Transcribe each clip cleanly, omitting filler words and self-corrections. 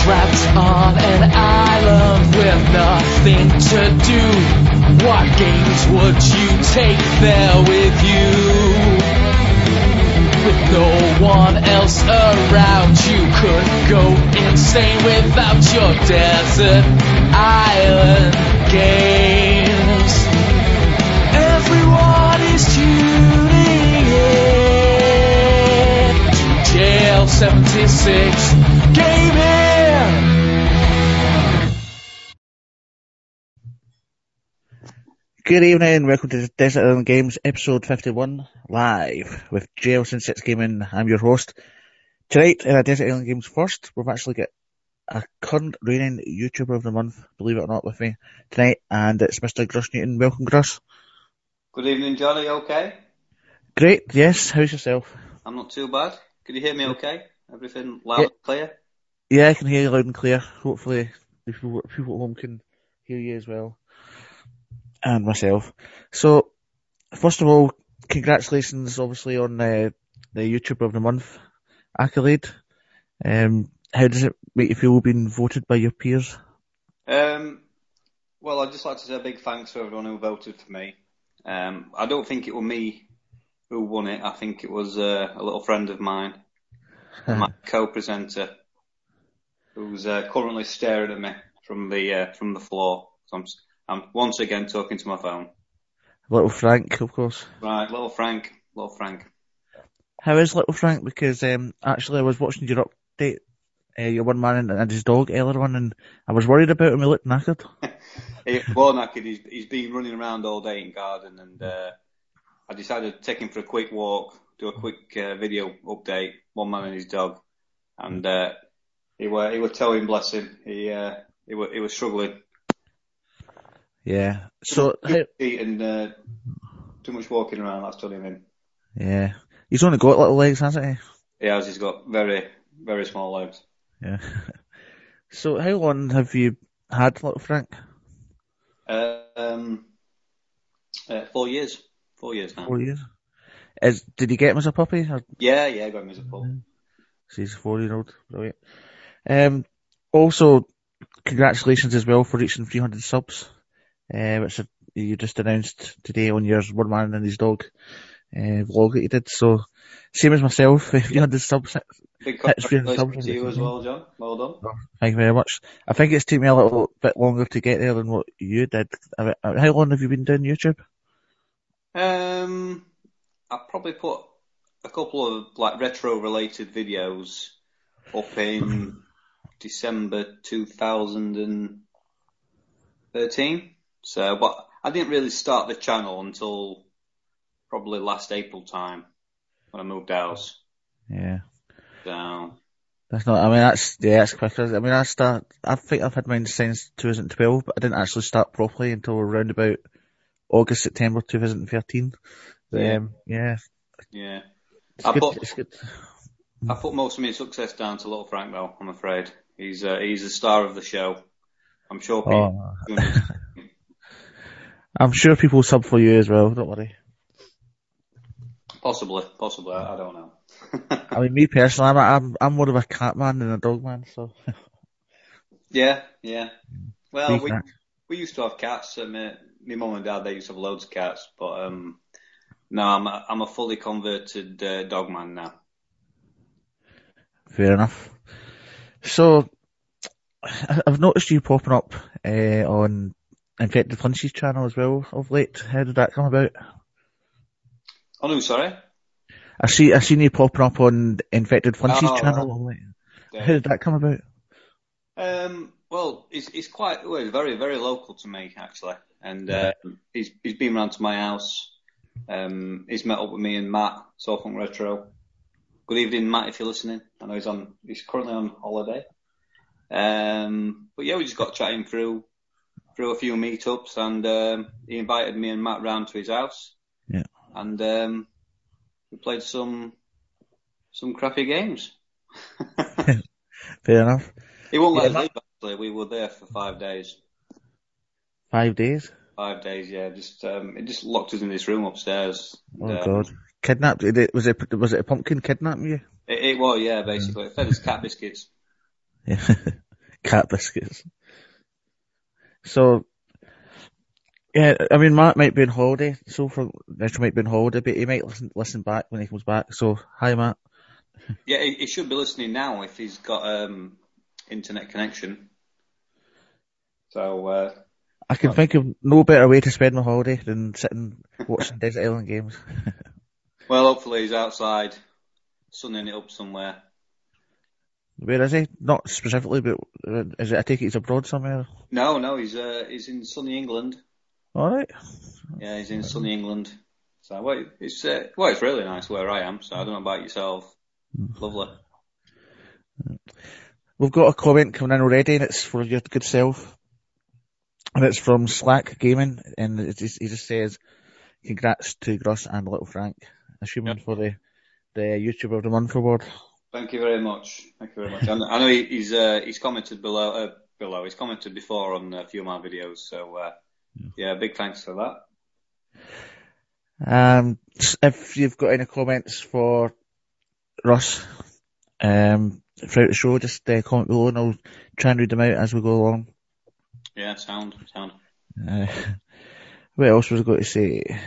trapped on an island with nothing to do. What games would you take there with you? With no one else around, you could go insane without your desert island games. Everyone is tuning in to Jail 76 Gaming. Good evening, welcome to Desert Island Games, episode 51, live with Jail 76 Gaming. I'm your host. Tonight, in our Desert Island Games first, we've actually got a current reigning YouTuber of the month, believe it or not, with me tonight, and it's Mr. Gruss Newton. Welcome, Gruss. Good evening, John. Are you okay? Great, yes. How's yourself? I'm not too bad. Can you hear me okay? Everything loud and clear? Yeah, I can hear you loud and clear. Hopefully, the people at home can hear you as well. And myself. So, first of all, congratulations, obviously, on the YouTuber of the Month accolade. How does it make you feel being voted by your peers? Well, I'd just like to say a big thanks to everyone who voted for me. I don't think it was me who won it. I think it was a little friend of mine, my co-presenter, who's currently staring at me from the floor. So I'm once again talking to my phone. Little Frank, of course. Right, little Frank. How is Little Frank? Because actually I was watching your update, your one man and his dog earlier on, and I was worried about him. He looked knackered. Well, knackered. He's been running around all day in garden, and I decided to take him for a quick walk, do a quick video update. One man and his dog, and he was towing, bless him. He was struggling. Yeah. So eating too much walking around. That's done him in. Yeah. He's only got little legs, hasn't he? He has. He's got very, very small legs. Yeah. So how long have you had Little Frank? 4 years. 4 years now. 4 years. Did you get him as a puppy? Or? Yeah, I got him as a puppy. So he's a 4-year-old. Brilliant. Also, congratulations as well for reaching 300 subs. Which you just announced today on your one man and his dog vlog that you did. So, same as myself, 300 subs. Big congratulations to you as well, John. Well done. Oh, thank you very much. I think it's taken me a little bit longer to get there than what you did. How long have you been doing YouTube? I probably put a couple of like retro related videos up in December 2013. So, but I didn't really start the channel until probably last April time when I moved house. Yeah. So. That's not, that's quicker. I think I've had mine since 2012, but I didn't actually start properly until around about August, September 2013. Yeah. Yeah. It's good. I put most of my success down to Little Frank though, I'm afraid. He's the star of the show. I'm sure people I'm sure people sub for you as well, don't worry. Possibly, I don't know. I mean, me personally, I'm more of a cat man than a dog man, so. Yeah. Well, we used to have cats. My mum and dad, they used to have loads of cats, but no, I'm a fully converted dog man now. Fair enough. So, I've noticed you popping up on Infected Flinch's channel as well of late. How did that come about? Oh no, sorry? I seen you popping up on Infected Flinch's channel of late. How did that come about? Well, it's very, very local to me actually, and he's been round to my house. He's met up with me and Matt, Soulfunk Retro. Good evening, Matt, if you're listening. I know he's currently on holiday. But yeah, we just got chatting through a few meetups, and he invited me and Matt round to his house. Yeah. And we played some crappy games. Fair enough. He won't let us leave, actually. We were there for 5 days. 5 days? 5 days, yeah. It just locked us in this room upstairs. Oh, God. Kidnapped? Was it a pumpkin kidnapping you? It was, yeah, basically. It fed us cat biscuits. Yeah. cat biscuits. So, yeah, I mean, Matt might be on holiday, so for Retro might be on holiday, but he might listen back when he comes back. So, hi, Matt. Yeah, he should be listening now if he's got internet connection. So I can think of no better way to spend my holiday than sitting watching Desert Island Games. well, hopefully he's outside, sunning it up somewhere. Where is he? Not specifically, but is it? I take it he's abroad somewhere. No, he's in sunny England. All right. Yeah, he's in sunny England. So it's really nice where I am. So I don't know about yourself. Lovely. We've got a comment coming in already, and it's for your good self. And it's from Slack Gaming, and he just says, congrats to Gruss and Little Frank, assuming for the YouTuber of the Month award. Thank you very much. I know he's commented below. He's commented before on a few of my videos, so yeah, big thanks for that. If you've got any comments for Russ, throughout the show, just comment below and I'll try and read them out as we go along. Yeah, sound. What else was I going to say?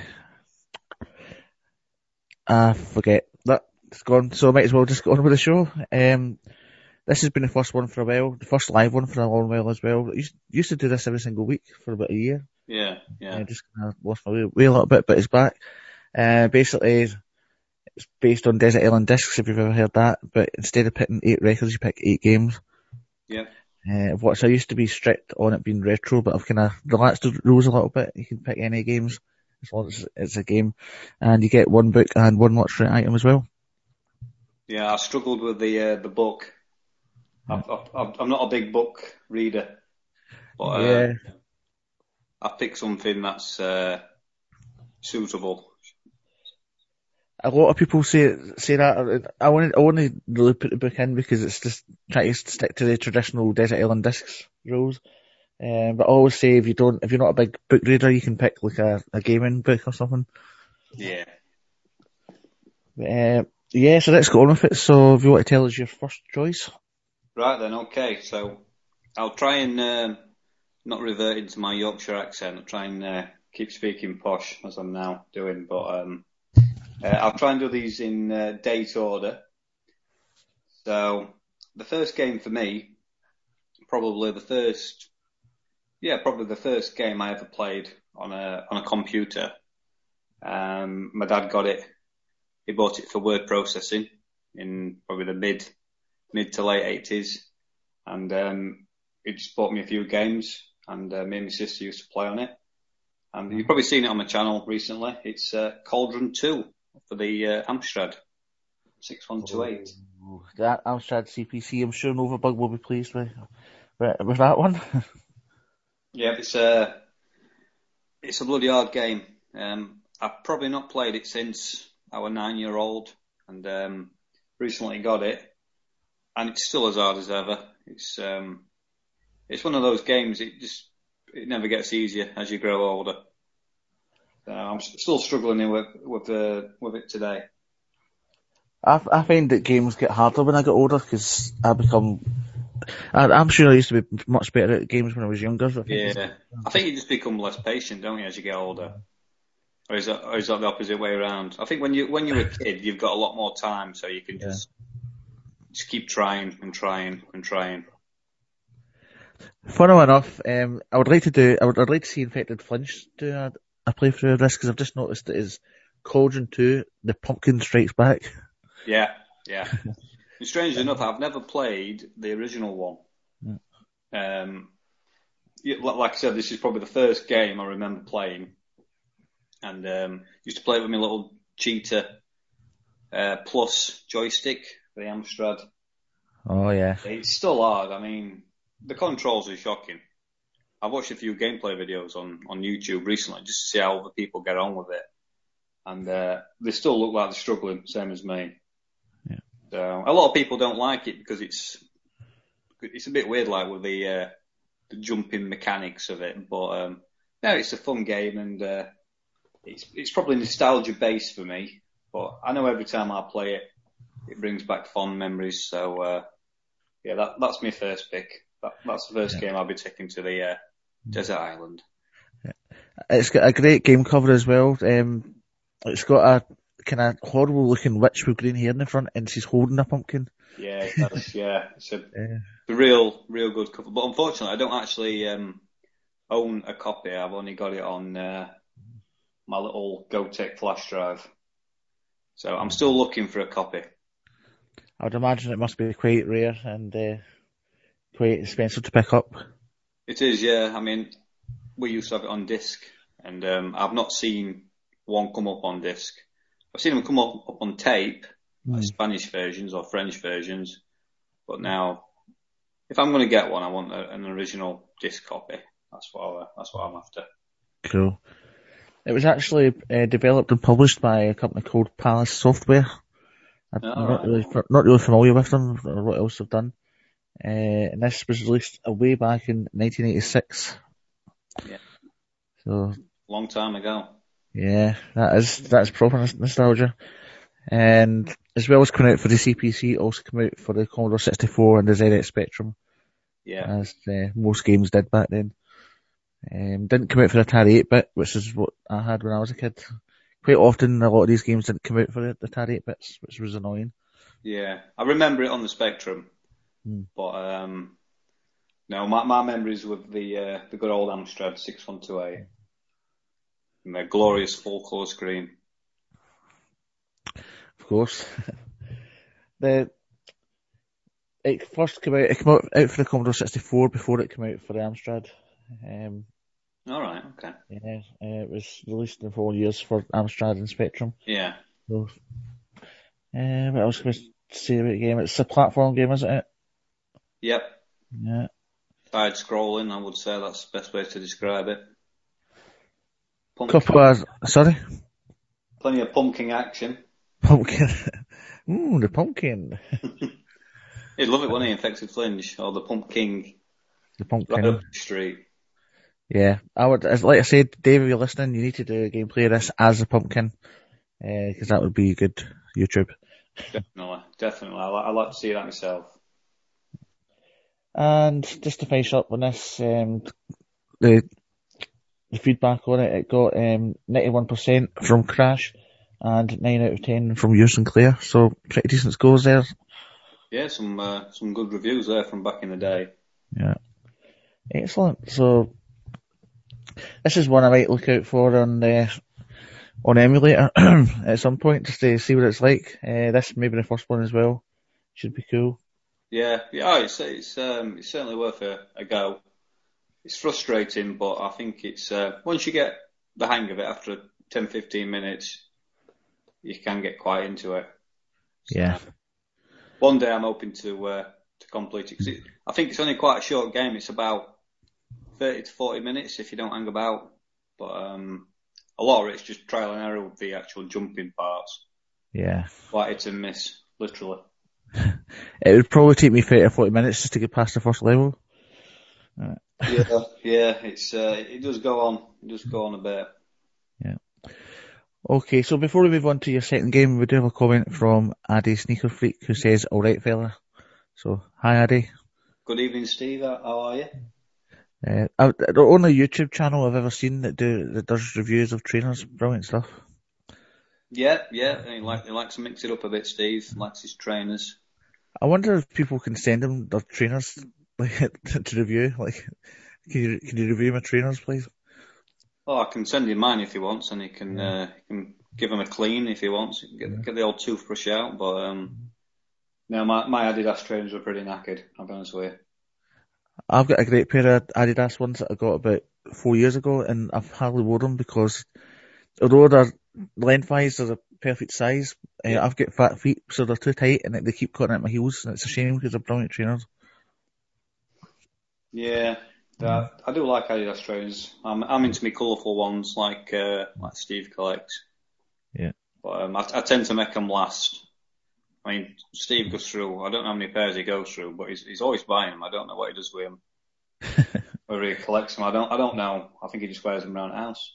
I forget. That's gone, so I might as well just get on with the show. This has been the first one for a while, the first live one for a long while as well. I used to do this every single week for about a year. Yeah. Just kind of lost my way a little bit, but it's back. Basically, it's based on Desert Island Discs, if you've ever heard that, but instead of picking 8 records, you pick 8 games. Yeah. Which I used to be strict on it being retro, but I've kind of relaxed the rules a little bit. You can pick any games, as long as it's a game, and you get 1 book and 1 luxury item as well. Yeah, I struggled with the book. I'm not a big book reader, but I picked something that's suitable. A lot of people say that. I want to really put the book in because it's just trying to stick to the traditional Desert Island Discs rules. But I always say if you're not a big book reader, you can pick like a gaming book or something. Yeah. So let's go on with it. So if you want to tell us your first choice. Right then, okay. So I'll try and not revert into my Yorkshire accent. I'll try and keep speaking posh as I'm now doing, but I'll try and do these in date order. So the first game for me, probably the first game I ever played on a computer. My dad got it. He bought it for word processing in probably the mid to late 80s, and he just bought me a few games, and me and my sister used to play on it. And you've probably seen it on my channel recently. It's Cauldron 2 for the Amstrad 6128. That Amstrad CPC, I'm sure Novabug will be pleased with that one. Yeah, it's a bloody hard game. I've probably not played it since I was 9-year-old, and recently got it, and it's still as hard as ever. It's one of those games. It never gets easier as you grow older. I'm still struggling with it today. I find that games get harder when I get older because I'm sure I used to be much better at games when I was younger. I think you just become less patient, don't you, as you get older? Or is that the opposite way around? I think when you're a kid, you've got a lot more time, so you can just keep trying and trying and trying. Funnily enough, I would like to see Infected Flinch do a playthrough of this because I've just noticed it is Cauldron 2, The Pumpkin Strikes Back. Yeah. And strangely enough, I've never played the original one. Like I said, this is probably the first game I remember playing, and used to play it with my little Cheetah Plus joystick, the Amstrad. Oh yeah. It's still hard. I mean, the controls are shocking. I've watched a few gameplay videos on YouTube recently just to see how other people get on with it, and they still look like they're struggling, same as me. Yeah. So a lot of people don't like it because it's a bit weird, like with the jumping mechanics of it. But it's a fun game, and it's probably nostalgia based for me. But I know every time I play it, it brings back fond memories. So that's my first pick. That's the first game I'll be taking to the desert island. It's got a great game cover as well. It's got a kind of horrible looking witch with green hair in the front, and she's holding a pumpkin. Yeah, it does. Yeah, it's a real good cover. But unfortunately, I don't actually own a copy. I've only got it on my little GoTech flash drive. So I'm still looking for a copy. I would imagine it must be quite rare and quite expensive to pick up. It is, yeah. I mean, we used to have it on disc, and I've not seen one come up on disc. I've seen them come up on tape, like Spanish versions or French versions. But now, if I'm going to get one, I want an original disc copy. That's what I'm after. Cool. It was actually developed and published by a company called Palace Software. I'm not really familiar with them or what else they've done. And this was released way back in 1986. Yeah. So. Long time ago. Yeah, that's proper nostalgia. And as well as coming out for the CPC, it also came out for the Commodore 64 and the ZX Spectrum. Yeah. As most games did back then. Didn't come out for the Atari 8-bit, which is what I had when I was a kid. Quite often, a lot of these games didn't come out for the Atari 8-bits, which was annoying. Yeah, I remember it on the Spectrum, but no, my memories with the good old Amstrad 6128 and their glorious full colour screen. Of course. It first came out for the Commodore 64 before it came out for the Amstrad. All right, okay. Yeah, it was released in the following years for Amstrad and Spectrum. Yeah. So, what else can I say about the game? It's a platform game, isn't it? Yep. Yeah. Side scrolling, I would say that's the best way to describe it. Sorry? Plenty of pumpkin action. Pumpkin. Ooh, the pumpkin. He'd love it, wouldn't he? Infected Flinch or the Pump King. The pumpkin. Right up the street. Yeah, like I said, Dave, if you're listening, you need to do a gameplay of this as a pumpkin, because that would be good YouTube. Definitely. I like to see that myself. And just to finish up on this, the feedback on it got 91% from Crash and 9 out of 10 from you, Sinclair. So pretty decent scores there. Yeah, some good reviews there from back in the day. Yeah, excellent. So this is one I might look out for on emulator at some point just to see what it's like. This may be the first one as well. Should be cool. Yeah. It's certainly worth a go. It's frustrating, but I think it's once you get the hang of it after 10-15 minutes, you can get quite into it. So, yeah. One day I'm hoping to complete it because I think it's only quite a short game. It's about 30 to 40 minutes if you don't hang about, but a lot of it's just trial and error with the actual jumping parts. Yeah. Quite hit and miss, literally. It would probably take me 30 or 40 minutes just to get past the first level. Yeah, it does go on. It does go on a bit. Yeah. Okay, so before we move on to your second game, we do have a comment from Addy Sneaker Freak who says, "Alright fella." So, hi Addy. Good evening, Steve. How are you? The only YouTube channel I've ever seen that does reviews of trainers. Brilliant stuff. Yeah. He likes to mix it up a bit, Steve. Likes his trainers. I wonder if people can send him their trainers to review. Like, can you review my trainers, please? Oh, I can send him mine if he wants, and he can give him a clean if he wants. Get the old toothbrush out, but no, my Adidas trainers are pretty knackered. I'll be honest with you. I've got a great pair of Adidas ones that I got about 4 years ago, and I've hardly wore them because although they're lengthwise, they're the perfect size. I've got fat feet, so they're too tight, and they keep cutting at my heels, and it's a shame because they're brilliant trainers. Yeah, I do like Adidas trainers. I'm into my colourful ones like Steve collects. Yeah. But I tend to make them last. I mean, Steve goes through, I don't know how many pairs he goes through, but he's always buying them. I don't know what he does with them. Whether he collects them, I don't know. I think he just wears them around the house.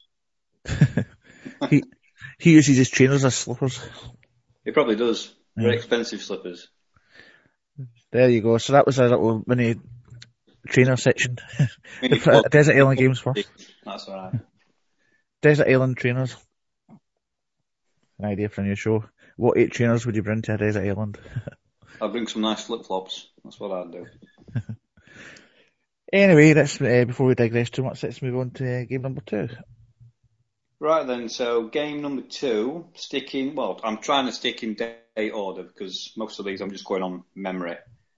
He uses his trainers as slippers. He probably does. Very expensive slippers. There you go. So that was a little mini trainer section. Mini Desert Island Games first. That's all right. Desert Island trainers. An idea for a new show. What 8 trainers would you bring to a desert island? I'll bring some nice flip-flops. That's what I'd do. Anyway, let's before we digress too much, let's move on to game number 2. Right then, so game number 2, I'm trying to stick in date order because most of these I'm just going on memory.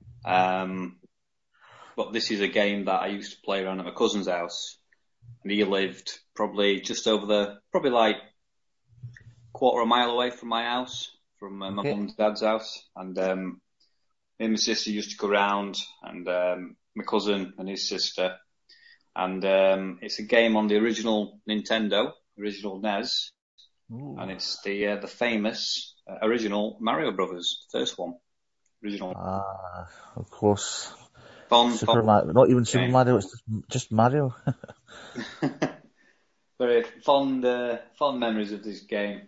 But this is a game that I used to play around at my cousin's house, and he lived probably like quarter of a mile away from my house, from my mum and dad's house, and me and my sister used to go round, and my cousin and his sister, and it's a game on the original Nintendo, original NES, and it's the famous original Mario Brothers, the first one, original. Ah, of course. Fun, not even Super Mario, it's just Mario. Very fond memories of this game.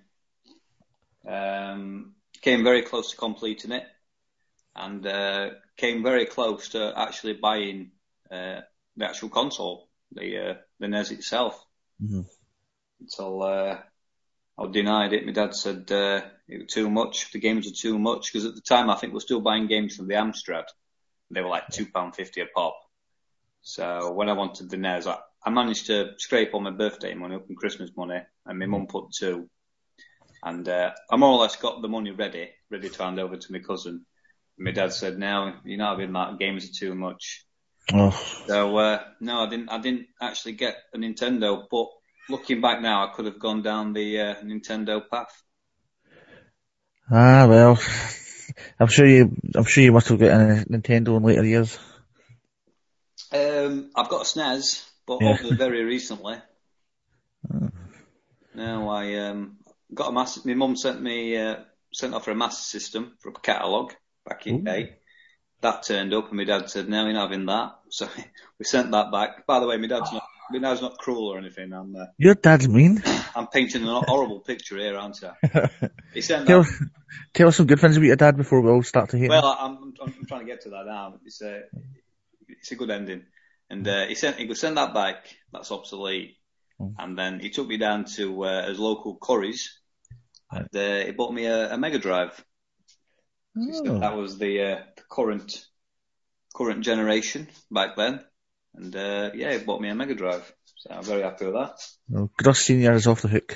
Came very close to completing it, and came very close to actually buying the actual console, the NES itself. Mm-hmm. Until I was denied it. My dad said it was too much. The games were too much, because at the time I think we're still buying games from the Amstrad. They were like £2.50 a pop. So when I wanted the NES, I managed to scrape all my birthday money up and Christmas money, and my mum put 2. And I more or less got the money ready to hand over to my cousin. And my dad said, "No, you're not having that. Games are too much." Oh. So no, I didn't actually get a Nintendo. But looking back now, I could have gone down the Nintendo path. Ah, well, I'm sure you must have got a Nintendo in later years. I've got a SNES, but only very recently. Oh. No, I got a master. My mum sent off for a Master System for a catalogue back in May. That turned up, and my dad said, "No, you're not having that." So we sent that back. By the way, my dad's not cruel or anything. Your dad's mean. I'm painting an horrible picture here, aren't I? He sent tell that. us some good things about your dad before we all start to hate him. Well, I'm trying to get to that now. It's a good ending. And he sent that back. That's obsolete. And then he took me down to his local Curry's, and he bought me a Mega Drive. So that was the current generation back then, and he bought me a Mega Drive. So I'm very happy with that. Well, Gross Senior is off the hook.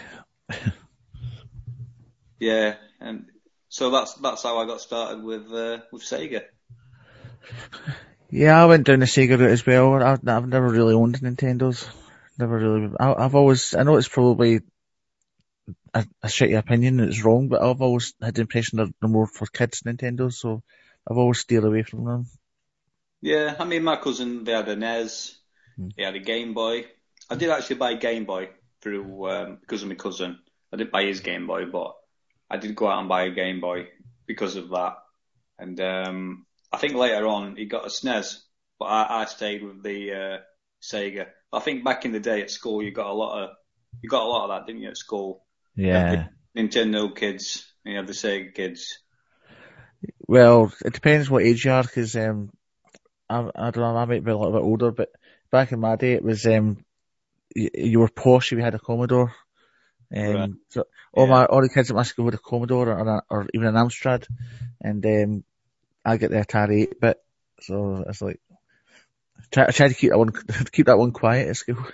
Yeah, and so that's how I got started with Sega. Yeah, I went down the Sega route as well. I've never really owned Nintendos. Never really. I've always. I know it's probably a shitty opinion. It's wrong, but I've always had the impression they're more for kids Nintendos, so I've always steered away from them. Yeah, I mean, my cousin, they had a NES. He had a Game Boy. I did actually buy a Game Boy through because of my cousin. I didn't buy his Game Boy, but I did go out and buy a Game Boy because of that. And I think later on he got a SNES, but I stayed with the Sega. I think back in the day at school you got a lot of that, didn't you, at school? Yeah. Nintendo kids, you have the Sega kids. Well, it depends what age you are, because I don't know, I might be a little bit older, but back in my day it was you were posh if you had a Commodore. Right. So all the kids at my school had a Commodore or even an Amstrad, and I get the Atari 8-bit, so it's like I try to keep that one quiet at school.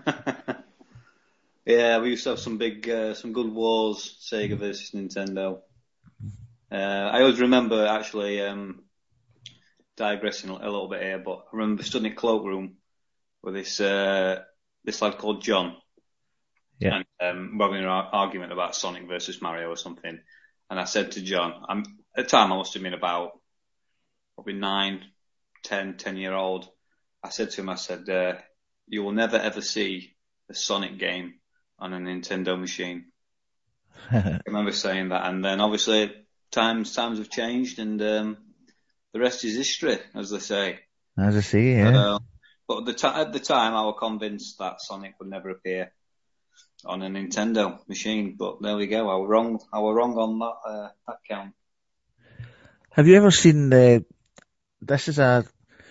Yeah, we used to have some good wars, Sega versus Nintendo. I always remember, actually, digressing a little bit here, but I remember studying in Cloakroom with this lad called John. Yeah. And we're having an argument about Sonic versus Mario or something. And I said to John, at the time I must have been about probably 10-year-old. I said to him, you will never ever see a Sonic game on a Nintendo machine. I remember saying that, and then obviously times have changed, and the rest is history, as they say. As I say, yeah. But at the time, I was convinced that Sonic would never appear on a Nintendo machine. But there we go. I was wrong on that count. Have you ever seen this is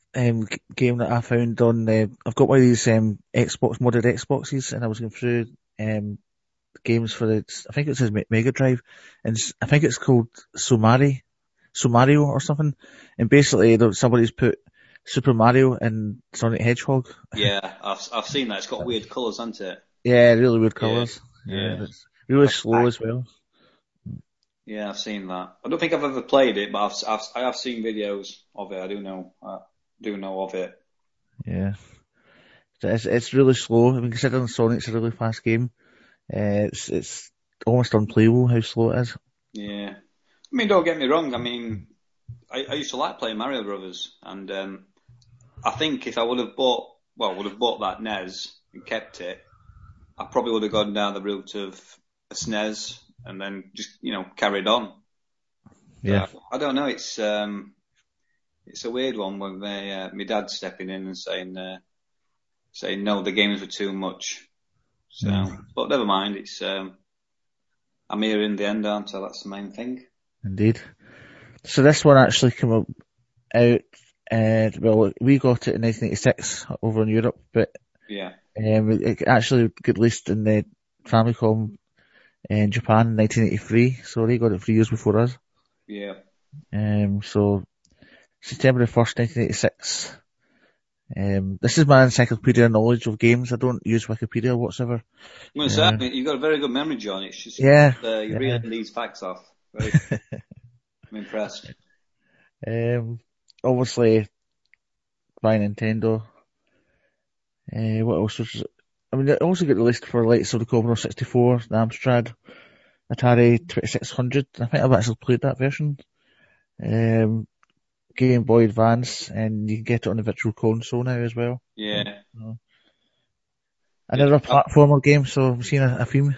game that I found on, I've got one of these modded Xboxes, and I was going through games for I think it says Mega Drive, and I think it's called Sumario or something, and basically somebody's put Super Mario and Sonic Hedgehog. Yeah, I've seen that. It's got weird colours, hasn't it? Yeah, really weird colours. Yeah. It's really slow as well. Yeah, I've seen that. I don't think I've ever played it, but I have seen videos of it. I do know of it. Yeah. It's really slow. I mean, considering Sonic's a really fast game, it's almost unplayable how slow it is. Yeah. I mean, don't get me wrong. I mean, I used to like playing Mario Brothers, and I think if I would have bought that NES and kept it, I probably would have gone down the route of a SNES and then just, carried on. Yeah. So, I don't know. It's a weird one when my dad's stepping in and saying no, the games were too much. So, but never mind. It's I'm here in the end, aren't I? That's the main thing. Indeed. So this one actually came out, we got it in 1986 over in Europe, but yeah, it actually got released in the Famicom in Japan in 1983, so they got it 3 years before us. Yeah. So September 1st, 1986. This is my encyclopedia knowledge of games. I don't use Wikipedia whatsoever. I'm going to say, you've got a very good memory, John. It's just, you're reading these facts off. I'm impressed. Obviously, by Nintendo. What else was, I mean, it also got released for likes of the Commodore 64, the Amstrad, Atari 2600. I think I've actually played that version. Game Boy Advance, and you can get it on the Virtual Console now as well. Yeah. Another platformer game, so I've seen a few.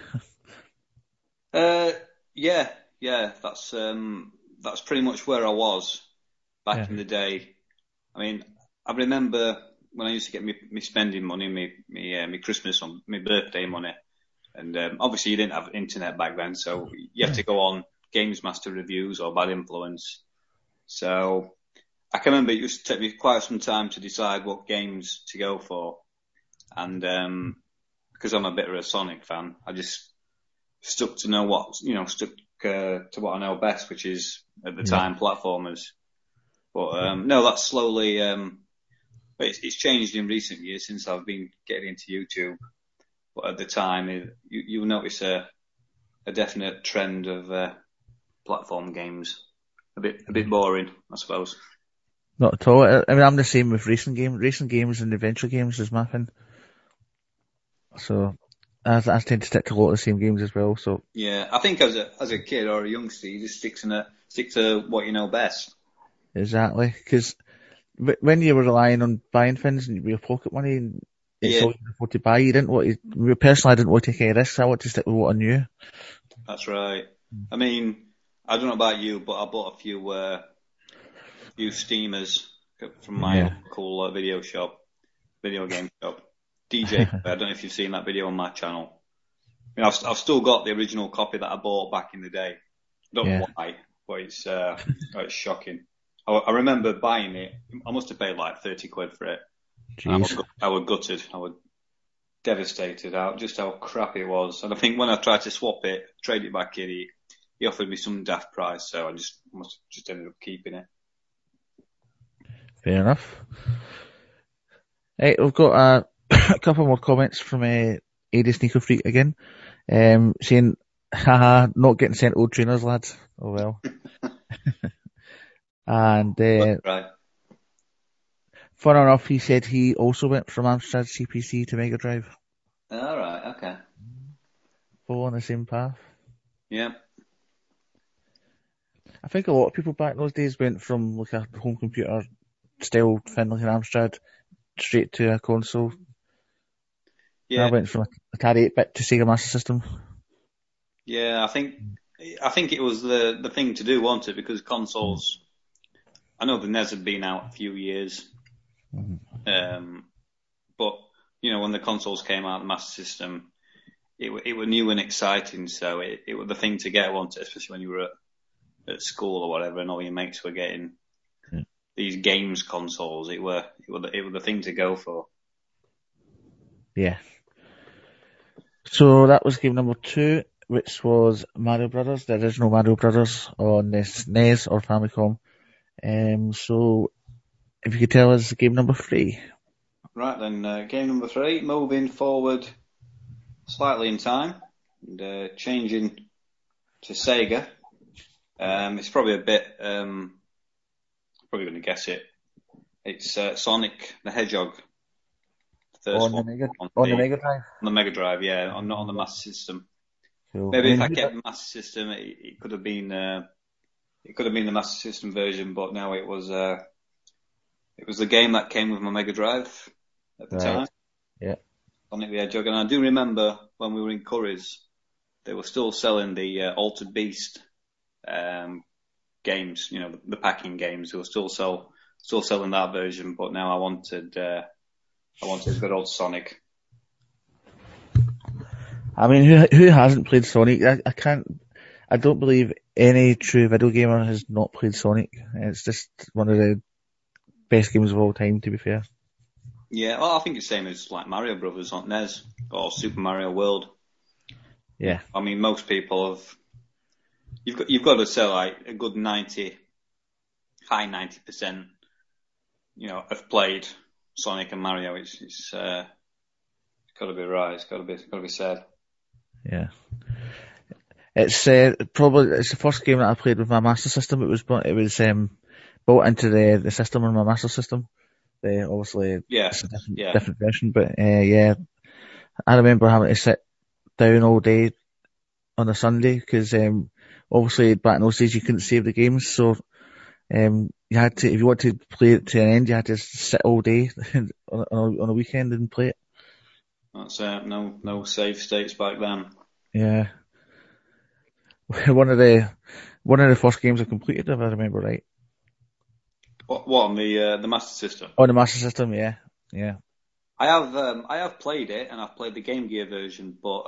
Yeah. That's pretty much where I was back in the day. I mean, I remember when I used to get me spending money, me Christmas or my birthday money, and obviously you didn't have internet back then, so you had to go on Games Master reviews or Bad Influence. So I can remember it used to take me quite some time to decide what games to go for, and because I'm a bit of a Sonic fan, I just stuck to what I know best, which is at the time platformers. But no, that's slowly. It's changed in recent years since I've been getting into YouTube. But at the time, you notice a definite trend of platform games. A bit boring, I suppose. Not at all. I mean, I'm the same with racing games and adventure games is my thing. So I tend to stick to a lot of the same games as well. So yeah, I think as a kid or a youngster, you just stick to what you know best. Exactly, because when you were relying on buying things and your pocket money, and it's all you could afford to buy, you didn't want to. Personally, I didn't want to take any risks. I wanted to stick with what I knew. That's right. I mean, I don't know about you, but I bought a few steamers from my local video game shop. DJ, I don't know if you've seen that video on my channel. I mean, I've still got the original copy that I bought back in the day. I don't know why, but it's shocking. I remember buying it. I must have paid like 30 quid for it. I was gutted. I was devastated out just how crap it was. And I think when I tried to trade it back in, he offered me some daft price, so I just ended up keeping it. Fair enough. Right, we've got a couple more comments from AD Sneaker Freak again, saying, haha, not getting sent old trainers, lads. Oh well. And right. Fun enough, he said he also went from Amstrad CPC to Mega Drive. All right, okay. Following the same path. Yeah. I think a lot of people back in those days went from like a home computer style thing like an Amstrad straight to a console. Yeah. I went from Atari 8-bit to Sega Master System. Yeah, I think it was the thing to do, wasn't it? Because consoles, I know the NES had been out a few years, but when the consoles came out, the Master System, it was new and exciting, so it was the thing to get, wasn't it? Especially when you were at school or whatever, and all your mates were getting these games consoles, it were the thing to go for. Yeah. So that was game number 2, which was Mario Brothers, the original Mario Brothers on the SNES or Famicom. So if you could tell us game number 3. Right then, game number 3, moving forward slightly in time and changing to Sega. It's probably a bit, probably going to guess it. It's Sonic the Hedgehog. On the Mega Drive? On the Mega Drive, yeah, not on the Master System. Cool. Maybe if I kept the Master System, it could have been the Master System version, but no, it was the game that came with my Mega Drive at the time. Yeah. Sonic the Hedgehog, and I do remember when we were in Curry's, they were still selling the Altered Beast games, you know, the packing games. They were still selling that version, but now I wanted good old Sonic. I mean, who hasn't played Sonic? I don't believe any true video gamer has not played Sonic. It's just one of the best games of all time, to be fair. Yeah, well, I think it's the same as like Mario Brothers on NES or Super Mario World. Yeah. I mean, most people have. You've got to say like a good high 90%, you know, have played Sonic and Mario. It's got to be right. It's got to be said. Yeah. It's probably the first game that I played with my Master System. It was built into the system on my Master System. Obviously, it's a different version, but yeah, I remember having to sit down all day on a Sunday because obviously back in those days you couldn't save the games, so you had to, if you wanted to play it to an end, you had to sit all day on a weekend and play it. That's no save states back then. Yeah. One of the first games I completed, if I remember right. What on the Master System? On the Master System, yeah. I have played it, and I've played the Game Gear version, but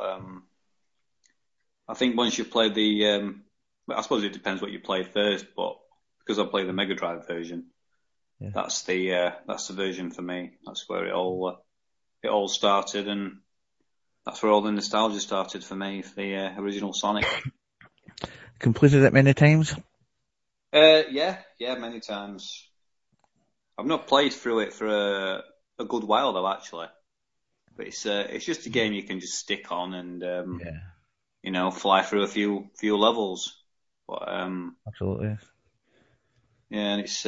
I think once you play I suppose it depends what you play first, but because I played the Mega Drive version, that's the version for me. That's where it all started, and that's where all the nostalgia started for me, for the original Sonic. Completed it many times? Yeah, many times. I've not played through it for a good while though, actually. But it's just a game you can just stick on and you know, fly through a few levels. But absolutely. Yeah, and it's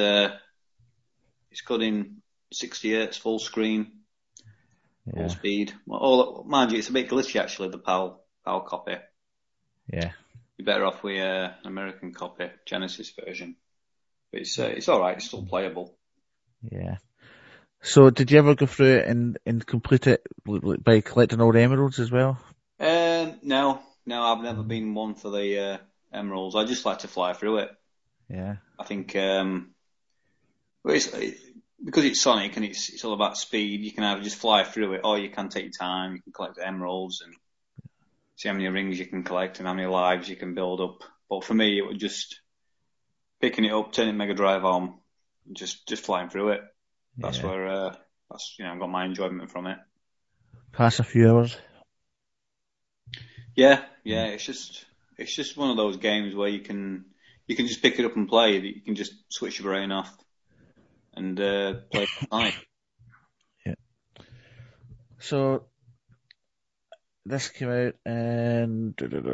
good in 60 Hz full screen, full speed. Well, mind you, it's a bit glitchy actually, the PAL copy. Yeah. You're better off with an American copy, Genesis version. But it's all right. It's still playable. Yeah. So, did you ever go through it and complete it by collecting all the emeralds as well? No, I've never been one for the emeralds. I just like to fly through it. Yeah. I think because it's Sonic and it's all about speed. You can either just fly through it, or you can take your time. You can collect the emeralds and see how many rings you can collect and how many lives you can build up. But for me, it was just picking it up, turning Mega Drive on, and just flying through it. That's where I got my enjoyment from it. Pass a few hours. Yeah. It's just one of those games where you can just pick it up and play. You can just switch your brain off and play Sonic. Yeah. So. This came out in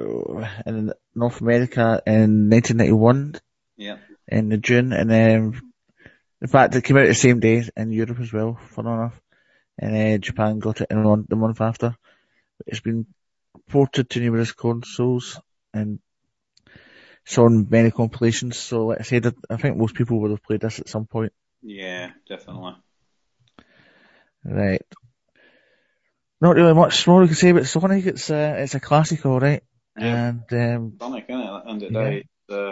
North America in 1991. Yeah. In June, and in fact, it came out the same day in Europe as well, fun enough. And Japan got it in the month after. It's been ported to numerous consoles and it's on many compilations. So, like I said, I think most people would have played this at some point. Yeah, definitely. Right. Not really much more we can say about Sonic. It's a classic, all right. Yeah. And Sonic, isn't it? At the end of the day,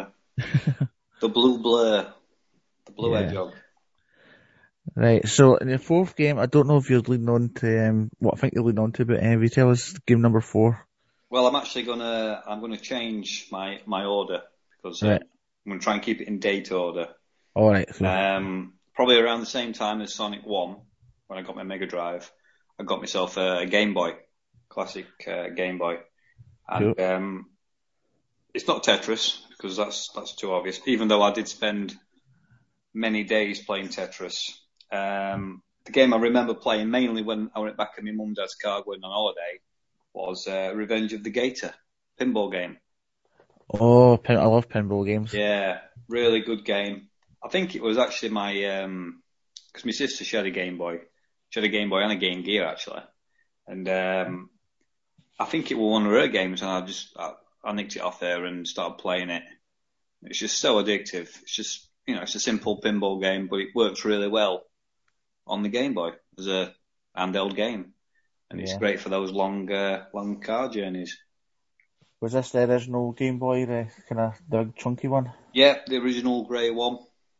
the blue blur, the blue hedgehog. Right. So in the fourth game, I don't know if you're leading on to what I think you're leading on to, but if you tell us game number 4. Well, I'm actually gonna change my order because I'm gonna try and keep it in date order. All right. Cool. probably around the same time as Sonic 1, when I got my Mega Drive, I got myself a Game Boy, classic Game Boy. And Cool. it's not Tetris, because that's too obvious, even though I did spend many days playing Tetris. The game I remember playing mainly when I went back in my mum and dad's car going on holiday was Revenge of the Gator, pinball game. Oh, I love pinball games. Yeah, really good game. I think it was actually my, because my sister she had a Game Boy. She had a Game Boy and a Game Gear actually. And I think it was one of her games and I nicked it off there and started playing it. It's just so addictive. It's just, it's a simple pinball game, but it works really well on the Game Boy as a handheld game. And it's great for those long car journeys. Was this the original Game Boy, the big chunky one? Yeah, the original grey one.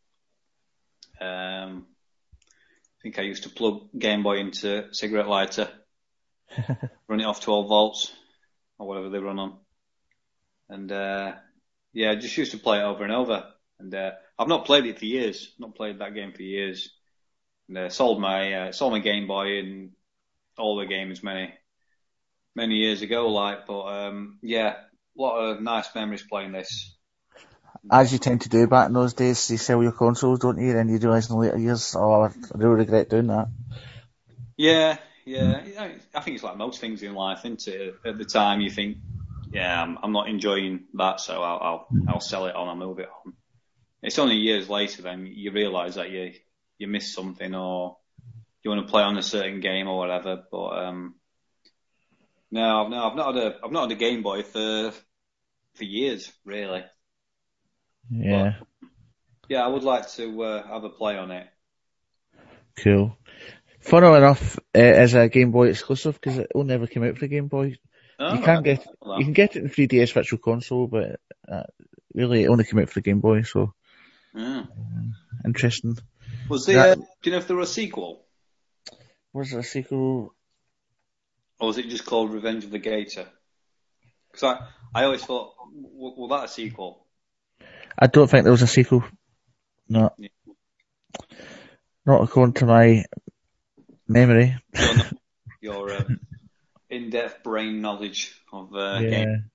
I think I used to plug Game Boy into a cigarette lighter, run it off 12 volts, or whatever they run on. And, I just used to play it over and over. And, I've not played it for years. Not played that game for years. And, sold my Game Boy and all the games many years ago, but, a lot of nice memories playing this. As you tend to do back in those days, you sell your consoles, don't you? And you realise in the later years, I really regret doing that. Yeah. I think it's like most things in life, isn't it? At the time, you think, I'm not enjoying that, so I'll sell it on, I'll move it on. It's only years later then you realise that you missed something or you want to play on a certain game or whatever. But no, I've not had a Game Boy for years, really. Yeah. But, I would like to have a play on it. Cool. Funnily enough, it is a Game Boy exclusive because it will never come out for the Game Boy. Oh, you can get it in 3DS Virtual Console, but really it only came out for the Game Boy. So interesting. Was there? Do you know if there was a sequel? Was there a sequel? Or was it just called Revenge of the Gator? Because I always thought, was that a sequel? I don't think there was a sequel. No. Yeah. Not according to my memory. Your in-depth brain knowledge of game.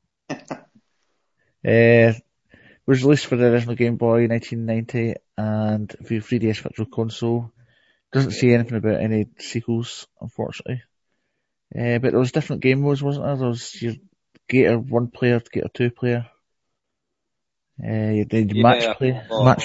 Was released for the original Game Boy in 1990 and for 3DS Virtual Console. Doesn't say anything about any sequels, unfortunately. But there was different game modes, wasn't there? There was your Gator 1 player, Gator 2 player. You did match play.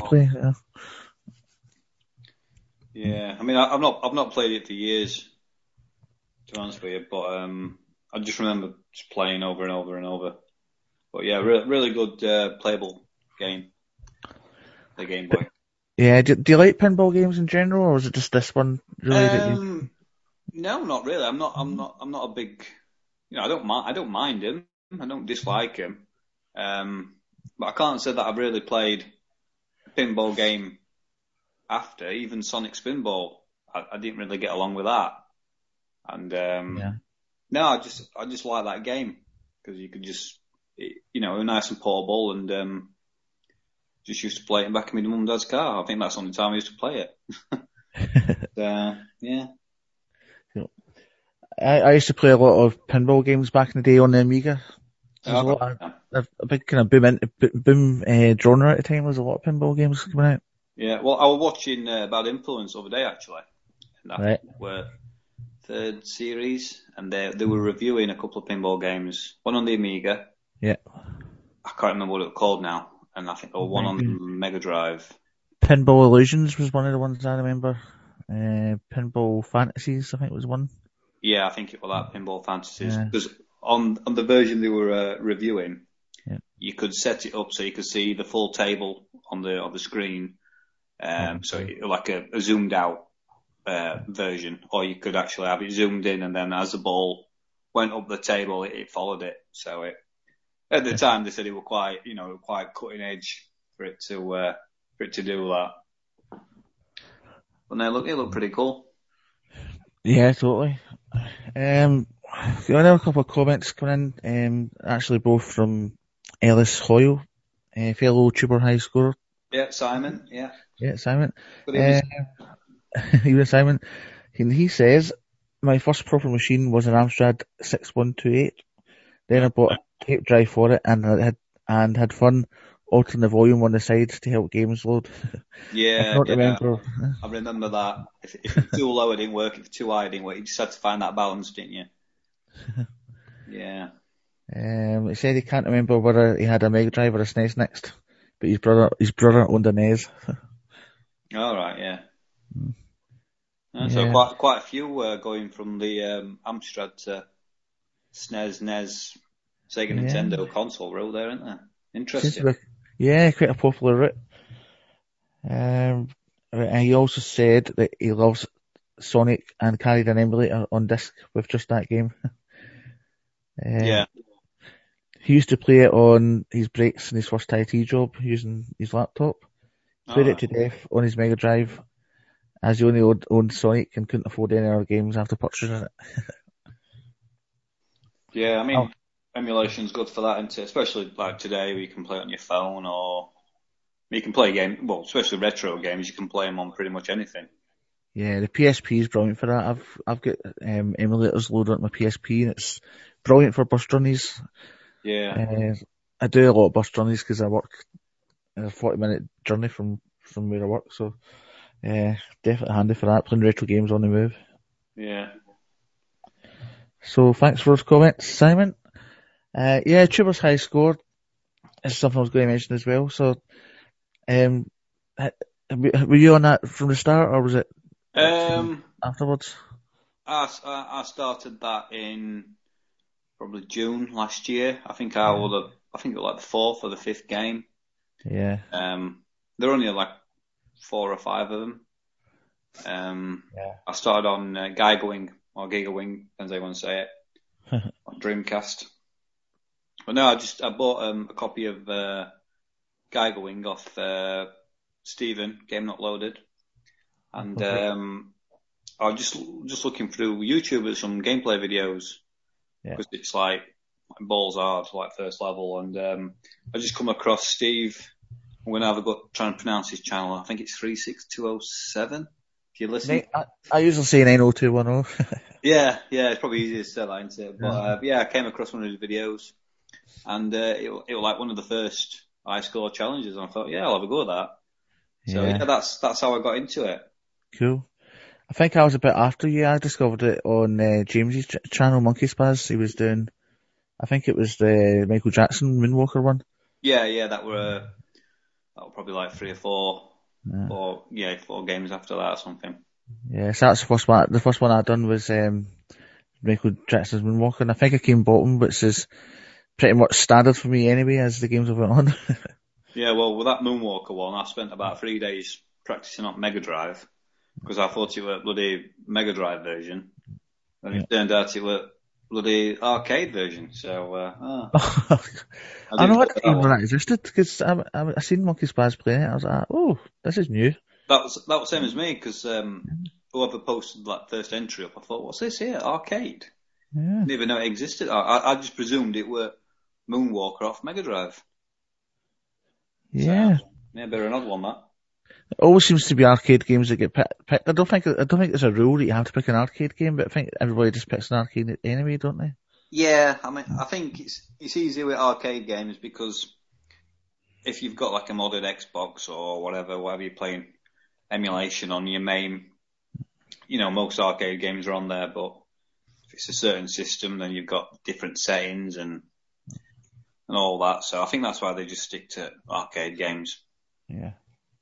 Yeah, I mean, I've not played it for years, to be honest with you, but I just remember just playing over and over and over. But yeah, really good playable game, the Game Boy. Yeah, do you like pinball games in general, or is it just this one really? No, not really. I'm not a big. I don't mind him. I don't dislike him. But I can't say that I've really played a pinball game after, even Sonic Spinball. I didn't really get along with that. And no, I just like that game because you could just, nice and portable, and just used to play it in the back of my mum and dad's car. I think that's the only time I used to play it. Yeah. I used to play a lot of pinball games back in the day on the Amiga. A big kind of boom genre at the time. There was a lot of pinball games coming out. Yeah, well, I was watching Bad Influence the other day actually, and that were third series, and they were reviewing a couple of pinball games. One on the Amiga. Yeah. I can't remember what it was called now, and I think one on the Mega Drive. Pinball Illusions was one of the ones I remember. Pinball Fantasies, I think was one. Yeah, I think it was that, Pinball Fantasies. Because on the version they were reviewing, you could set it up so you could see the full table on the screen. So like a zoomed out version, or you could actually have it zoomed in, and then as the ball went up the table, it followed it. So at the time they said it was quite cutting edge for it to do that. But no, it looked pretty cool. Yeah, totally. I have a couple of comments coming in, actually both from Ellis Hoyle, fellow Tuber High scorer. Yeah, Simon, yeah. Yeah, Simon. Good evening. Even Simon, he says, my first proper machine was an Amstrad 6128. Then I bought a tape drive for it and had fun altering the volume on the sides to help games load. Yeah, I remember. I remember that. If it was too low, it didn't work. If it was too high, it didn't work. You just had to find that balance, didn't you? Yeah. He said he can't remember whether he had a Mega Drive or a SNES next, but his brother owned a NES. All right, yeah. So Yeah. quite a few going from the Amstrad to SNES, NES, Sega Nintendo console route there, isn't there? Interesting. Yeah, quite a popular route. And he also said that he loves Sonic and carried an emulator on disc with just that game. Yeah. He used to play it on his breaks in his first IT job using his laptop. Played it to death on his Mega Drive, as he only owned Sonic and couldn't afford any other games after purchasing it. Yeah, I mean, emulation's good for that, isn't it? Especially like today, where you can play it on your phone, or you can play especially retro games, you can play them on pretty much anything. Yeah, the PSP is brilliant for that. I've got emulators loaded on my PSP, and it's brilliant for bus journeys. Yeah. I do a lot of bus journeys because I work a 40-minute journey from where I work, so definitely handy for that, playing retro games on the move. Yeah. So thanks for those comments, Simon. Tuber's high score is something I was going to mention as well. So, were you on that from the start, or was it afterwards? I started that in probably June last year. I think it was like the fourth or the fifth game. Yeah. There were only like 4 or 5 of them. I started on Gigawing or Gigawing, depends how you want to say it, on Dreamcast. But no, I bought a copy of Gigawing off Stephen, Game Not Loaded, and I was just looking through YouTube at some gameplay videos because it's like balls hard, like first level, and I just come across Steve. I'm going to have a go trying to pronounce his channel. I think it's 36207. If you listen, I usually say 90210. yeah, it's probably easier to say that, isn't it? But I came across one of his videos, and it was like one of the first high score challenges, and I thought, I'll have a go at that. So that's how I got into it. Cool. I think I was a bit after you. I discovered it on James's channel, Monkey Spaz. He was doing, I think it was the Michael Jackson Moonwalker one. Yeah, that were probably like 3 or 4, or 4 games after that or something. Yeah, so that's the first one. The first one I done was Michael Jackson's Moonwalker, and I think I came bottom, which is pretty much standard for me anyway as the games went on. Yeah, well, with that Moonwalker one, I spent about 3 days practicing on Mega Drive because I thought it were bloody Mega Drive version, and it turned out it were bloody arcade version. So I know what even that existed because I seen Monkey Spaz playing it. I was like, oh, this is new. That was same as me because whoever posted that first entry up, I thought, what's this here? Arcade. Yeah. Didn't even know it existed. I just presumed it were Moonwalker off Mega Drive. Yeah. So, a bit of an odd one, that. It always seems to be arcade games that get picked. I don't think there's a rule that you have to pick an arcade game, but I think everybody just picks an arcade anyway, don't they? Yeah, I mean, I think it's easier with arcade games because if you've got like a modded Xbox or whatever you're playing emulation on your main, most arcade games are on there, but if it's a certain system, then you've got different settings and all that. So I think that's why they just stick to arcade games. Yeah.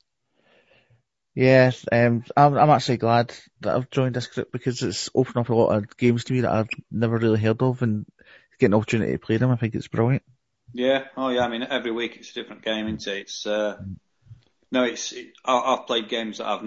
Yes, I'm actually glad that I've joined this group because it's opened up a lot of games to me that I've never really heard of, and getting an opportunity to play them, I think it's brilliant. Yeah, I mean, every week it's a different game, isn't it? I've played games that I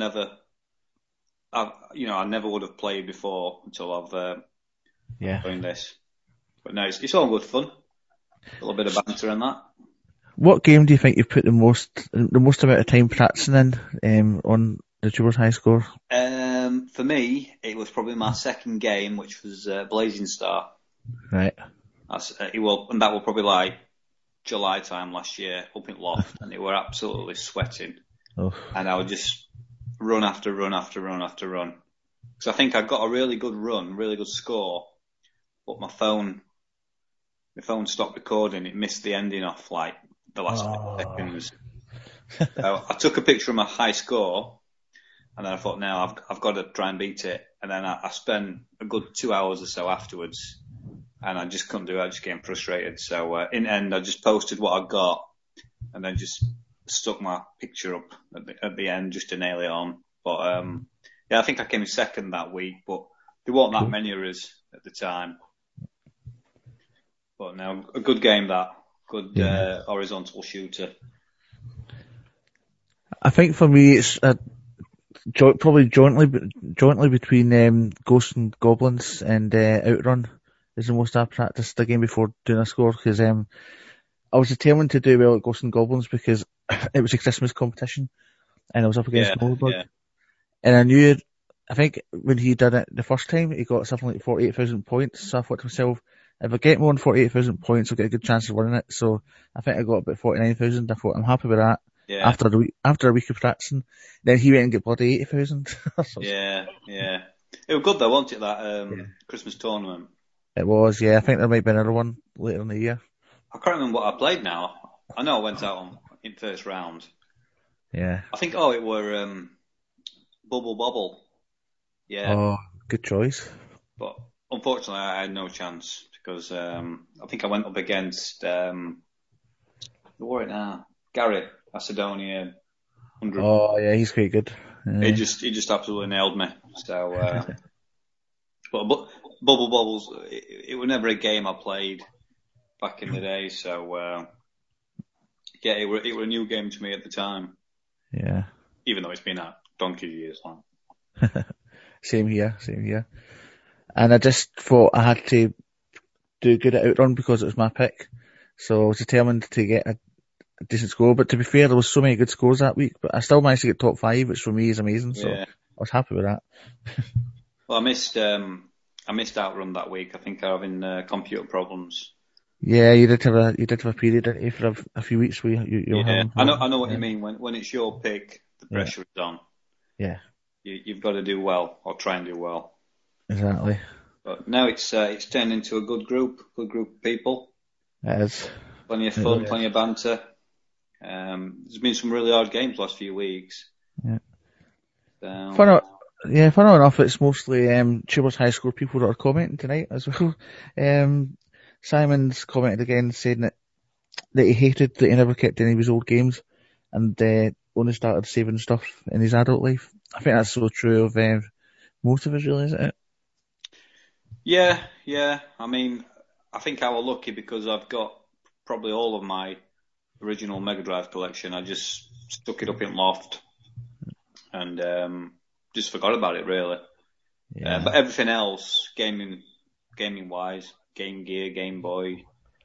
never would have played before until I've joined this. But no, it's all good fun. A little bit of banter and that. What game do you think you've put the most amount of time practicing in on the Tuber's high score? For me, it was probably my second game, which was Blazing Star. Right. And that was probably like July time last year, up in Loft, and they were absolutely sweating. Oh. And I would just run after run after run after run. Because I think I got a really good run, really good score, but my phone stopped recording. It missed the ending off like the last 5 seconds. So I took a picture of my high score, and then I thought, now I've got to try and beat it. And then I spent a good 2 hours or so afterwards, and I just couldn't do it. I just getting frustrated. So in the end, I just posted what I got, and then just stuck my picture up at the end just to nail it on. But yeah, I think I came in second that week, but there weren't that many of us at the time. But no, a good game that. Good horizontal shooter. I think for me it's probably jointly between Ghosts and Goblins and Outrun is the most I practiced the game before doing a score, because I was determined to do well at Ghosts and Goblins because it was a Christmas competition and I was up against Moldbug. Yeah. And I knew, I think when he did it the first time, he got something like 48,000 points. So I thought to myself, if I get more than 48,000 points, I'll get a good chance of winning it. So I think I got about 49,000. I thought, I'm happy with that. Yeah. After a week of practicing. Then he went and got bloody 80,000. Yeah. It was good though, wasn't it, that Christmas tournament? It was, yeah. I think there might be another one later in the year. I can't remember what I played now. I know I went out in first round. Yeah. I think, it were Bubble Bobble. Yeah. Oh, good choice. But unfortunately, I had no chance because I think I went up against who were it now? Gary Macedonia. 100. Oh yeah, he's quite good. He just absolutely nailed me. So, but Bubble Bobbles, it was never a game I played back in the day. So yeah, it were a new game to me at the time. Yeah. Even though it's been a donkey years long. Same here. And I just thought I had to do good at Outrun because it was my pick. So I was determined to get a decent score. But to be fair, there was so many good scores that week, but I still managed to get top 5, which for me is amazing. So I was happy with that. Well, I missed Outrun that week. I think I'm having computer problems. Yeah, you did have a period, didn't you, for a few weeks where you were having I know what you mean. When it's your pick, the pressure is on. Yeah. You've got to do well, or try and do well. Exactly. But now it's turned into a good group of people. It is. Plenty of fun, plenty of banter. There's been some really hard games last few weeks. Yeah. So, Funny enough, it's mostly Tubers High Score people that are commenting tonight as well. Simon's commented again saying that he hated that he never kept any of his old games and only started saving stuff in his adult life. I think that's so true of most of us, really, isn't it? Yeah. I mean, I think I was lucky because I've got probably all of my original Mega Drive collection. I just stuck it up in loft and just forgot about it, really. Yeah. But everything else, gaming wise, Game Gear, Game Boy,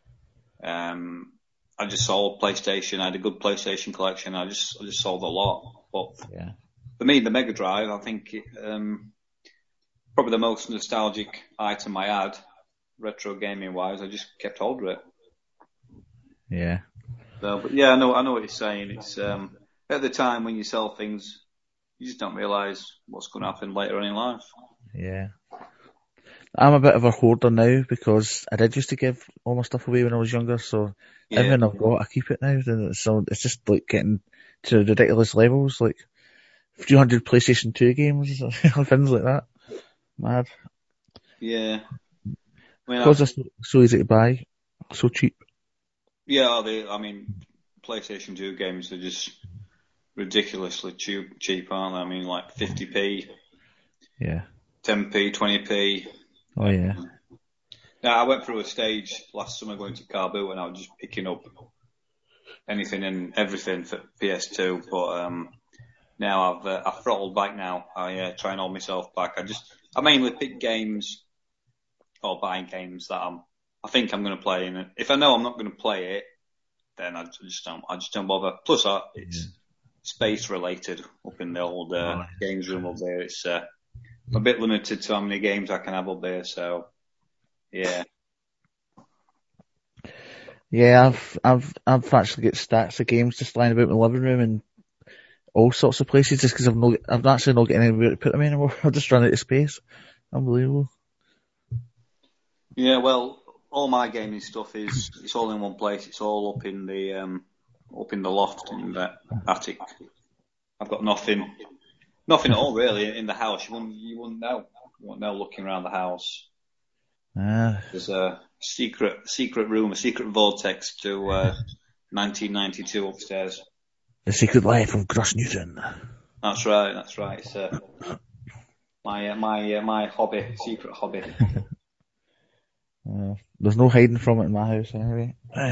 I just sold PlayStation. I had a good PlayStation collection. I just sold a lot. But for me, the Mega Drive, I think, probably the most nostalgic item I had, retro gaming wise. I just kept hold of it. Yeah. So, but yeah, I know what you're saying. It's at the time when you sell things, you just don't realise what's going to happen later on in life. Yeah. I'm a bit of a hoarder now because I did used to give all my stuff away when I was younger, so everything I've got, I keep it now. So it's just like getting to ridiculous levels, like 300 PlayStation 2 games, things like that. Mad. Yeah. Because they're so easy to buy, so cheap. Yeah, I mean, PlayStation 2 games are just ridiculously cheap, aren't they? I mean, like 50p. Yeah. 10p, 20p. Oh, yeah. Now, I went through a stage last summer going to Car Boot and I was just picking up anything and everything for PS2, but now I've throttled back now. I try and hold myself back. I mainly pick games or buy games that I think I'm going to play, and if I know I'm not going to play it, then I just don't bother. Plus, it's space related up in the old games room up there. It's a bit limited to how many games I can have up there. So, yeah. Yeah, I've actually got stacks of games just lying about in my living room, and all sorts of places just because I'm actually not getting anywhere to put them anymore. I've just run out of space. Unbelievable. Yeah, well, all my gaming stuff it's all in one place. It's all up in the loft in the attic. I've got nothing at all really in the house. You wouldn't know. You wouldn't know looking around the house. There's a secret room, a secret vortex to 1992 upstairs. The Secret Life of Gus Newton. That's right. It's my hobby, secret hobby. There's no hiding from it in my house anyway.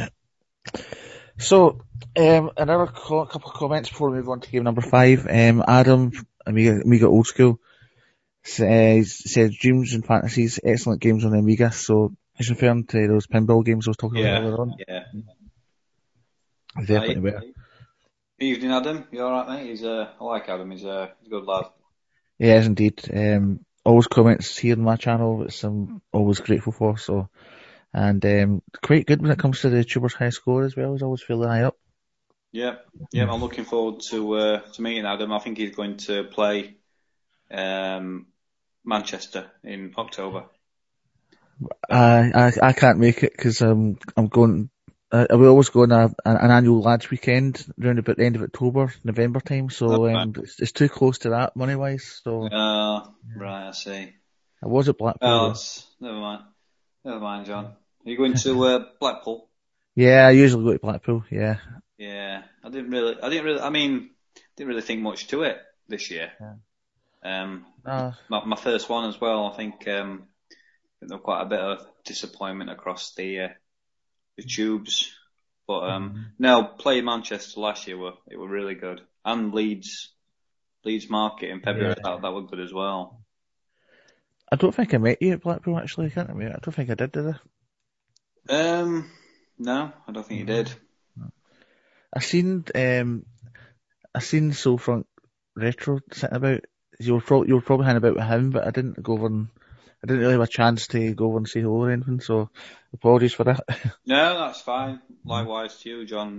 So, another couple of comments before we move on to game number 5. Adam, Amiga Old School, says Dreams and Fantasies, excellent games on the Amiga. So he's referring to those pinball games I was talking about earlier on. Yeah. Definitely better. Evening, Adam. You alright, mate? I like Adam. He's a good lad. He is indeed. Always comments here on my channel, which I'm always grateful for. So, and quite good when it comes to the Tubers high score as well. He's always feeling high up. Yeah. I'm looking forward to meeting Adam. I think he's going to play Manchester in October. I can't make it because I'm going. We always go on an annual lads weekend around about the end of October, November time. So it's too close to that money wise. So right, I see. I was at Blackpool. Never mind, John. Are you going to Blackpool? Yeah, I usually go to Blackpool. Yeah. Yeah, I didn't really think much to it this year. Yeah. My first one as well. I think there was quite a bit of disappointment across the tubes, but no, playing Manchester last year were really good, and Leeds Market in February that were good as well. I don't think I met you at Blackpool actually. I don't think I did I? No, I don't think you did. I seen Soulfront Retro sitting about. You were probably hanging about with him, but I didn't go over and I didn't really have a chance to go over and say hello or anything. So apologies for that. No, that's fine. Likewise to you, John.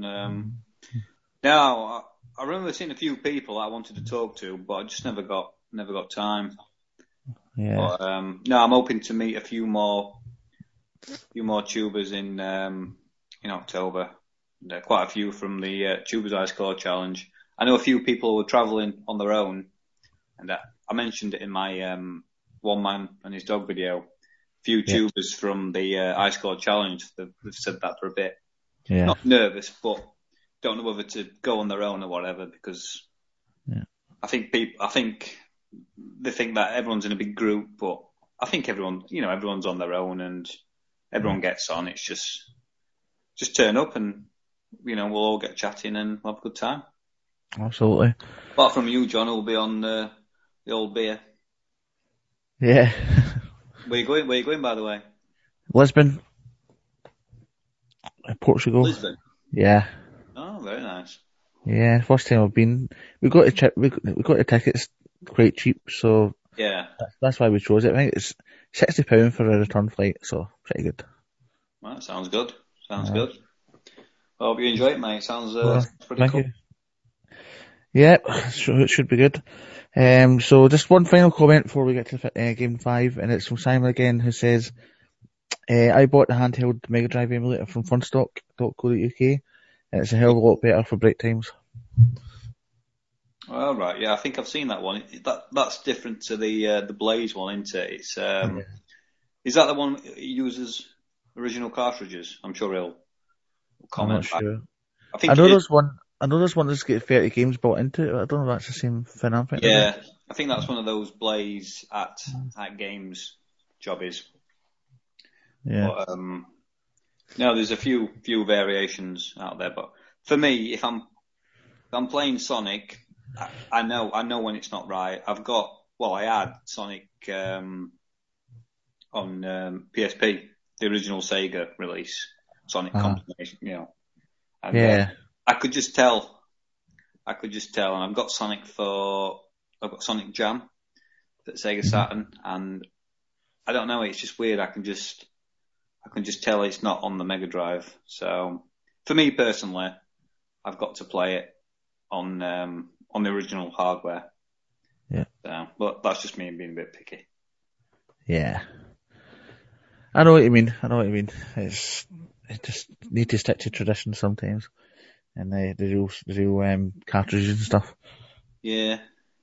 Now I remember seeing a few people I wanted to talk to, but I just never got time. Yeah. But, no, I'm hoping to meet a few more tubers in October. Quite a few from the Tubers High Score Challenge. I know a few people who are travelling on their own, and I mentioned it in my One Man and His Dog video. A few tubers from the High Score Challenge, they've said that they're a bit not nervous, but don't know whether to go on their own or whatever, because I think they think that everyone's in a big group, but I think everyone's on their own and everyone gets on. It's just turn up and we'll all get chatting and we'll have a good time. Absolutely. Apart from you, John, who'll be on the old beer. Yeah. Where you going, by the way? Lisbon. Portugal. Lisbon? Yeah. Oh, very nice. Yeah, first time I've been. We got the tickets quite cheap, so yeah, that's why we chose it. I think it's £60 for a return flight, so pretty good. Well, that sounds good. Good. Well, hope you enjoy it, mate. Sounds pretty thank cool. You. Yeah, it should be good. So just one final comment before we get to game 5, and it's from Simon again, who says, I bought the handheld Mega Drive emulator from funstock.co.uk, and it's a hell of a lot better for break times. All right, yeah, I think I've seen that one. That's different to the Blaze one, isn't it? It's is that the one that uses original cartridges? I'm sure he'll comment. I'm not sure. I know there's one that's got 30 games built into it, but I don't know if that's the same thing. Yeah, I think that's one of those Blaze at games jobbies. Yeah. But, no, there's a few variations out there, but for me, if I'm playing Sonic, I know when it's not right. I had Sonic on PSP, the original Sega release, Sonic Combination, and I could just tell, and I've got Sonic Jam at Sega Saturn, and I don't know, it's just weird. I can just tell it's not on the Mega Drive. So for me personally, I've got to play it on on the original hardware. Yeah. But that's just me being a bit picky. Yeah. I know what you mean. It just need to stick to tradition sometimes, and the real cartridges and stuff. Yeah.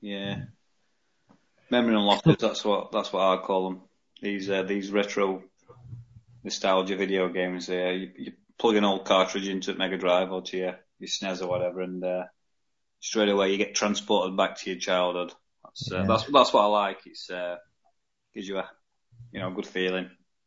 Memory unlockers. That's what I call them. These retro nostalgia video games. You plug an old cartridge into Mega Drive or to your SNES or whatever, and straight away you get transported back to your childhood. That's what I like. It's gives you a good feeling.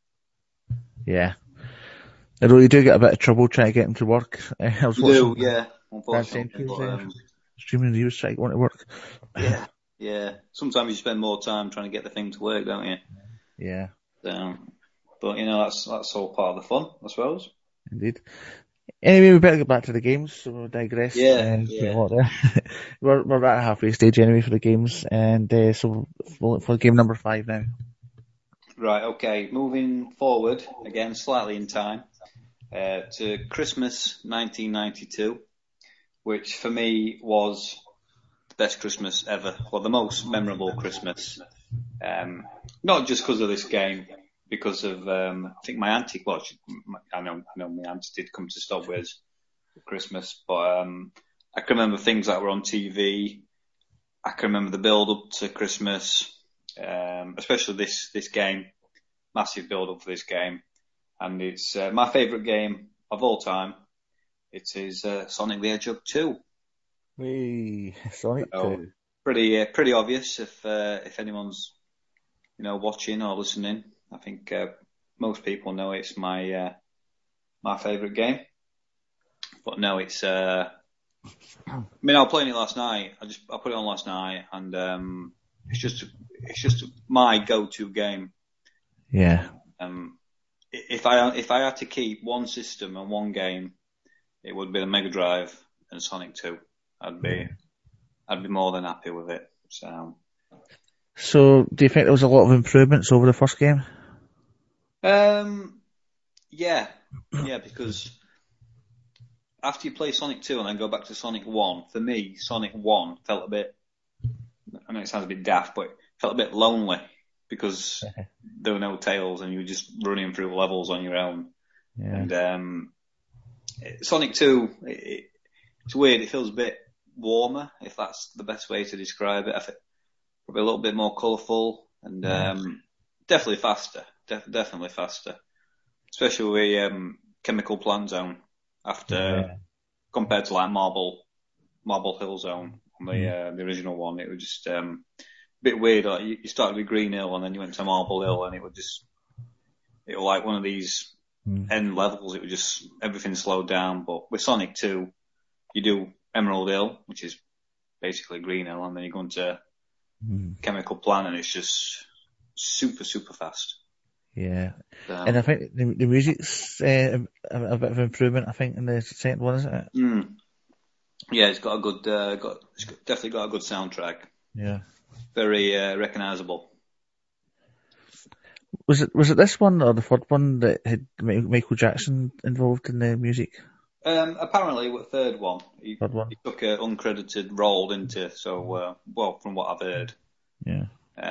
Yeah. Although you do get a bit of trouble trying to get them to work. I was watching yeah. Unfortunately, streaming reviews trying to want to work. Yeah. Sometimes you spend more time trying to get the thing to work, don't you? Yeah. But that's all part of the fun, I suppose. Indeed. Anyway, we better get back to the games, so we'll digress. Yeah. We're about halfway stage anyway for the games, and so for game number 5 now. Right, okay. Moving forward, again, slightly in time, to Christmas 1992, which for me was the best Christmas ever, or the most memorable Christmas. Not just because of this game, because of, I think my auntie, I know my auntie did come to Stobwiz for Christmas, but I can remember things that were on TV. I can remember the build up to Christmas, especially this game, massive build up for this game, and it's my favourite game of all time. It is Sonic the Hedgehog 2. Sonic 2. Pretty obvious if anyone's watching or listening. I think most people know it's my favourite game. But no, it's I was playing it last night. I put it on last night, and it's just my go-to game. Yeah. If I had to keep one system and one game, it would be the Mega Drive and Sonic 2. I'd be more than happy with it. So, do you think there was a lot of improvements over the first game? Yeah, because after you play Sonic 2 and then go back to Sonic 1, for me, Sonic 1 felt a bit, I know it sounds a bit daft, but it felt a bit lonely because there were no tails and you were just running through levels on your own. Yeah. And Sonic 2, it's weird, it feels a bit warmer, if that's the best way to describe it. I think probably a little bit more colourful and definitely faster. Definitely faster. Especially with Chemical Plant Zone compared to like Marble Hill Zone on the original one. It was just a bit weird. Like you started with Green Hill and then you went to Marble Hill and it was like one of these end levels. It was just everything slowed down. But with Sonic 2, you do Emerald Hill, which is basically Green Hill, and then you go into Chemical Plant and it's just super, super fast. Yeah, and I think the music's a bit of improvement. I think in the second one, isn't it? Yeah, it's got a good, definitely got a good soundtrack. Yeah, very recognisable. Was it this one or the third one that had Michael Jackson involved in the music? Apparently, with the third one, he took an uncredited role into. So, from what I've heard. Yeah.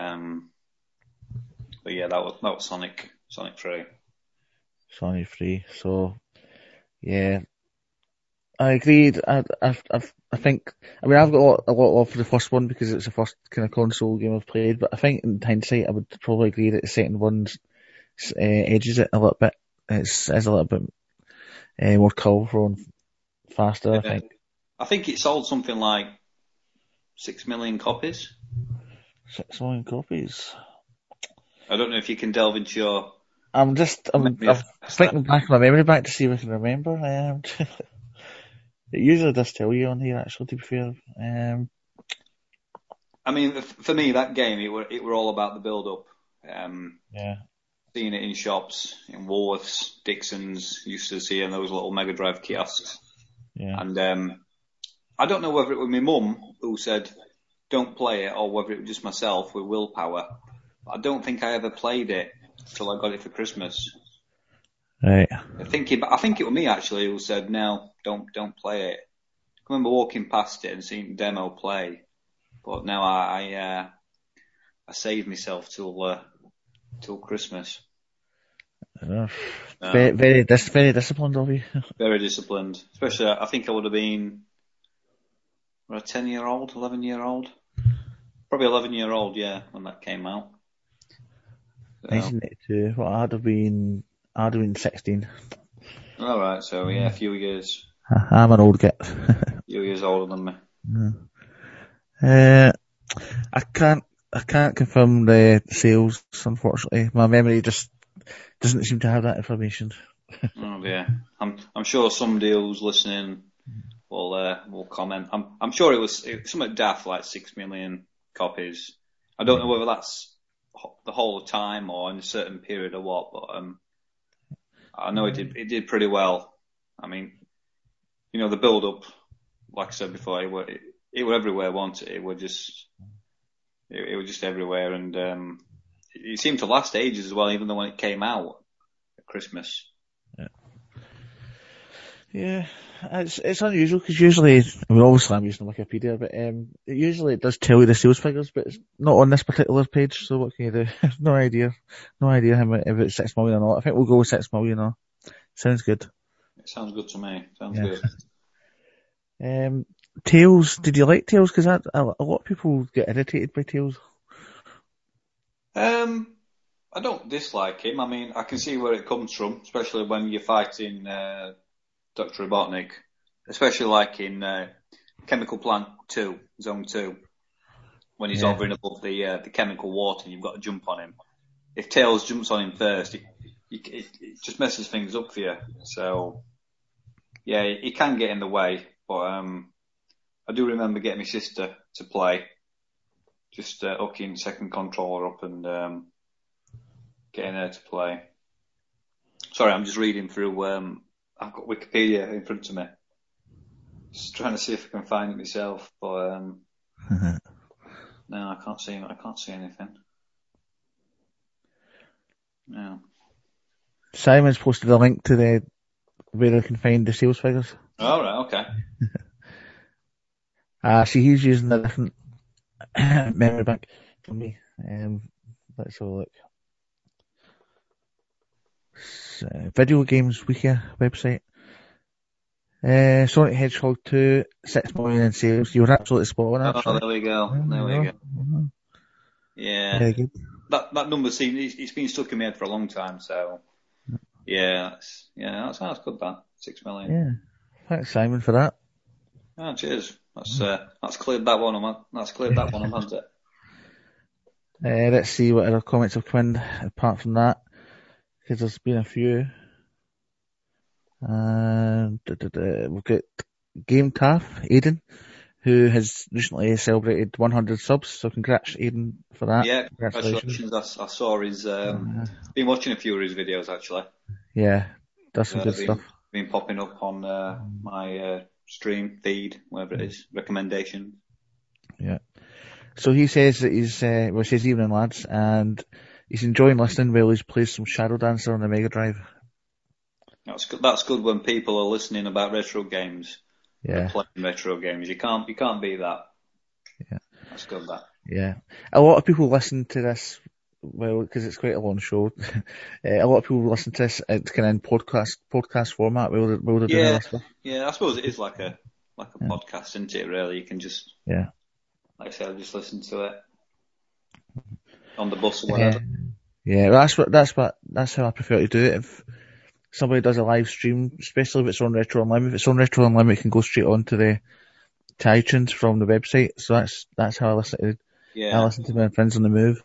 But yeah, that was Sonic 3. Sonic 3. So, yeah, I agreed. I think. I mean, I've got a lot of for the first one because it's the first kind of console game I've played. But I think in hindsight, I would probably agree that the second one edges it a little bit. It's a little bit more colourful and faster. Yeah. I think it sold something like 6 million copies. 6 million copies. I don't know if you can delve into your. I'm thinking back my memory back to see if I can remember. It usually does tell you on here, actually, to be fair. I mean, for me, that game, it were all about the build-up. Yeah. Seeing it in shops, in Woolworths, Dixon's, used to see in those little Mega Drive kiosks. Yeah. And I don't know whether it was my mum who said, don't play it, or whether it was just myself with willpower. I don't think I ever played it till I got it for Christmas. Right. I think it was me actually who said, no, don't play it. remember walking past it and seeing demo play, but now I saved myself till Christmas. Very disciplined of you. Very disciplined, especially I think I would have been a 10-year-old, 11-year-old, probably 11-year-old, yeah, when that came out. 1992. What I'd have been 16. All right, so yeah, a few years. I'm an old git. A few years older than me. I can't confirm the sales, unfortunately. My memory just doesn't seem to have that information. Oh dear. I'm sure somebody who's listening will comment. I'm sure it was something daft like 6 million copies. I don't know whether that's the whole time or in a certain period or what, but I know it did pretty well. I mean, you know, the build up, like I said before, it were everywhere, wasn't it? It was just everywhere, and it seemed to last ages as well, even though when it came out at Christmas. Yeah, it's unusual because usually, I mean, obviously I'm using Wikipedia, but usually it does tell you the sales figures, but it's not on this particular page. So what can you do? No idea how much, if it's 6 million or not. I think we'll go with 6 million. Or sounds good. It sounds good to me. Sounds good. Tails. Did you like Tails? Because a lot of people get irritated by Tails. I don't dislike him. I mean, I can see where it comes from, especially when you're fighting Dr. Robotnik, especially like in Chemical Plant 2, Zone 2, when he's hovering above the chemical water and you've got to jump on him. If Tails jumps on him first, it just messes things up for you. So, yeah, he can get in the way, but I do remember getting my sister to play, just hooking second controller up and getting her to play. Sorry, I'm just reading through. I've got Wikipedia in front of me, just trying to see if I can find it myself. But no, I can't see anything. No. Simon's posted a link to where you can find the sales figures. All right, okay. See, he's using a different memory bank from me. Let's have a look. Video Games Wiki website. Sonic Hedgehog 2, 6 million in sales. You were absolutely spot on, actually. Oh, there we go. There we go. Yeah. Very good. That number it's been stuck in my head for a long time, so that sounds good, that. 6 million. Yeah. Thanks, Simon, for that. Oh, cheers. That's cleared that one up, hasn't it? Let's see what other comments have come in apart from that, because there's been a few. We've got Game Taff, Aidan, who has recently celebrated 100 subs, so congrats, Aidan, for that. Yeah, congratulations. I saw his, been watching a few of his videos, actually. Yeah, that's some good stuff. Been popping up on my stream feed, whatever it is, recommendation. Yeah. So he says that he says evening lads, and he's enjoying listening while he plays some Shadow Dancer on the Mega Drive. That's good when people are listening about retro games. Yeah. Playing retro games. You can't beat that. Yeah. That's good, that. Yeah. A lot of people listen to this, well, because it's quite a long show. A lot of people listen to this, it's kind of in podcast format while they're doing this stuff. Yeah, I suppose it is like a podcast, isn't it, really? You can just, like I said, just listen to it on the bus or whatever. Yeah, that's how I prefer to do it. If somebody does a live stream, especially if it's on Retro Unlimited, if it's on Retro Unlimited, it can go straight on to iTunes from the website. So that's how I listen to. Yeah. I listen to my friends on the move.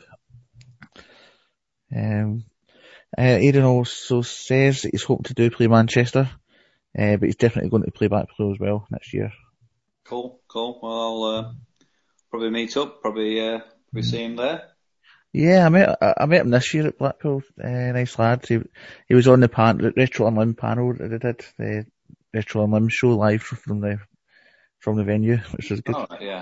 Aidan also says that he's hoping to play Manchester, but he's definitely going to play Blackpool as well next year. Cool. Well, I'll probably meet up. Probably see him there. Yeah, I met him this year at Blackpool. Nice lad. He was on the Retro Unlim panel that they did, the Retro Unlim show live from the venue, which was good. Oh, yeah.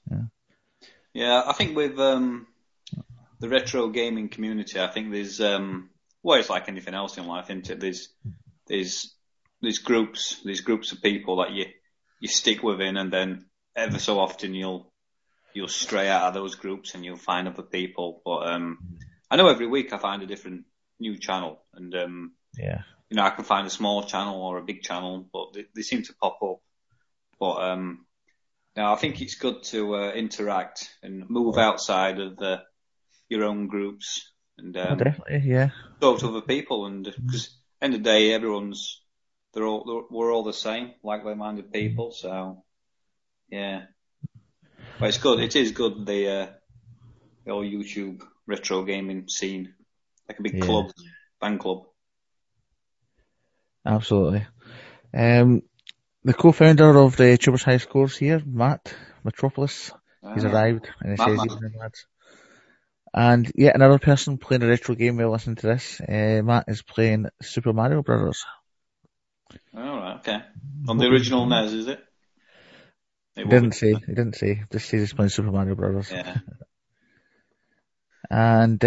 I think with the retro gaming community, I think there's it's like anything else in life, isn't it? There's groups of people that you stick within, and then ever so often you'll stray out of those groups and you'll find other people. But I know every week I find a different new channel, and Yeah. you know, I can find a small channel or a big channel, but they seem to pop up. But now I think it's good to interact and move outside of your own groups and Definitely, yeah. talk to other people. And because end of the day, we're all the same, like-minded people. So yeah, but it's good. It is good. The whole YouTube retro gaming scene, like a big club, fan club. Absolutely. The co-founder of the Tubers High Scores here, Matt Metropolis, he's arrived, and he says evening, lads. And yet another person playing a retro game while listening to this. Matt is playing Super Mario Brothers. All right, okay. On the original NES, is it? He didn't say. Just says he's playing Super Mario Brothers. Yeah. And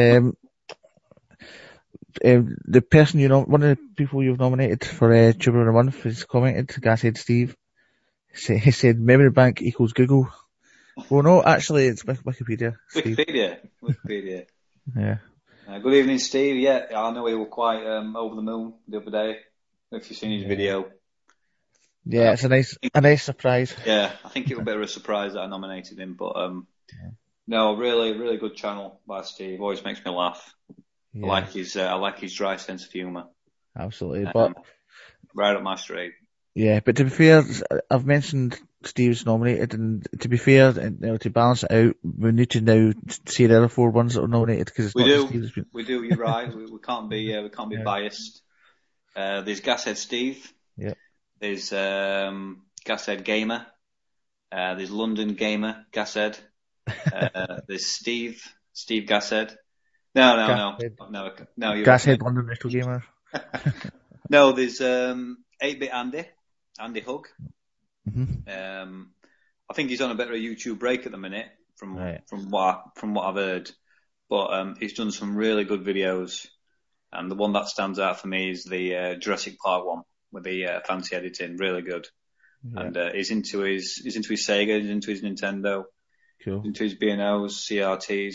the person one of the people you've nominated for Tuber of the Month has commented, Gashead Steve. He said memory bank equals Google. Well, no, actually, it's Wikipedia. Wikipedia. Yeah. Good evening, Steve. Yeah, I know we were quite over the moon the other day. If you've seen his video. Yeah, it's a nice surprise. Yeah, I think it was a bit of a surprise that I nominated him, but no, really, really good channel by Steve. Always makes me laugh. Yeah. I like his dry sense of humour. Absolutely, but right up my street. Yeah, but to be fair, I've mentioned Steve's nominated, and to be fair, to balance it out, we need to now see the other 4 ones that are nominated because it's not Steve's. We do. You're right. we can't be biased. There's Gashead Steve. Yeah. There's Gashead Gamer. There's London Gamer Gashead. There's Steve Gashead. No. You're Gashead right. London Retro Gamer. No, there's 8-Bit Andy Hug. Mm-hmm. I think he's on a bit of a YouTube break at the minute, from what I've heard. But he's done some really good videos, and the one that stands out for me is the Jurassic Park one with the fancy editing, really good. Yeah. And he's into his Sega, he's into his Nintendo, cool. Into his B&Os, CRTs.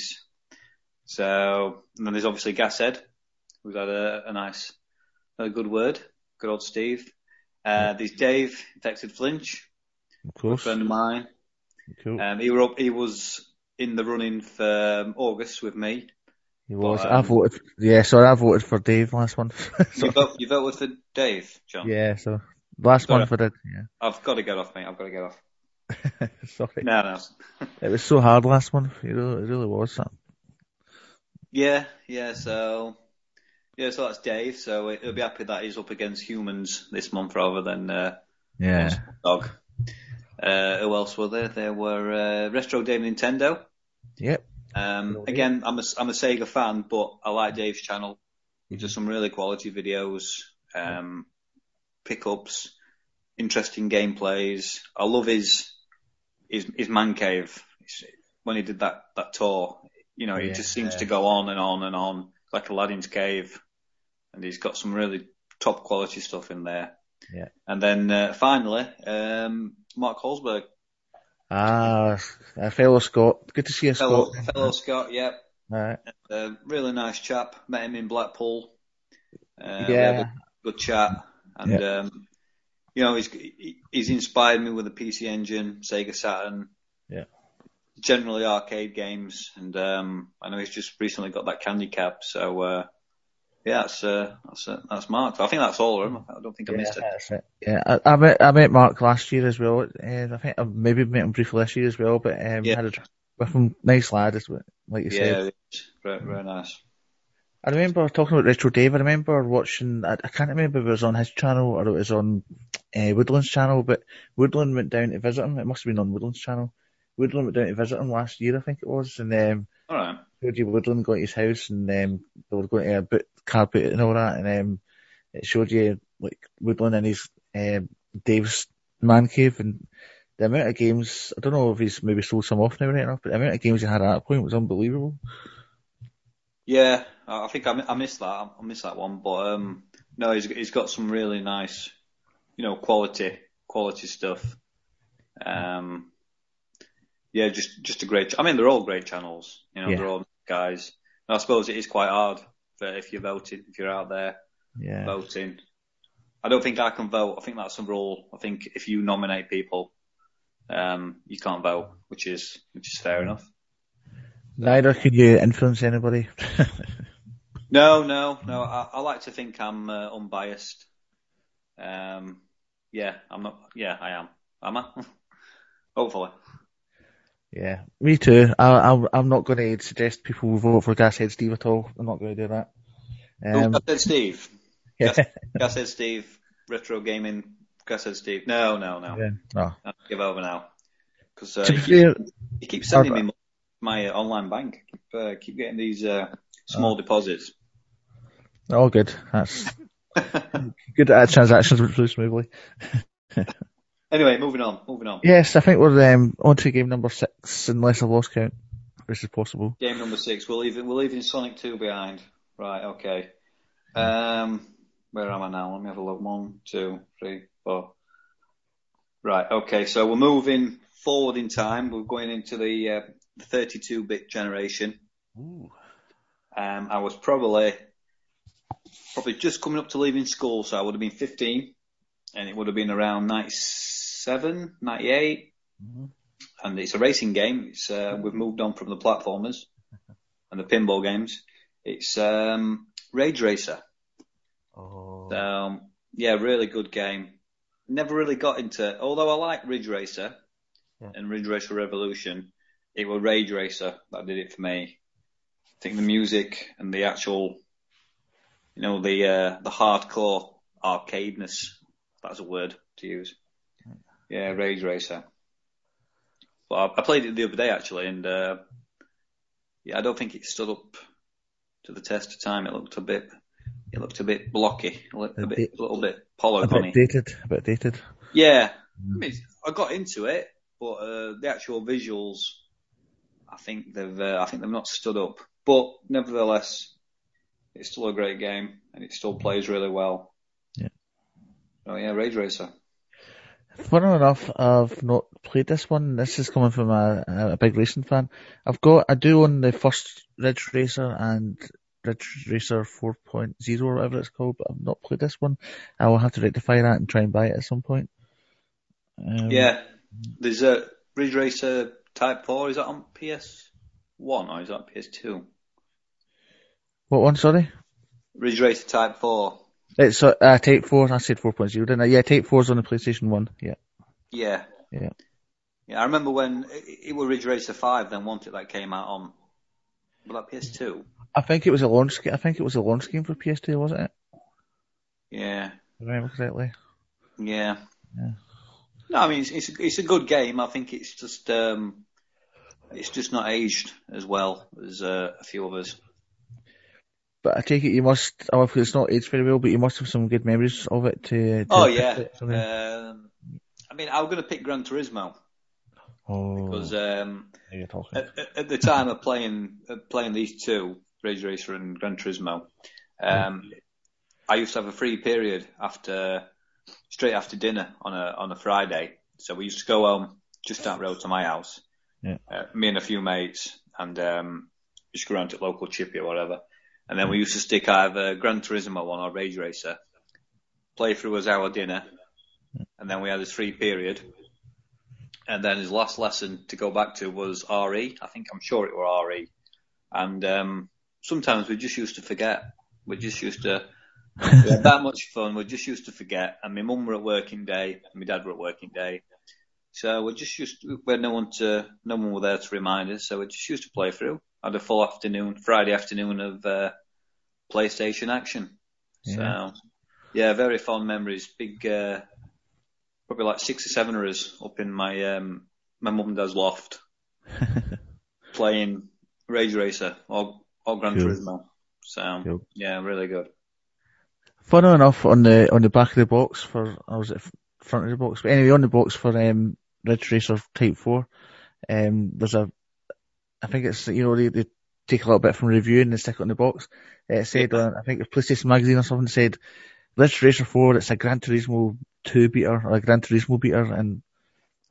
So, and then there's obviously Gashead, who's had a good word, good old Steve. There's Dave, Infected Flinch, of course, a friend of mine. Cool. He was in the running for August with me. He was. But, I voted. I voted for Dave last month. You voted for Dave, John? Yeah. So last month I did. Yeah. I've got to get off, mate. Sorry. No. It was so hard last month. It really was. Yeah. So that's Dave. So he'll be happy that he's up against humans this month rather than dog. Who else were there? There were Retro Dave Nintendo. Yep. Again, I'm a Sega fan, but I like Dave's channel. He does some really quality videos, pickups, interesting gameplays. I love his man cave. When he did that tour, he just seems to go on and on and on, like Aladdin's cave, and he's got some really top quality stuff in there. Yeah. And then finally, Mark Holzberg. Fellow Scott. Good to see you, Scott. Fellow Scott, yeah. All right. Really nice chap. Met him in Blackpool. We had a good chat. And, he's inspired me with the PC Engine, Sega Saturn. Yeah. Generally arcade games. And I know he's just recently got that Candy Cap. So, that's Mark. I think that's all of them. I don't think I missed it. That's it. Yeah, I met Mark last year as well. I think I maybe met him briefly this year as well, but had a trip with him. Nice lad, like you said. Yeah, very nice. I remember talking about Retro Dave. I remember watching. I can't remember if it was on his channel or it was on Woodland's channel, but Woodland went down to visit him. It must have been on Woodland's channel. Woodland went down to visit him last year, I think it was, and all right. Woodland got his house, and they were going to a boot carpet and all that, and it showed you like Woodland and his Dave's man cave, and the amount of games. I don't know if he's maybe sold some off now right enough, but the amount of games he had at that point was unbelievable. Yeah, I think I missed that. I missed that one, but no, he's got some really nice, quality stuff. Yeah, just a great. I mean, they're all great channels. You know, Yeah. they're all guys. And I suppose it is quite hard if you're voting, if you're out there Yeah. voting. I don't think I can vote. I think that's a rule. I think if you nominate people, you can't vote, which is fair enough. Neither can you influence anybody. No. I like to think I'm unbiased. Yeah, I'm not. Yeah, I am. Am I? Hopefully. Yeah, me too. I'm not going to suggest people vote for Gashead Steve at all. I'm not going to do that. Gashead Steve. Yeah. Gashead Steve. Retro Gaming. Gashead Steve. No. Yeah, no. I'll give over now. Because To you keep sending me my online bank. Keep getting these small deposits. All good. That's good at transactions really smoothly. Anyway, moving on. Yes, I think we're on to game number 6, unless I've lost count, which is possible. Game number 6. We're leaving Sonic 2 behind. Right, okay. Where am I now? Let me have a look. 1, 2, 3, 4. Right, okay. So we're moving forward in time. We're going into the 32-bit generation. Ooh. I was probably just coming up to leaving school, so I would have been 15, and it would have been around 97, 98. Mm-hmm. And it's a racing game. It's we've moved on from the platformers and the pinball games. It's Rage Racer. Oh. So, yeah, really good game. Never really got into, although I like Ridge Racer and Ridge Racer Revolution, it was Rage Racer that did it for me. I think the music and the actual, the hardcore arcadeness, that's a word to use. Yeah, Rage Racer. But I played it the other day actually, and I don't think it stood up to the test of time. It looked a bit blocky, a little bit polygony. A bit dated. Yeah, I mean, I got into it, but the actual visuals, I think they've not stood up. But nevertheless, it's still a great game, and it still plays really well. Yeah. Oh yeah, Rage Racer. Funnily enough, I've not played this one. This is coming from a big racing fan. I do own the first Ridge Racer and Ridge Racer 4.0 or whatever it's called, but I've not played this one. I will have to rectify that and try and buy it at some point. Yeah, there's a Ridge Racer Type 4. Is that on PS1 or is that PS2? What one, sorry? Ridge Racer Type 4. It's Type 4, I said 4.0, didn't I? Yeah, Type 4's on the PlayStation 1, yeah. Yeah, I remember when it was Ridge Racer 5 then, wasn't it, that came out on, was that PS2? I think it was a launch game for PS2, wasn't it? Yeah. If I remember correctly. Yeah. No, I mean, it's a good game. I think it's just not aged as well as a few others. But I take it you must, it's not aged very well, but you must have some good memories of it to Oh, yeah. I mean, I was going to pick Gran Turismo. Oh. Because You're talking. at the time of playing these two, Rage Racer and Gran Turismo, I used to have a free period straight after dinner on a Friday. So we used to go home just down the road to my house, me and a few mates, and just go around to local chippy or whatever. And then we used to stick either Gran Turismo on or Rage Racer, play through as our dinner, and then we had this free period. And then his last lesson to go back to was RE. I'm sure it was RE. And sometimes we just used to forget. We had that much fun. We just used to forget. And my mum were at working day, and my dad were at working day. So we had no one were there to remind us. So we just used to play through. Had a full Friday afternoon of PlayStation action. Yeah. So yeah, very fond memories. Big, probably like 6 or 7 of us up in my mum and dad's loft, playing Rage Racer or Gran Turismo. So yeah, really good. Funny enough, on the back of the box or was it front of the box? But anyway, on the box for Ridge Racer Type 4, there's I think it's, they take a little bit from review and they stick it on the box. It said, I think it was PlayStation Magazine or something, said, Ridge Racer 4, it's a Gran Turismo 2 beater, or a Gran Turismo beater, and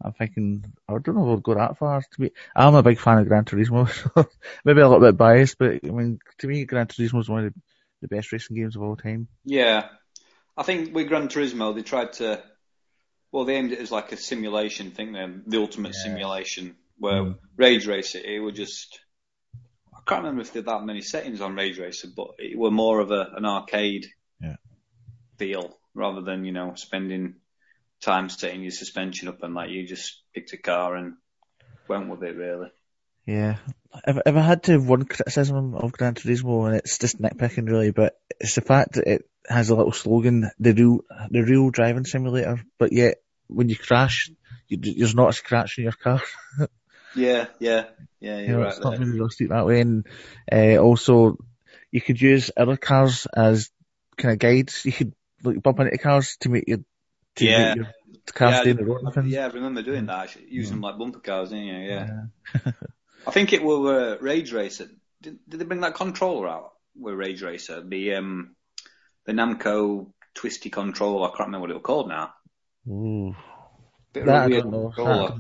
I'm thinking, I don't know if I'll go that far. I'm a big fan of Gran Turismo, so maybe a little bit biased, but I mean, to me, Gran Turismo is one of the best racing games of all time. Yeah. I think with Gran Turismo, they tried to, well, they aimed it as like a simulation thing, the ultimate simulation, where Rage Racer, it would just, I can't remember if there were that many settings on Rage Racer, but it were more of an arcade feel, rather than, spending time setting your suspension up and you just picked a car and went with it, really. Yeah. If I had to have one criticism of Gran Turismo, and it's just nitpicking really, but it's the fact that it has a little slogan, the real driving simulator, but yet when you crash, there's not a scratch in your car. Yeah, you're right it's not there. really realistic that way, and also you could use other cars as kind of guides. You could bump into cars to make your car stay in the road. Yeah, I remember doing that, actually, using them like bumper cars, didn't you? Yeah. I think it were Rage Racer. Did they bring that controller out with Rage Racer? The Namco twisty controller. I can't remember what it was called now. Ooh. Bit of a weird controller.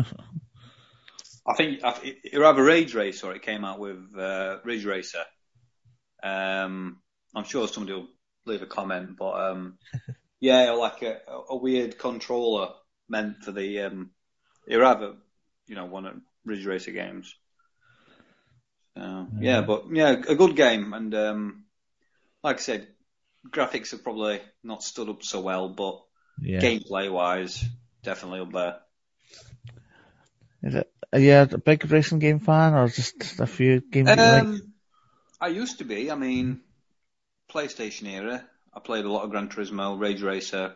I think it was either Rage Racer or it came out with Ridge Racer. I'm sure somebody will leave a comment, but yeah, like a weird controller meant for the it was either one of Ridge Racer games. Yeah, but yeah, a good game, and like I said, graphics have probably not stood up so well, but gameplay wise, definitely up there. Is it? Are you a big racing game fan, or just a few games that you like? I used to be. I mean, PlayStation era, I played a lot of Gran Turismo, Rage Racer,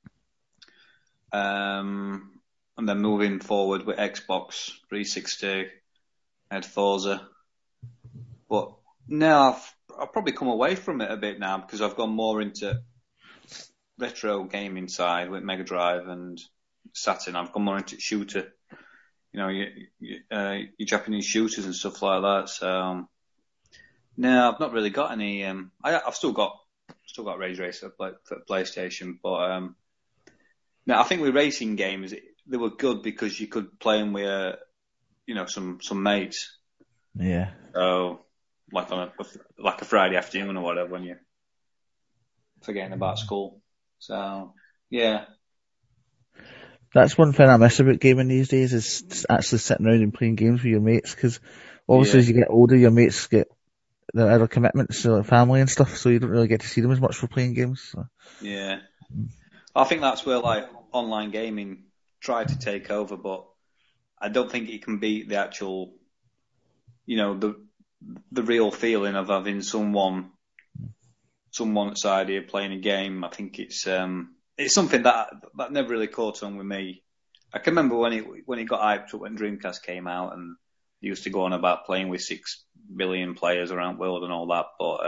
and then moving forward with Xbox 360, I had Forza. But now I've probably come away from it a bit now because I've gone more into retro gaming side with Mega Drive and Saturn. I've gone more into shooter, your Japanese shooters and stuff like that. So no, I've not really got any. I've still got Rage Racer for PlayStation, but no, I think with racing games they were good because you could play them with some mates. Yeah. So like on a Friday afternoon or whatever when you're forgetting about school. So yeah. That's one thing I miss about gaming these days is actually sitting around and playing games with your mates, because obviously as you get older, your mates get their other commitments to family and stuff, so you don't really get to see them as much for playing games. So. Yeah. I think that's where online gaming tried to take over, but I don't think it can beat the actual, the real feeling of having someone side here playing a game. I think it's something that never really caught on with me. I can remember when it got hyped up when Dreamcast came out, and they used to go on about playing with 6 billion players around the world and all that. But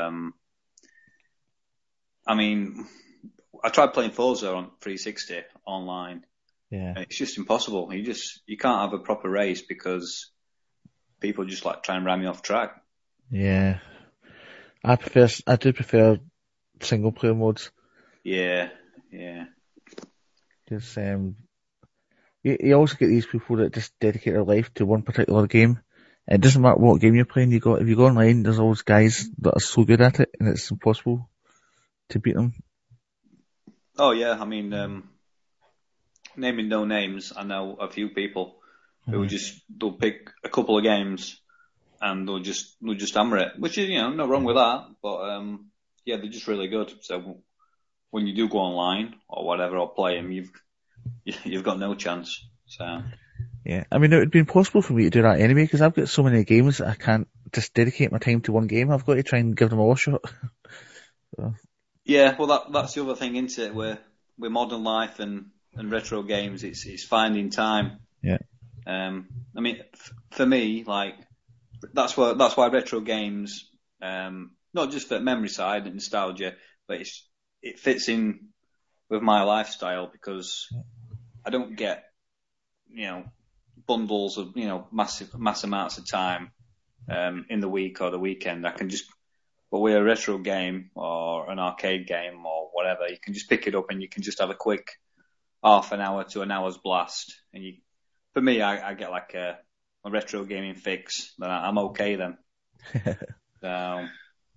I mean, I tried playing Forza on 360 online. Yeah, it's just impossible. You can't have a proper race because people just try and ram you off track. Yeah, I do prefer single player modes. Yeah. Because you also get these people that just dedicate their life to one particular game. It doesn't matter what game you're playing. If you go online, there's always guys that are so good at it, and it's impossible to beat them. Oh yeah, I mean, naming no names, I know a few people who they'll pick a couple of games and they'll just hammer it, which is no wrong with that, but yeah, they're just really good. So when you do go online or whatever or play them, you've got no chance. So yeah, I mean, it would be impossible for me to do that anyway, because I've got so many games that I can't just dedicate my time to one game. I've got to try and give them all a shot. So. Yeah, well, that's the other thing, isn't it? With modern life and retro games, it's finding time. Yeah. I mean, for me, that's why retro games, not just for memory side and nostalgia, but it fits in with my lifestyle because I don't get, bundles of, mass amounts of time, in the week or the weekend. I can just, but with a retro game or an arcade game or whatever, you can just pick it up and you can just have a quick half an hour to an hour's blast and for me, I get like a retro gaming fix, then I'm okay then. So,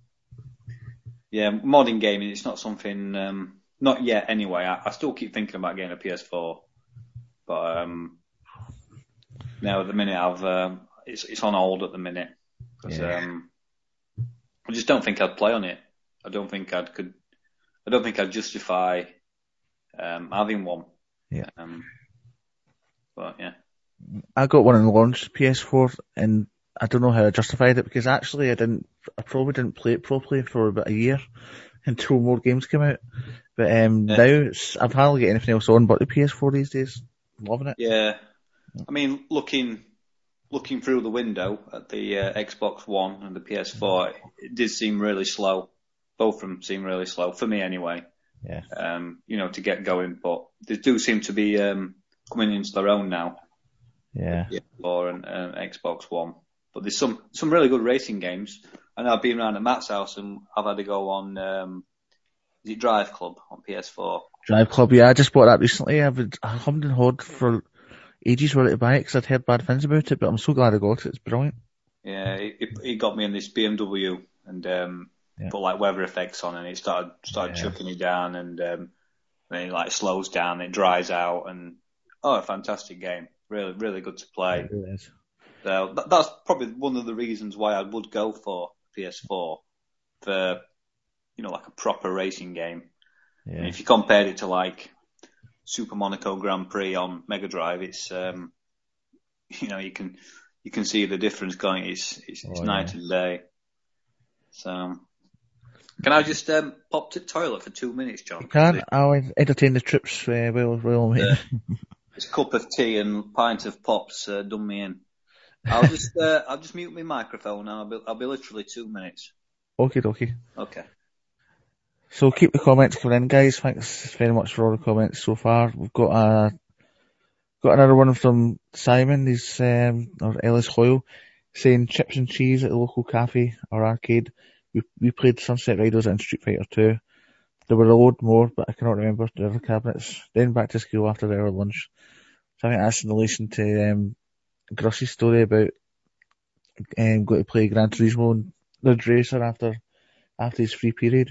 yeah, modern gaming, it's not something, not yet anyway. I still keep thinking about getting a PS4, but now at the minute it's on hold at the minute. Because I just don't think I'd play on it. I don't think I'd justify having one. Yeah. But yeah. I got one in launch PS4, and I don't know how I justified it, because actually I probably didn't play it properly for about a year until more games came out. But now I've hardly got anything else on but the PS4 these days. Loving it. Yeah. I mean, looking through the window at the Xbox One and the PS4, it did seem really slow. Both of them seem really slow, for me anyway. Yeah. To get going, but they do seem to be coming into their own now. Yeah. PS4 and Xbox One. But there's some really good racing games. I know I've been around at Matt's house and I've had to go on, is it Drive Club on PS4? Drive Club, yeah, I just bought that recently. I hummed and hawed for ages whether to buy it because I'd heard bad things about it, but I'm so glad I got it. It's brilliant. Yeah, he got me in this BMW and put like weather effects on, and it started chucking it down, and then it like slows down, it dries out, and a fantastic game. Really, really good to play. It really is. So that's probably one of the reasons why I would go for PS4 for, like a proper racing game. Yeah. And if you compared it to like Super Monaco Grand Prix on Mega Drive, it's you can see the difference going. It's night and day. So, can I just pop to the toilet for 2 minutes, John? You can. I'll entertain the troops while I'm here. This cup of tea and pint of pops done me in. I'll just mute my microphone and I'll be literally 2 minutes. Okie dokie. Okay. So keep the comments coming in, guys. Thanks very much for all the comments so far. We've got another one from Simon. He's or Ellis Hoyle saying chips and cheese at the local cafe or arcade. We played Sunset Riders and Street Fighter 2. There were a load more, but I cannot remember the other cabinets. Then back to school after the hour lunch. So I think that's in relation to Gruss's story about going to play Gran Turismo and Ridge Racer after his free period.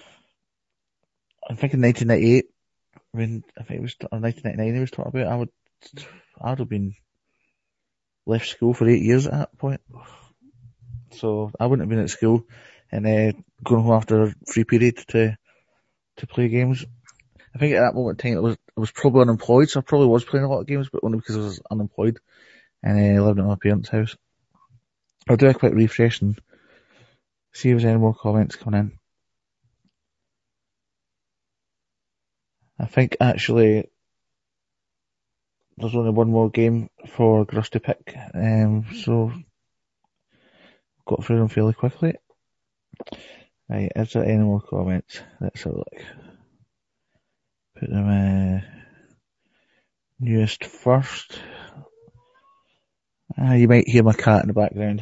I think in 1998, I think it was 1999 he was talking about, I'd have been left school for 8 years at that point. So I wouldn't have been at school and going home after a free period to play games. I think at that moment in time I was probably unemployed, so I probably was playing a lot of games, but only because I was unemployed and living at my parents' house. I'll do a quick refresh and see if there's any more comments coming in. I think actually there's only one more game for Gruss to pick, so got through them fairly quickly. Right, is there any more comments? Let's have a look. Put them newest first. You might hear my cat in the background.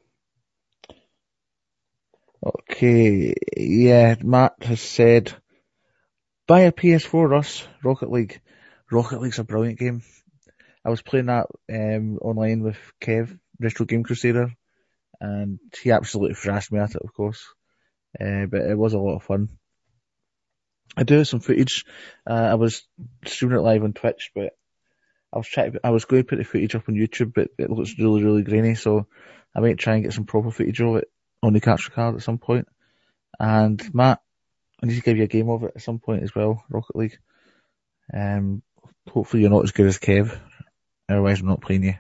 Okay, yeah, Matt has said, buy a PS4, Russ. Rocket League. Rocket League's a brilliant game. I was playing that online with Kev, Retro Game Crusader, and he absolutely thrashed me at it, of course. But it was a lot of fun. I do have some footage. I was streaming it live on Twitch, but I was going to put the footage up on YouTube, but it looks really, really grainy, so I might try and get some proper footage of it on the capture card at some point. And Matt, I need to give you a game of it at some point as well, Rocket League. Hopefully you're not as good as Kev, otherwise I'm not playing you.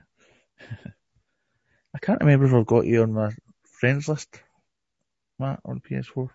I can't remember if I've got you on my friends list, Matt, on PS4.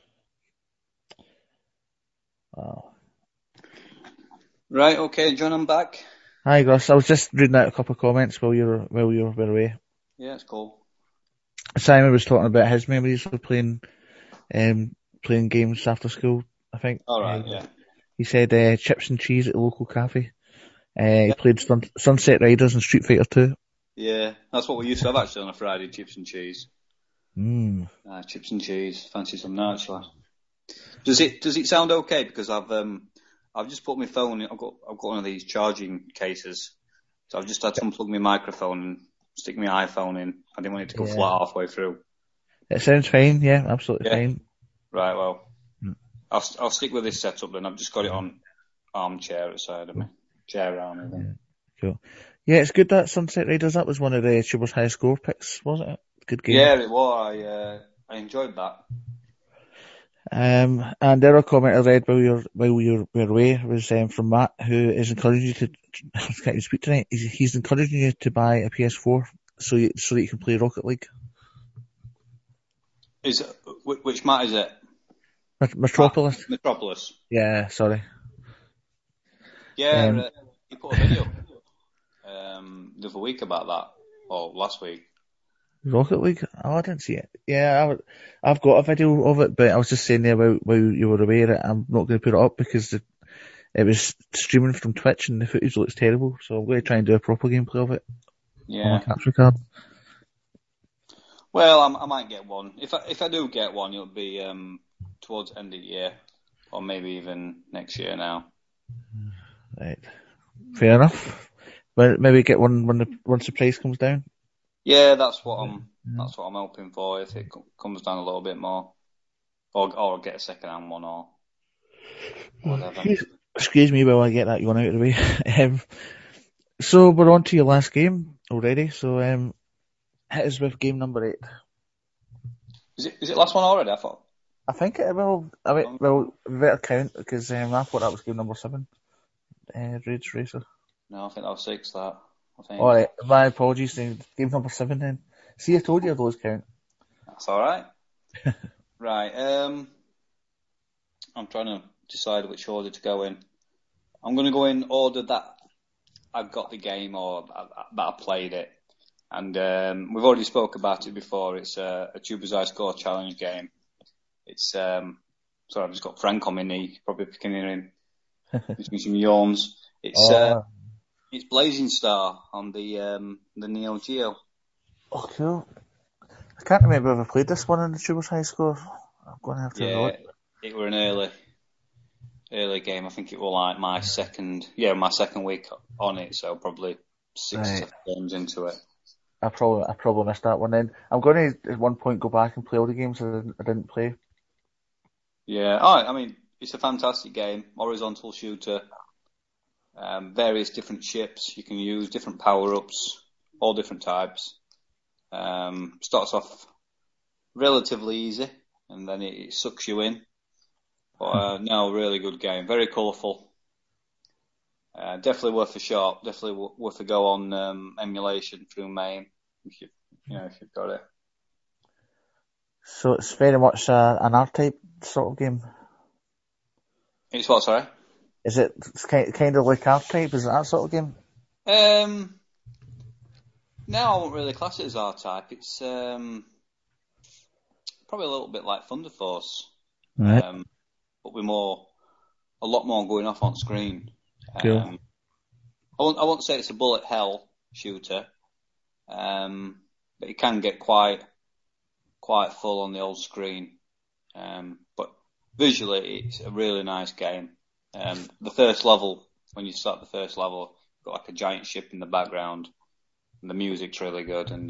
Wow. Right, okay, John, I'm back. Hi, Gus. I was just reading out a couple of comments while you were away. Yeah, it's cool. Simon was talking about his memories of playing games after school, I think. All right, yeah. He said chips and cheese at the local cafe. He played Sunset Riders and Street Fighter 2. Yeah, that's what we used to have actually on a Friday, chips and cheese. Chips and cheese. Fancy some now, actually. Does it sound okay? Because I've just put my phone in, I've got one of these charging cases So I've just had to unplug my microphone and stick my iPhone in. I didn't want it to go flat halfway through. It sounds fine, yeah, absolutely fine. Right, well, I'll stick with this setup then. I've just got it on armchair at the side of me. Chair arm, I think. Cool. Yeah, it's good that Sunset Riders. That was one of the Tuber's high score picks, wasn't it? Good game. Yeah, it was. I enjoyed that. And the other comment I read while you were away was from Matt, who is encouraging you to. I can't even speak tonight. He's encouraging you to buy a PS4 so that you can play Rocket League. Which Matt is it? Metropolis. Metropolis. Yeah, sorry. Yeah, he put a video the other week about that, or last week. Rocket League? Oh, I didn't see it. Yeah, I've got a video of it, but I was just saying there while you were away, I'm not going to put it up because it was streaming from Twitch and the footage looks terrible, so I'm going to try and do a proper gameplay of it. Yeah. On my capture card. Well, I might get one. If I do get one, it'll be towards the end of the year, or maybe even next year now. Right. Fair enough. But maybe get one once the price comes down. Yeah, that's what I'm hoping for. If it comes down a little bit more, or get a second-hand one or whatever. Excuse me while I get that one out of the way. So we're on to your last game already. So hit us with game number 8. Is it last one already? I think it will. We better count because I thought that was game number 7. Ridge Racer. No, I think that was 6. That. I think. Alright, my apologies. Game number 7 then. See, I told you I'd lose count. That's alright. Right, I'm trying to decide which order to go in. I'm going to go in order that I've got the game or that I played it. And we've already spoke about it before. It's a Tuber's High Score Challenge game. It's, sorry, I've just got Frank on my knee. Probably can hear him. Gives me some yawns. It's Blazing Star on the Neo Geo. Oh, cool. I can't remember if I played this one in the Tuber's High Score. I'm going to have to know it. It were an early game. I think it was like my second week on it, so probably 6 or 7 games into it. I probably missed that one then. I'm going to at one point go back and play all the games I didn't play. Yeah, I mean, it's a fantastic game. Horizontal shooter. Various different ships you can use, different power-ups, all different types. Starts off relatively easy, and then it sucks you in. But no, really good game. Very colourful. Definitely worth a shot. Definitely worth a go on emulation through MAME if you've got it. So it's very much an R-type sort of game. It's what, sorry? Is it kind of like R-type? Is it that sort of game? No, I won't really class it as R-type. It's probably a little bit like Thunder Force, right. But with a lot more going off on screen. Cool. I won't say it's a bullet hell shooter, but it can get quite full on the old screen. But visually, it's a really nice game. The first level, when you start the first level, you've got like a giant ship in the background, and the music's really good. And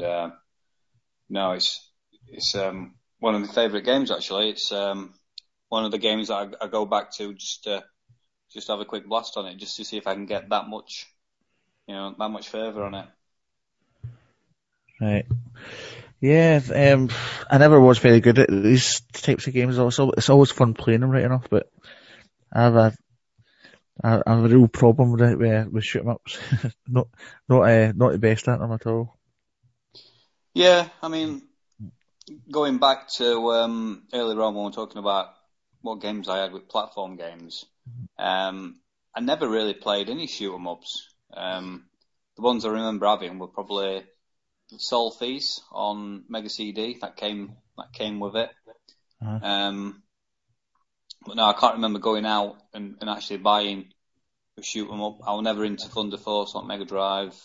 it's one of my favourite games actually. It's one of the games that I go back to just to have a quick blast on it, just to see if I can get that much further on it. Right. Yeah, I never was very good at these types of games. Also, it's always fun playing them right enough, but I have a real problem with shoot 'em ups. not the best at them at all. Yeah, I mean, going back to earlier on when we were talking about what games I had with platform games, I never really played any shoot 'em ups. The ones I remember having were probably Solfees on Mega CD that came with it. Uh-huh. But no, I can't remember going out and actually buying a shoot 'em up. I was never into Thunder Force on Mega Drive,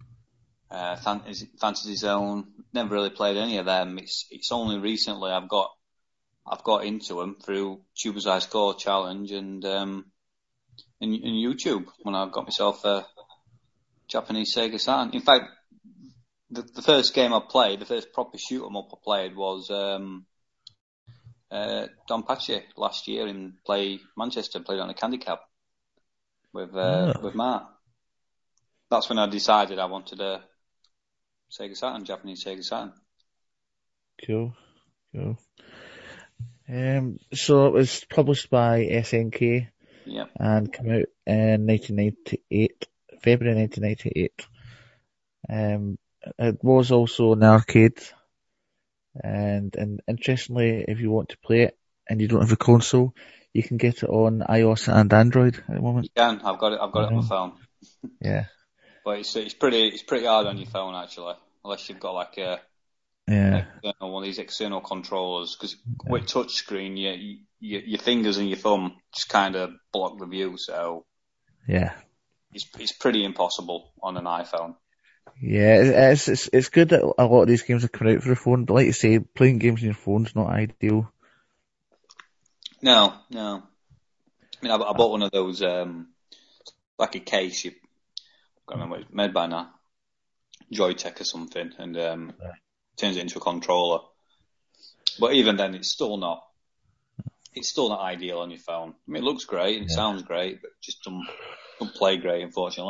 Fantasy Zone. Never really played any of them. It's only recently I've got into them through Tuber's High Score Challenge and YouTube when I got myself a Japanese Sega Saturn. In fact, the first game I played, the first proper shoot 'em up I played was Donpachi last year in Manchester. Played on a Candy Cab with Mark. That's when I decided I wanted a Sega Saturn, Japanese Sega Saturn. Cool. So it was published by SNK. Yep. And came out in 1998, February 1998. It was also an arcade, and interestingly, if you want to play it and you don't have a console, you can get it on iOS and Android at the moment. You can. I've got it on my phone. Yeah. But it's pretty hard on your phone actually, unless you've got like one of these external controllers, because with touchscreen, your fingers and your thumb just kind of block the view. So yeah, it's pretty impossible on an iPhone. Yeah, it's good that a lot of these games are coming out for the phone, but like you say, playing games on your phone's not ideal. No. I mean, I bought one of those like a case. I can't remember what it's made by now, Joytech or something, and turns it into a controller. But even then, it's still not ideal on your phone. I mean, it looks great and it sounds great, but it just don't play great, unfortunately.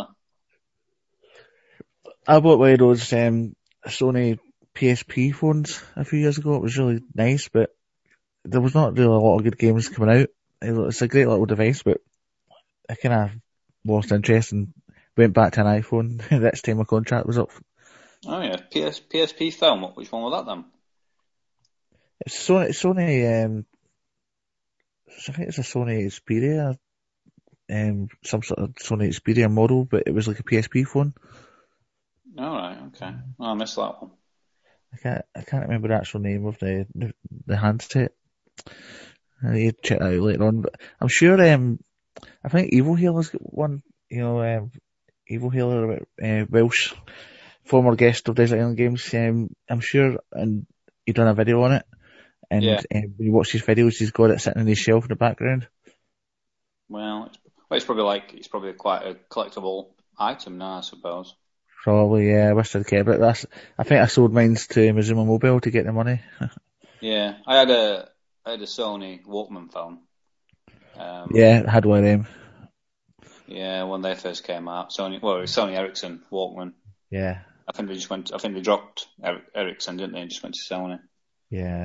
I bought one of those Sony PSP phones a few years ago. It was really nice, but there was not really a lot of good games coming out. It's a great little device, but I kind of lost interest and went back to an iPhone. That's time my contract was up. Oh yeah, PSP phone. Which one was that then? It's Sony. I think it's a Sony Xperia, some sort of Sony Xperia model, but it was like a PSP phone. All right, okay. Oh, I missed that one. I can't remember the actual name of the handset. I need to check that out later on, but I'm sure. I think Evil Healer's got one. You know, Evil Healer, Welsh, former guest of Desert Island Games. I'm sure, and he done a video on it. And when you watch his videos, he's got it sitting on his shelf in the background. Well, it's probably quite a collectible item now, I suppose. Probably, yeah. I wish I'd kept it. I think I sold mine to Mizuma Mobile to get the money. Yeah, I had a Sony Walkman phone. Yeah, I had one of them. Yeah, when they first came out, it was Sony Ericsson Walkman. Yeah. I think they dropped Ericsson, didn't they? And just went to Sony. Yeah.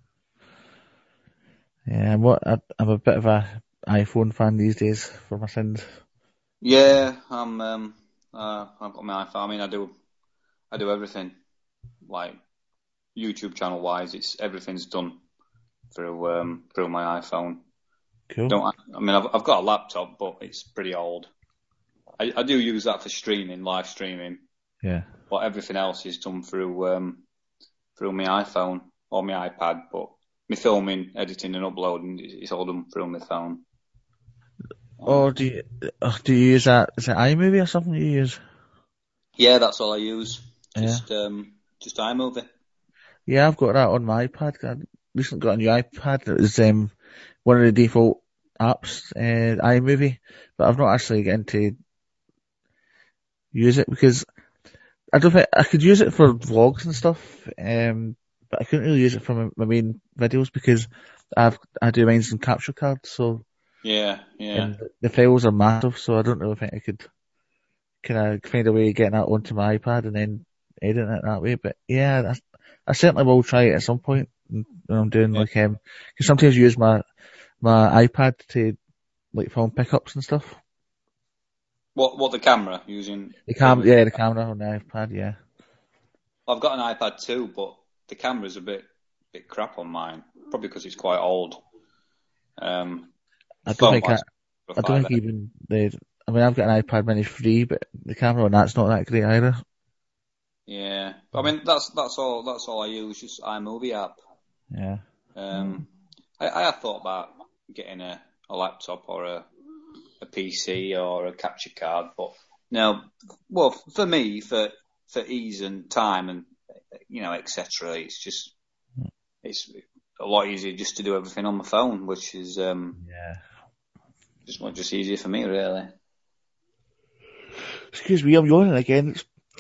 Yeah, I'm a bit of a iPhone fan these days for my sins. Yeah, I've got my iPhone. I mean, I do everything, like YouTube channel wise. Everything's done through my iPhone. Cool. I've got a laptop, but it's pretty old. I do use that for streaming, live streaming. Yeah. But everything else is done through my iPhone or my iPad. But my filming, editing, and uploading is all done through my phone. Oh, do you use that? Is it iMovie or something you use? Yeah, that's all I use. Just iMovie. Yeah, I've got that on my iPad. I recently got a new iPad. It was one of the default apps, iMovie, but I've not actually getting to use it because I don't think I could use it for vlogs and stuff, but I couldn't really use it for my main videos because I do mine in capture cards, so yeah. And the files are massive, so I don't really think I could kind of find a way of getting that onto my iPad and then editing it that way. But yeah, I certainly will try it at some point when I'm doing because sometimes I use my iPad to like film pickups and stuff. What the camera using? The camera on the iPad. Yeah. I've got an iPad too, but the camera's a bit crap on mine, probably because it's quite old. I don't think even I've got an iPad Mini 3, but the camera on that's not that great either. Yeah, I mean that's all I use, just iMovie app. Yeah. I have thought about getting a laptop or a PC or a capture card, but no. Well, for me, for ease and time and etc. It's a lot easier just to do everything on my phone, which is just easier for me, really. Excuse me, I'm yawning again.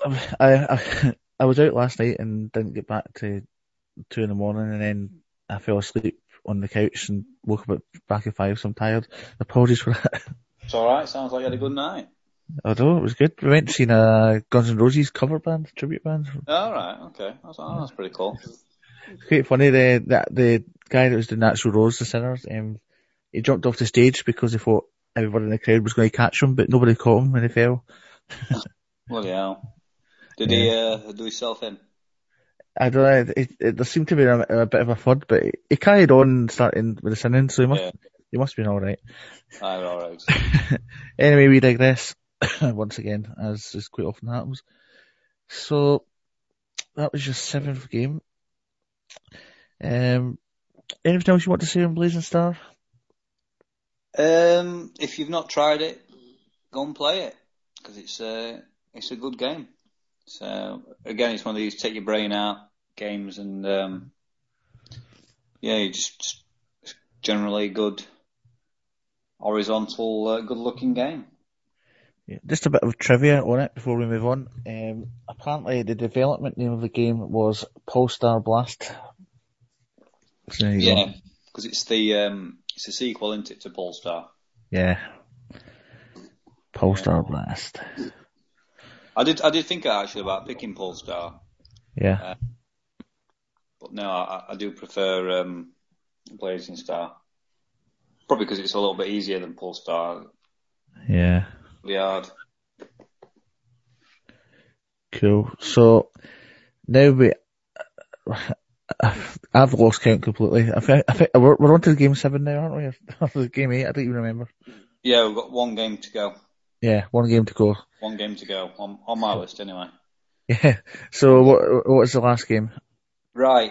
I was out last night and didn't get back to 2 in the morning, and then I fell asleep on the couch and woke up back at 5, so I'm tired. Apologies for that. It's alright, sounds like you had a good night. I don't know, it was good. We went to see a Guns N' Roses cover band, tribute band. Alright, okay. That's pretty cool. It's quite funny, the guy that was doing Natural Rose, the singer, he jumped off the stage because he thought everybody in the crowd was going to catch him, but nobody caught him when he fell. Well, yeah. Did he do himself in? I don't know, there seemed to be a bit of a thud, but he carried on starting with the singing, so he must have been alright. Alright. Anyway, we digress once again, as quite often happens. So, that was your 7th game. Anything else you want to say on Blazing Star? If you've not tried it, go and play it, because it's a good game. So again, it's one of these take your brain out games, and you just generally good horizontal, good looking game. Yeah, just a bit of trivia on it before we move on. Apparently, the development name of the game was Polestar Blast. So because it's a sequel, isn't it, to Polestar? Yeah, Polestar Blast. I did think actually about picking Polestar. Yeah. But no, I do prefer Blazing Star. Probably because it's a little bit easier than Polestar. Yeah. Really hard. Cool. So now I've lost count completely. I think we're on to game 7 now, aren't we? Or game 8? I don't even remember. Yeah, we've got one game to go. Yeah, one game to go. One game to go on my list anyway. Yeah. So what was the last game? Right.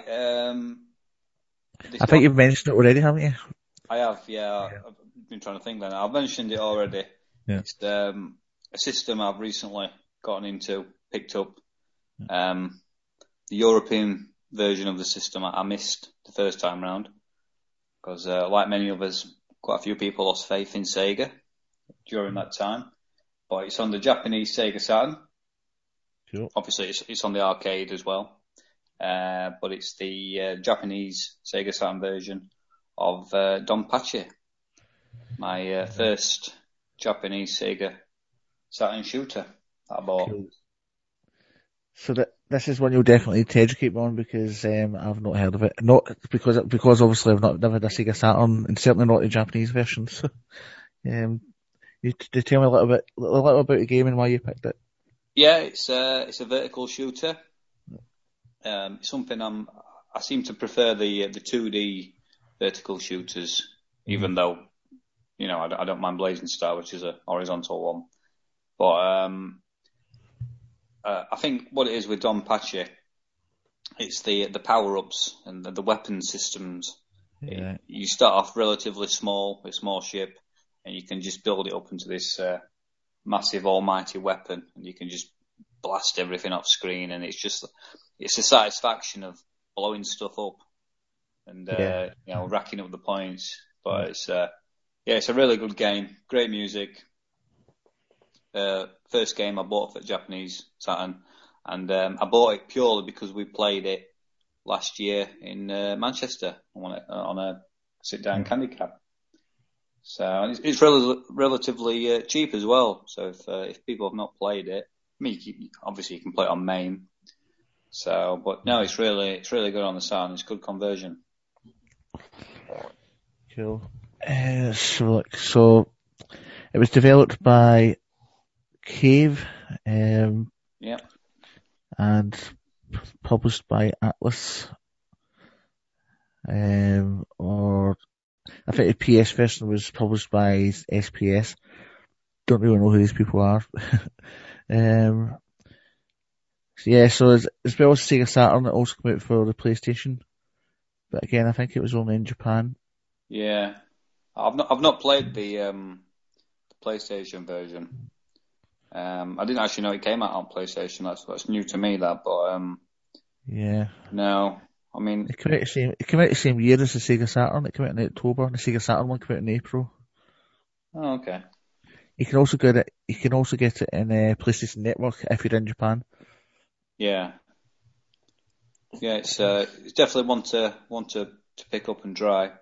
I think you've mentioned it already, haven't you? I have. Yeah. I've been trying to think. Then I've mentioned it already. Yeah. It's a system I've recently picked up. The European version of the system I missed the first time round because, like many of us, quite a few people lost faith in Sega during that time. But it's on the Japanese Sega Saturn. Cool. Obviously, it's on the arcade as well. But it's the Japanese Sega Saturn version of Donpachi, my first Japanese Sega Saturn shooter that I bought. Cool. So this is one you'll definitely need to educate me on because I've not heard of it. Not because obviously I've never had a Sega Saturn, and certainly not the Japanese version. So, you tell me a little about the game and why you picked it. Yeah, it's a vertical shooter. It's something I seem to prefer the 2D vertical shooters, even though I don't mind Blazing Star, which is a horizontal one. But I think what it is with Donpachi, it's the power ups and the weapon systems. Yeah. You start off relatively small, with a small ship, and you can just build it up into this massive almighty weapon, and you can just blast everything off screen, and it's the satisfaction of blowing stuff up and racking up the points. But it's a really good game, great music. First game I bought for Japanese Saturn, and I bought it purely because we played it last year in Manchester on a sit-down candy cab. So it's relatively cheap as well. So if people have not played it, obviously you can play it on MAME. So, but no, it's really good on the Saturn. It's good conversion. Cool. So it was developed by Cave, and published by Atlas, or I think the PS version was published by SPS. Don't really know who these people are. So as well as Sega Saturn, it also came out for the PlayStation, but again, I think it was only in Japan. Yeah, I've not played the PlayStation version. I didn't actually know it came out on PlayStation. That's new to me. That, but yeah. No, I mean it came out the same year as the Sega Saturn. It came out in October. The Sega Saturn one came out in April. Oh, okay. You can also get it. You can also get it in PlayStation Network if you're in Japan. Yeah. Yeah, it's definitely one to pick up and try.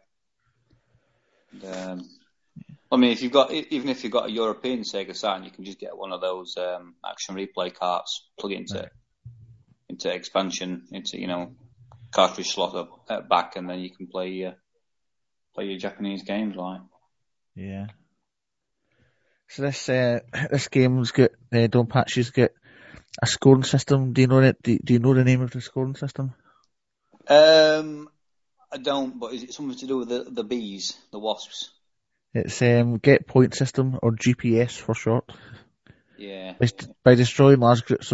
And, I mean, if you've got a European Sega Saturn, you can just get one of those action replay carts, plug it into expansion, into cartridge slot at back, and then you can play your Japanese games like. Yeah. So this game's got Donpachi's got a scoring system. Do you know it? Do you know the name of the scoring system? I don't, but is it something to do with the bees, the wasps? It's Get Point System, or GPS for short. Yeah. By destroying large groups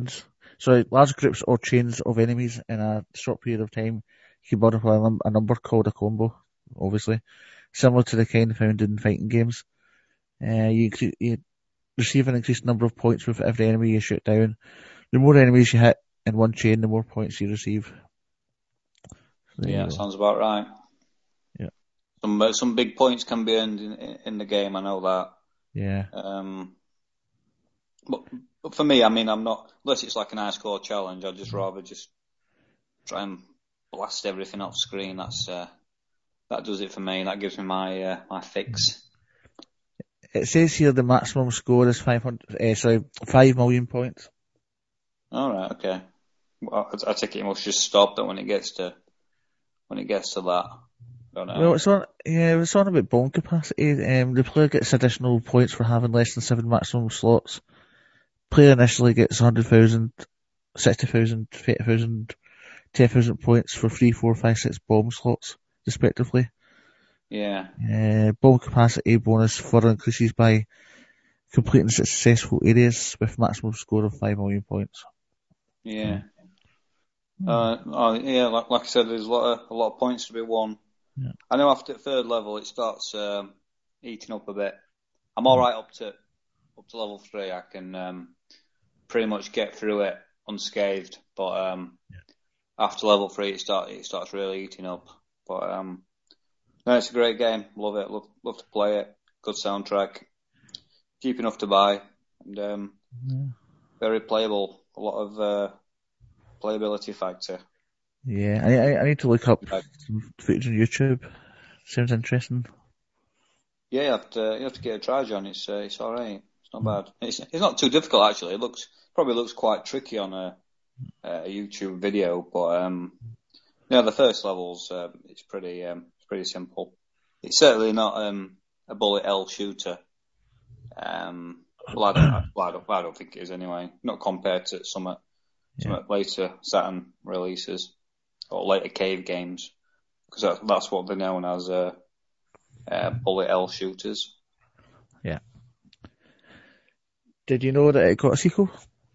or chains of enemies in a short period of time, you can modify a number called a combo, obviously. Similar to the kind found in fighting games. You receive an increased number of points with every enemy you shoot down. The more enemies you hit in one chain, the more points you receive. So yeah, sounds about right. Yeah. Some big points can be earned in the game, I know that. Yeah. But for me, I mean, I'm not, unless it's like an high score challenge, I'd just rather just try and blast everything off screen. That does it for me. That gives me my fix. It says here the maximum score is 5 million points. All right, okay. Well, I take it must just stop that when it gets to that. I don't know. Well, it's on about bone capacity. The player gets additional points for having less than 7 maximum slots. Player initially gets 100,000, 60,000, 80,000, 10,000 points for 3, 4, 5, 6 bomb slots, respectively. Yeah. Bomb capacity bonus further increases by completing successful areas with maximum score of 5 million points. Yeah. Yeah. Like I said, there's a lot of points to be won. Yeah. I know after the third level it starts eating up a bit. I'm all right up to level 3. I can pretty much get through it unscathed. But after level 3, it starts really eating up. But no, it's a great game. Love it. Love to play it. Good soundtrack. Cheap enough to buy, and very playable. A lot of playability factor. Yeah, I need to look up some footage on YouTube. Sounds interesting. Yeah, you have to get a try, John. It's all right. It's not bad. It's not too difficult actually. It probably looks quite tricky on a YouTube video, but the first levels it's pretty simple. It's certainly not a bullet hell shooter. Well, I don't think it is anyway. Not compared to some later Saturn releases or later Cave games, because that's what they're known as bullet hell shooters. Yeah. Did you know that it got a sequel?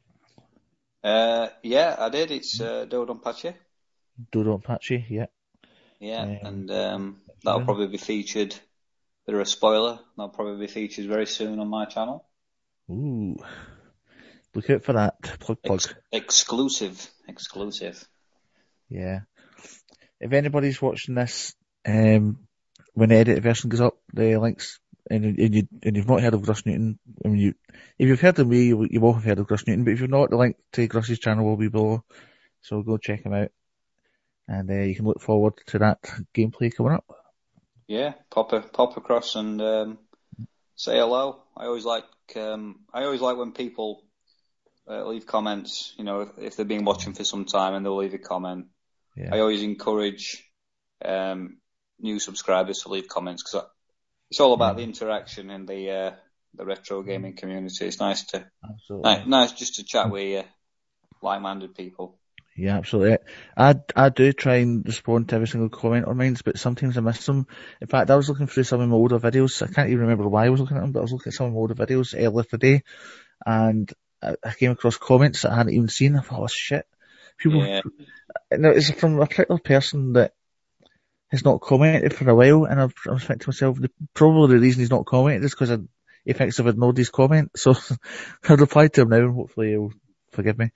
Yeah, I did. It's Dodonpachi. Dodonpachi, yeah. Yeah, and that'll probably be featured. Bit of a spoiler. That'll probably be featured very soon on my channel. Ooh. Look out for that. Plug. Exclusive. Yeah. If anybody's watching this, when the edited version goes up, the links, and you've not heard of Gus Newton, if you've heard of me, you will have heard of Gus Newton, but if you've not, the link to Gus's channel will be below, so go check him out, and you can look forward to that gameplay coming up. Yeah, pop across and say hello. I always like when people leave comments. If they've been watching for some time and they'll leave a comment. Yeah. I always encourage new subscribers to leave comments, because it's all about the interaction in the retro gaming community. It's nice just to chat with like-minded people. Yeah, absolutely. I do try and respond to every single comment on mine, but sometimes I miss them. In fact, I was looking through some of my older videos. I can't even remember why I was looking at them, but I was looking at some of my older videos earlier today, and I came across comments that I hadn't even seen. I thought, oh shit. Now, it's from a particular person that has not commented for a while, and I was thinking to myself, probably the reason he's not commented is because he thinks I've ignored his comment. So I'll reply to him now, and hopefully he'll forgive me.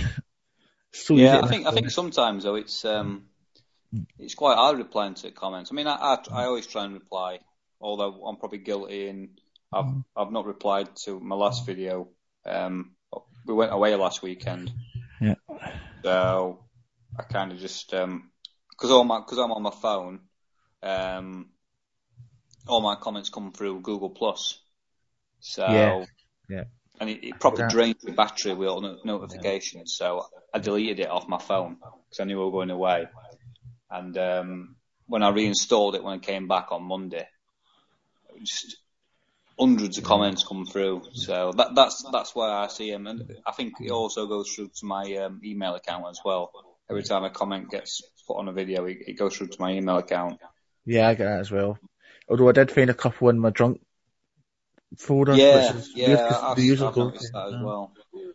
I think sometimes though it's quite hard replying to comments. I mean, I always try and reply, although I'm probably guilty, and I've not replied to my last video. We went away last weekend. Yeah. So I kind of just because I'm on my phone, all my comments come through Google Plus. So yeah. And it probably drained the battery with all notifications. So I deleted it off my phone because I knew we were going away. And when I reinstalled it when I came back on Monday, just hundreds of comments come through. So that's why I see them. And I think it also goes through to my email account as well. Every time a comment gets put on a video, it goes through to my email account. Yeah, I get that as well. Although I did find a couple in my junk folder, which is weird because they usually I've go noticed that as well.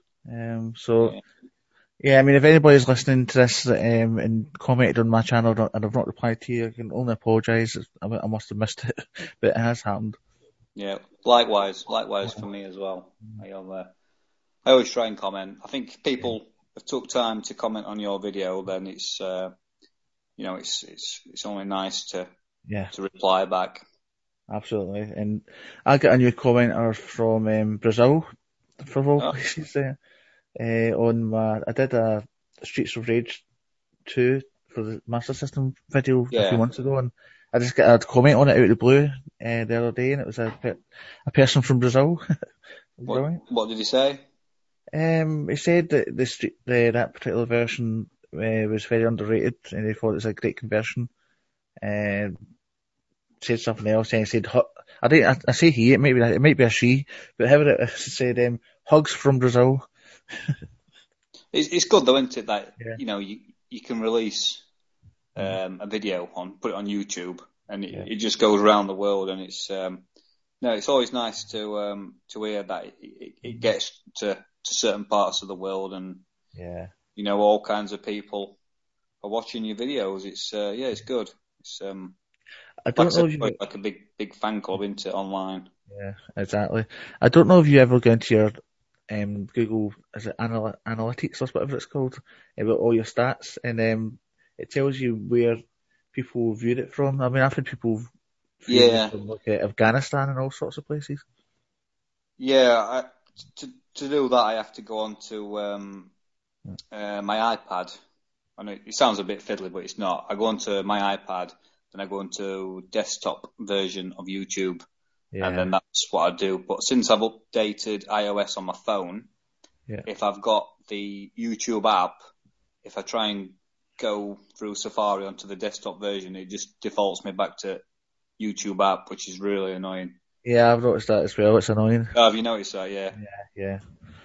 I mean, if anybody's listening to this and commented on my channel and I've not replied to you, I can only apologise. I must have missed it, but it has happened. Yeah, likewise for me as well. I always try and comment. I think people have took time to comment on your video, then it's it's only nice to reply back. Absolutely, and I got a new commenter from Brazil, for all places there. I did a Streets of Rage 2 for the Master System video a few months ago, and I just got a comment on it out of the blue the other day, and it was a person from Brazil. What did he say? He said that that particular version was very underrated, and he thought it was a great conversion. Said something else, and he said, I say he, it might be a she, but however it said, hugs from Brazil. It's good though, isn't it? That you can release a video put it on YouTube, and it just goes around the world, and it's it's always nice to hear that it gets to certain parts of the world, and all kinds of people are watching your videos. It's it's good. It's I don't know if like a big fan club into online. Yeah, exactly. I don't know if you ever go into your Google, is it analytics or whatever it's called, about all your stats, and it tells you where people viewed it from. I mean, I've had people view it from like Afghanistan and all sorts of places. Yeah, to do that, I have to go on to my iPad. I know it sounds a bit fiddly, but it's not. I go onto my iPad, then I go into desktop version of YouTube, and then that's what I do. But since I've updated iOS on my phone, if I've got the YouTube app, if I try and go through Safari onto the desktop version, it just defaults me back to YouTube app, which is really annoying. Yeah, I've noticed that as well. It's annoying. Oh, have you noticed that? Yeah.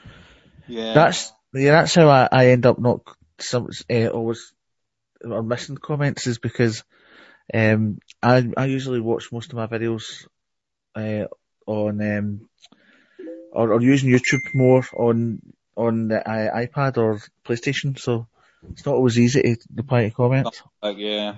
That's how I end up not always missing comments, is because I usually watch most of my videos on or using YouTube more on the iPad or PlayStation, so it's not always easy to reply to comments. Yeah,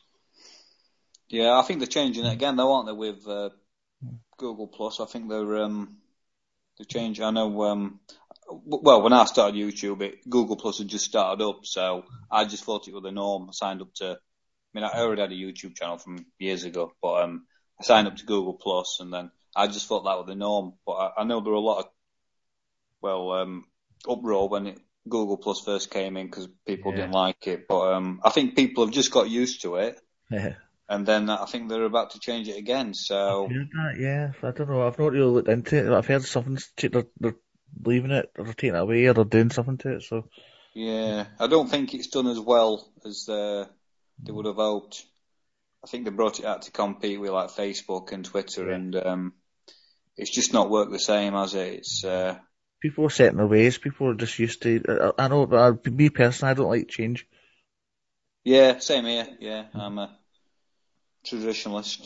I think they're changing it again though, aren't they, with Google Plus? I think they're changing. I know. Well, when I started YouTube, Google Plus had just started up, so I just thought it was the norm. I signed up to. I mean, I already had a YouTube channel from years ago, but I signed up to Google Plus, and then I just thought that was the norm. But I know there were a lot of uproar when Google Plus first came in because people didn't like it. But I think people have just got used to it. Yeah. And then I think they're about to change it again. So I've heard that, I don't know. I've not really looked into it. I've heard they're leaving it, or they're taking it away, or they're doing something to it. So yeah, I don't think it's done as well as they would have hoped. I think they brought it out to compete with like Facebook and Twitter, and it's just not worked the same, has it? It's people are set in their ways. People are just used to. I know, but me personally, I don't like change. Yeah, same here. Yeah, I'm a traditionalist.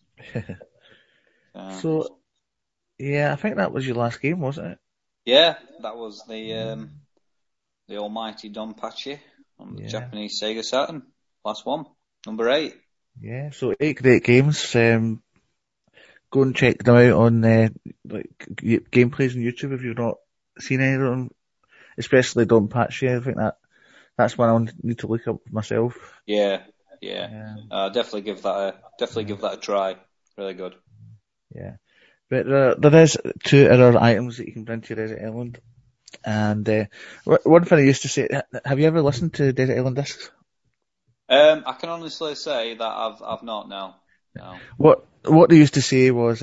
So, I think that was your last game, wasn't it? Yeah, that was the almighty Donpachi on the Japanese Sega Saturn. Last one, number 8. Yeah, so 8 great games. Go and check them out on gameplays on YouTube if you've not seen any of them, especially Donpachi. I think that's one I need to look up myself. Yeah. Definitely give that a try. Really good. Yeah. But there is 2 other items that you can bring to Desert Island. And one thing I used to say, have you ever listened to Desert Island Discs? I can honestly say that I've not, no. What they used to say was,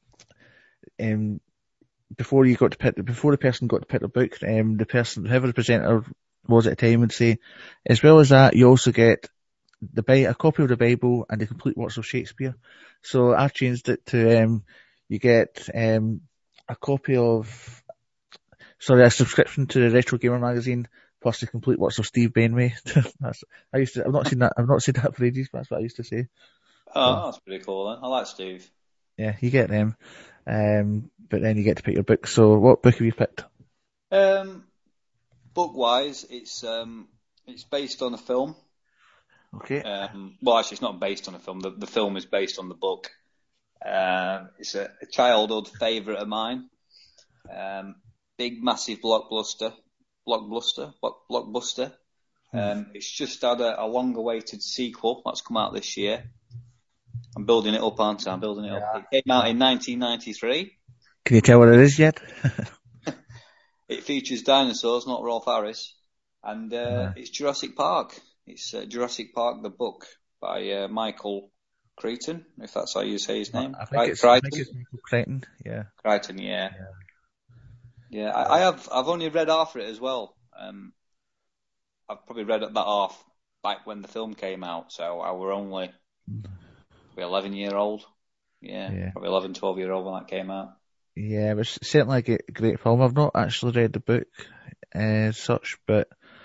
before the person got to pick the book, whoever the presenter was at the time would say, as well as that, you also get a copy of the Bible and the complete works of Shakespeare. So I've changed it to, you get, a subscription to the Retro Gamer magazine plus the complete works of Steve Benway. I've not seen that for ages, but that's what I used to say. Oh, that's pretty cool then. I like Steve. Yeah, you get them. But then you get to pick your book. So what book have you picked? Book-wise, it's based on a film. Okay. Well, actually, it's not based on a film. The film is based on the book. It's a childhood favourite of mine. Big, massive blockbuster. It's just had a long-awaited sequel that's come out this year. I'm building it up, aren't I? Up. It came out in 1993. Can you tell what it is yet? It features dinosaurs, not Rolf Harris, and it's Jurassic Park. It's Jurassic Park, the book, by Michael Crichton, if that's how you say his name. I think it's Michael Crichton, yeah. Crichton, yeah. Yeah, I've only read half of it as well. I've probably read that half back when the film came out, so I were only 11-year-old. Yeah, probably 11, 12-year-old when that came out. Yeah, it was certainly a great film. I've not actually read the book as such, but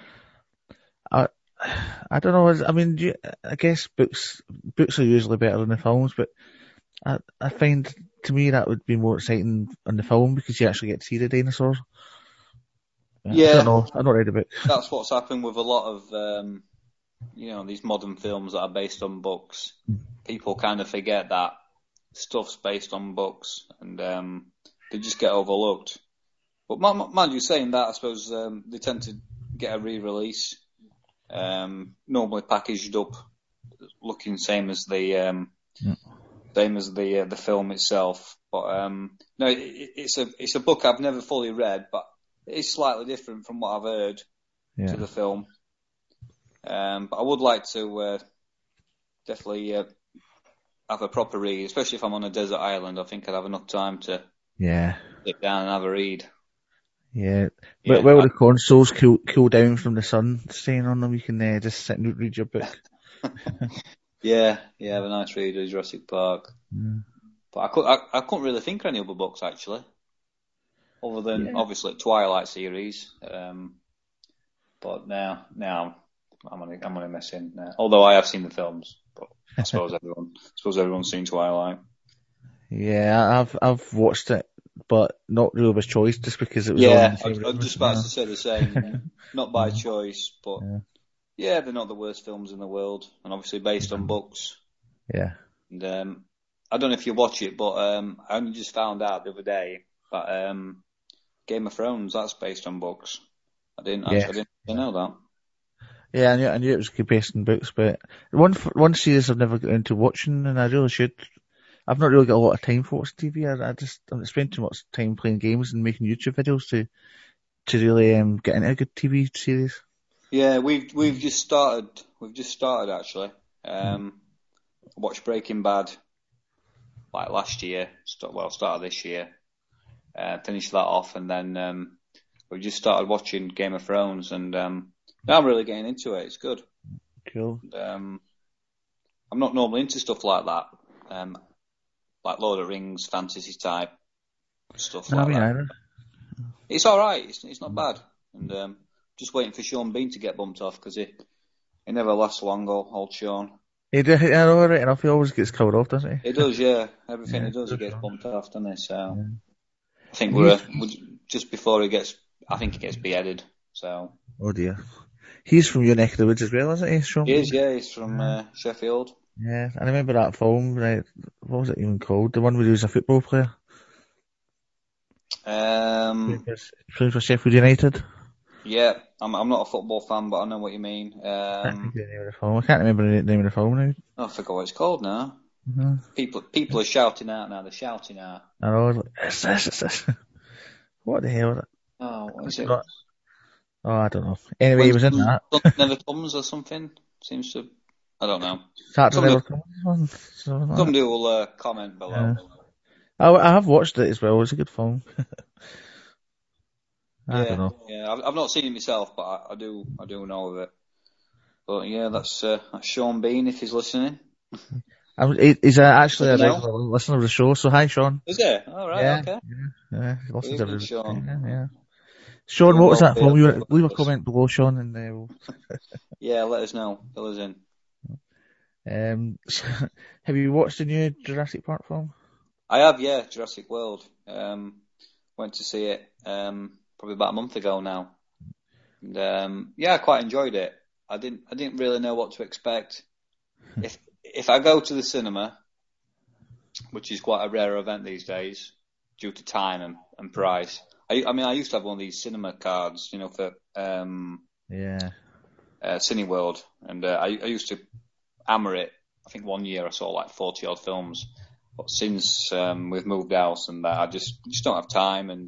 I don't know. I mean, I guess books are usually better than the films, but I find, to me, that would be more exciting on the film because you actually get to see the dinosaurs. Yeah. I don't know. I've not read the book. That's what's happened with a lot of, these modern films that are based on books. People kind of forget that stuff's based on books and they just get overlooked. But mind you saying that, I suppose they tend to get a re-release, normally packaged up, looking same as the film itself. But no, it's a book I've never fully read, but it's slightly different from what I've heard to the film. But I would like to definitely have a proper read, especially if I'm on a desert island. I think I'd have enough time to sit down and have a read. Yeah. But while the consoles cool down from the sun staying on them, you can just sit and read your book. Yeah, have a nice read of Jurassic Park. But I couldn't really think of any other books actually, other than obviously Twilight series. But now I'm only messing now. Although I have seen the films, but I suppose everyone's seen Twilight. Yeah, I've watched it, but not really by choice, just because it was. Yeah, I was just about to say the same. Not by choice, but they're not the worst films in the world, and obviously based on books. Yeah. And I don't know if you watch it, but I only just found out the other day that Game of Thrones, that's based on books. I didn't know that. Yeah, I knew it was based on books, but one series I've never got into watching, and I really should. I've not really got a lot of time for watching TV. I'm spending too much time playing games and making YouTube videos to really get into a good TV series. Yeah, we've just started. We've just started actually. Watched Breaking Bad like last year. Started this year. Finished that off, and then we've just started watching Game of Thrones, and now I'm really getting into it. It's good. Cool. I'm not normally into stuff like that, like Lord of the Rings, fantasy type stuff like that. Either. It's all right. It's not bad, and just waiting for Sean Bean to get bumped off because he never lasts long. Old Sean. I know, right enough. He always gets covered off, doesn't he? He does, yeah. Everything he does, he gets bumped off, doesn't he? So I think we're just before he gets. I think he gets beheaded. So. Oh dear. He's from your neck of the woods as well, isn't he, Sean? He is, yeah. He's from Sheffield. Yeah, I remember that film. Right? What was it even called? The one where he was a football player. Playing for Sheffield United. Yeah, I'm not a football fan, but I know what you mean. I can't remember the name of the film now. I forgot what it's called now. People are shouting out now. They're shouting out. I know, it's this. What the hell is it? Oh, what is it? Oh, I don't know. Anyway, he was in that. Something never comes or something. Seems to. I don't know. Saturday Never Comes. Somebody will comment below. I have watched it as well. It's a good film. I don't know. Yeah, I've not seen it myself, but I do know of it. But yeah, that's Sean Bean if he's listening. He's actually a regular listener of the show, so hi, Sean. Is he? All right, okay. Yeah, he listens every week. Sean. Yeah. Sean, what was that film? Leave a comment below, Sean, and we'll... Yeah, let us know. Fill us in. Have you watched the new Jurassic Park film? I have, yeah, Jurassic World. Went to see it probably about a month ago now, and I quite enjoyed it. I didn't really know what to expect. If I go to the cinema, which is quite a rare event these days due to time and price. I mean, I used to have one of these cinema cards, for Cineworld, and I used to hammer it. I think one year I saw like 40 odd films, but since we've moved house and that, I just don't have time, and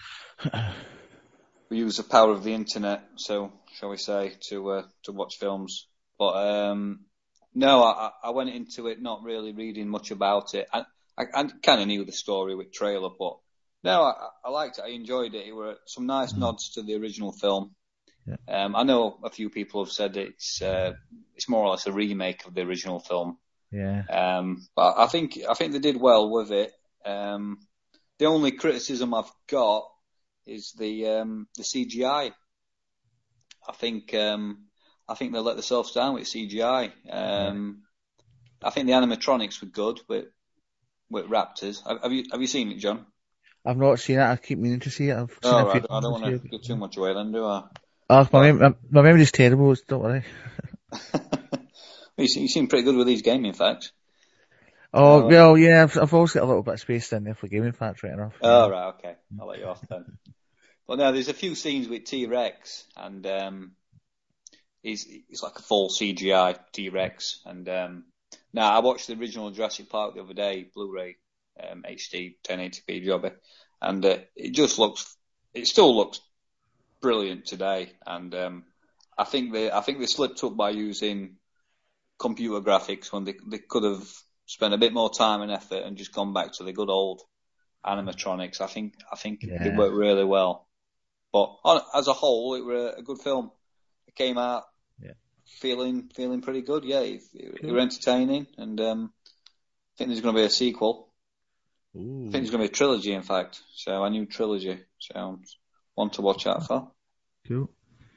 we use the power of the internet, so shall we say, to watch films. But no, I went into it not really reading much about it. I kind of knew the story with trailer, but no, I liked it. I enjoyed it. It were some nice nods to the original film. Yeah. I know a few people have said it's more or less a remake of the original film. Yeah. But I think they did well with it. The only criticism I've got is the CGI. I think they let themselves down with CGI. I think the animatronics were good with raptors. Have you seen it, John? I've not seen it. I keep meaning to see it. I don't want to give too much away then, do I? Oh, my memory's terrible. Don't worry. You seem pretty good with these gaming facts. Oh, well, yeah. I've always got a little bit of space in there for gaming facts, right enough. Oh, right, okay. I'll let you off then. Well, no, there's a few scenes with T-Rex, and he's like a full CGI T-Rex. And now I watched the original Jurassic Park the other day, Blu-ray, HD 1080p jobber, and it still looks brilliant today. And I think they slipped up by using computer graphics when they could have spent a bit more time and effort and just gone back to the good old animatronics. I think it worked really well. But as a whole, it was a good film. It came out feeling pretty good. Yeah, it was entertaining, and I think there's going to be a sequel. Ooh. I think there's going to be a trilogy, in fact. So a new trilogy. So one to watch out for. Cool.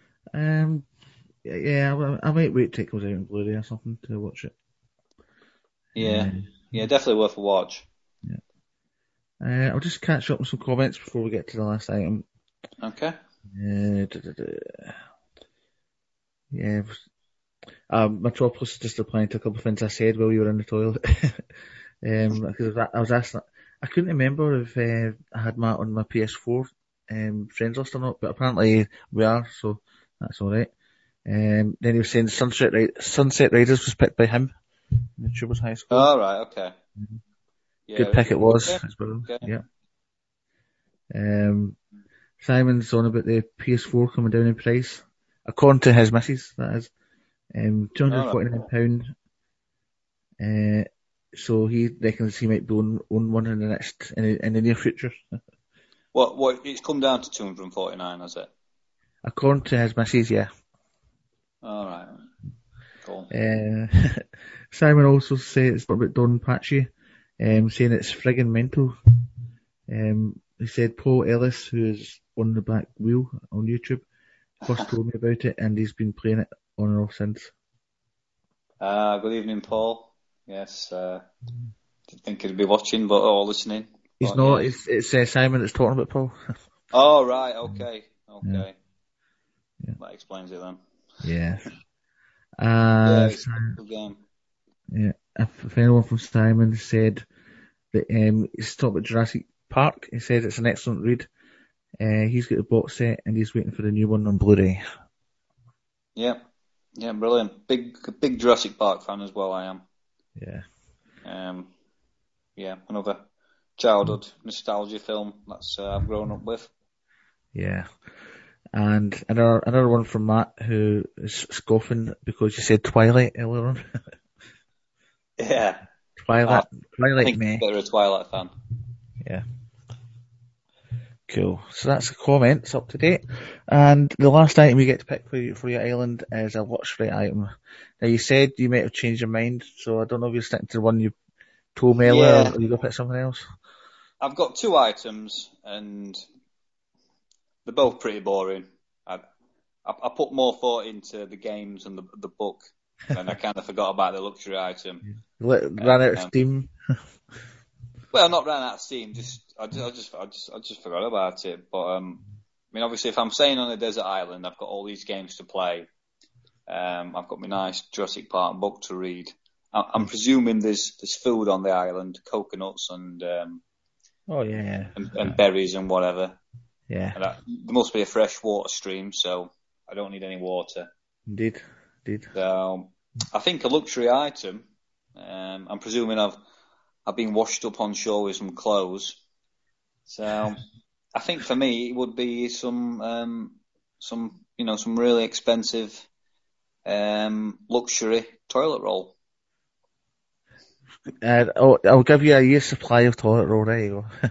Yeah, I might wait till it comes out in Blu-ray or something to watch it. Yeah, definitely worth a watch. Yeah. I'll just catch up with some comments before we get to the last item. Okay. Metropolis just replying to a couple of things I said while you were in the toilet. Because I was asking, I couldn't remember if I had Matt on my PS4 friends list or not, but apparently we are, so that's alright. Then he was saying Sunset Riders was picked by him in the Tubers High School. Oh, right, okay. Mm-hmm. Yeah, good pick it was as well. Okay. Yeah. Simon's on about the PS4 coming down in price, according to his missus, that is. £249. So he reckons he might own one in the near future. What? It's come down to 249, has it? According to his missus, yeah. All right. Cool. Simon also says about Don Pachi, saying it's friggin' mental. He said Paul Ellis, who is on the back wheel on YouTube, first told me about it, and he's been playing it on and off since. Good evening, Paul. Yes, didn't think he'd be watching, or listening. He's not. Yeah. It's Simon that's talking about Paul. Oh, right. Okay. Yeah. That explains it then. Yeah. It's a good game. Yeah. A final one from Simon said that he's talking about Jurassic Park. He said it's an excellent read. He's got the box set and he's waiting for the new one on Blu-ray. Yeah, brilliant. Big Jurassic Park fan as well. I am. Yeah. yeah, another childhood nostalgia film that's I've grown up with. Yeah. And another one from Matt, who is scoffing because you said Twilight earlier on. Yeah, Twilight, I Twilight think meh. you're a Twilight fan. Yeah. Cool. So that's the comments up to date. And the last item you get to pick for your island is a watch rate item. Now you said you might have changed your mind, so I don't know if you're sticking to the one you told me earlier, Yeah, or you go pick something else. I've got 2 items, and they're both pretty boring. I put more thought into the games and the book, and I kind of forgot about the luxury item. Ran out of Um, steam. well, not ran out of steam. I just forgot about it. But I mean, obviously, if I'm staying on a desert island, I've got all these games to play. I've got my nice Jurassic Park book to read. I'm presuming there's food on the island, coconuts and Oh yeah. and berries and whatever. Yeah. And there must be a fresh water stream, so I don't need any water. Indeed. So I think a luxury item. I'm presuming I've been washed up on shore with some clothes. So I think for me it would be some really expensive luxury toilet roll. I'll give you a year's supply of toilet roll. There you go.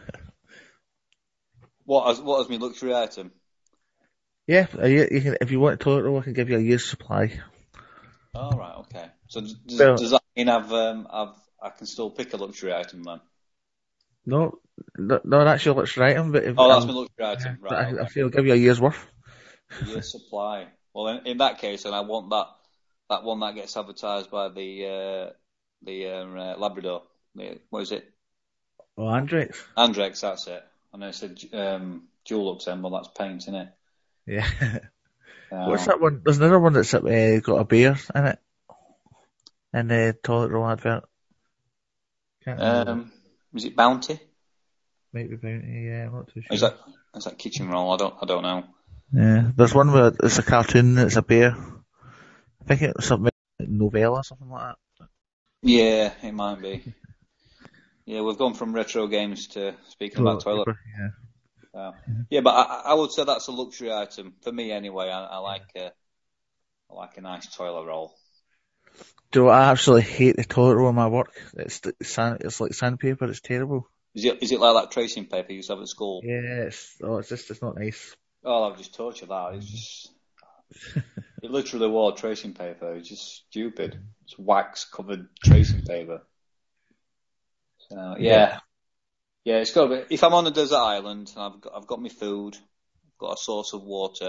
What as my luxury item? Yeah, you can, if you want a toilet roll, I can give you a year's supply. Oh right, okay. So Well, does that mean I can still pick a luxury item then? no, that's your luxury item, but if, Oh, that's my luxury item, but right? I Okay. feel I'll give you a year's worth. A year's supply. Well, in that case, then I want that one that gets advertised by the Labrador. What is it? Oh, Andrex. Andrex, that's it. And I said Dulux, then, well, that's paint, isn't it? Yeah. What's that one? There's another one that's got a bear in it. In the toilet roll advert. Can't remember. Is it Bounty? Might be Bounty, yeah, I'm not too sure. Is that Kitchen Roll? I don't know. Yeah, there's one where it's a cartoon that's a bear. I think it's something like novella or something like that. Yeah, it might be. Yeah, we've gone from retro games to speaking about toilet. Paper, yeah. Yeah, but I would say that's a luxury item for me anyway. I like a nice toilet roll. Do you know what, I absolutely hate the toilet roll in my work. It's like sandpaper. It's terrible. Is it like that tracing paper you used to have at school? Yeah, it's not nice. Oh, I've just taught you that. It's just it literally was tracing paper. It's just stupid. It's wax covered tracing paper. So yeah, it's got to be. If I'm on a desert island and I've got my food, I've got a source of water,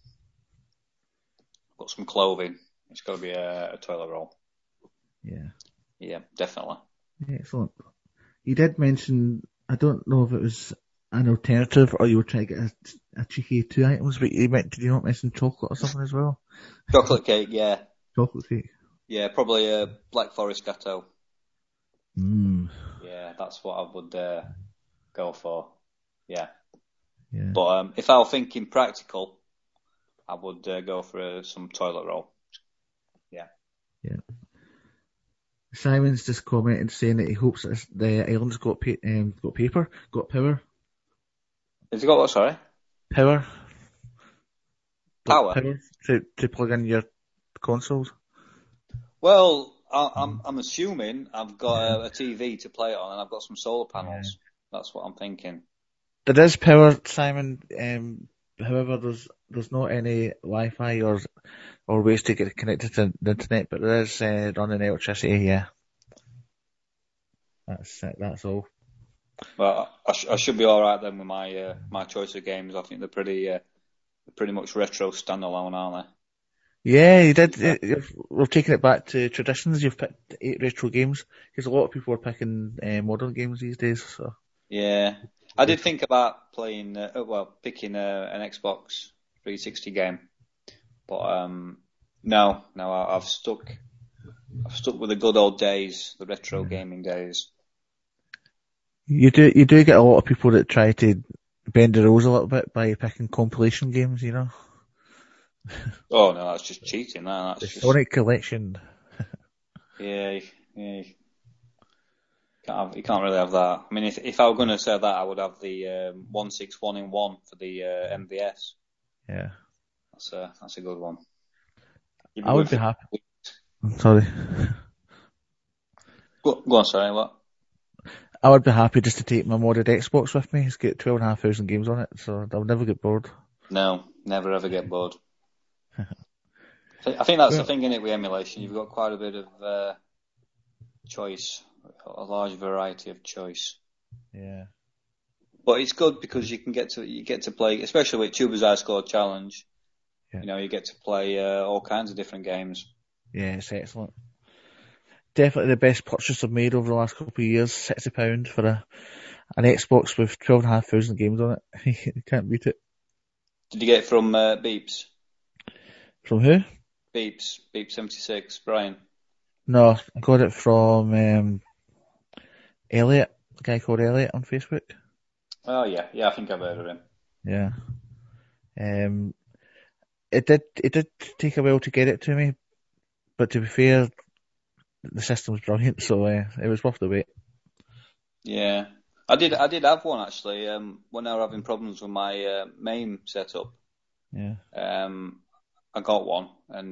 I've got some clothing, it's got to be a toilet roll. Yeah, definitely. Excellent. You did mention, I don't know if it was an alternative or you were trying to get a cheeky 2 items, but did you not mention chocolate or something as well? Chocolate cake, yeah. Chocolate cake. Yeah, probably a Black Forest Gateau. Mm. Yeah, that's what I would go for. Yeah. Yeah. But if I were thinking practical, I would go for some toilet roll. Yeah. Yeah. Simon's just commented saying that he hopes that the island's got power. Has it got what, sorry? Power. Power? Power to plug in your consoles. Well, I'm assuming I've got a TV to play it on and I've got some solar panels. Yeah. That's what I'm thinking. There is power, Simon. However, there's not any Wi-Fi or ways to get connected to the internet, but there is running electricity. Yeah, that's all. Well, I should be all right then with my choice of games. I think they're pretty much retro standalone, aren't they? Yeah, you did. We're taking it back to traditions. You've picked 8 retro games because a lot of people are picking modern games these days. So yeah, I did think about picking an Xbox 360 game, but no, I've stuck with the good old days, the retro gaming days. You do get a lot of people that try to bend the rules a little bit by picking compilation games, you know. Oh no, that's just cheating. That's the just Sonic Collection. Yeah. You can't really have that. I mean, if I were going to say that, I would have the 161-in-1 for the MVS. Yeah. That's a good one. I would be happy. Sorry. Go on, sorry, what? I would be happy just to take my modded Xbox with me. It's got 12,500 games on it, so I'll never get bored. No, never ever get bored. I think that's the thing in it with emulation. You've got quite a bit of choice, a large variety of choice. Yeah. But it's good because you get to play, especially with Tuber's High Score Challenge. Yeah. You know, you get to play all kinds of different games. Yeah, it's excellent. Definitely the best purchase I've made over the last couple of years. £60 for an Xbox with 12,500 games on it. You can't beat it. Did you get it from Beeps? From who? Beeps 76, Brian. No, I got it from Elliot, a guy called Elliot on Facebook. Oh yeah, I think I've heard of him. Yeah. It did take a while to get it to me, but to be fair, the system was brilliant, so it was worth the wait. Yeah, I did have one actually. When I were having problems with my MAME setup. Yeah. I got one, and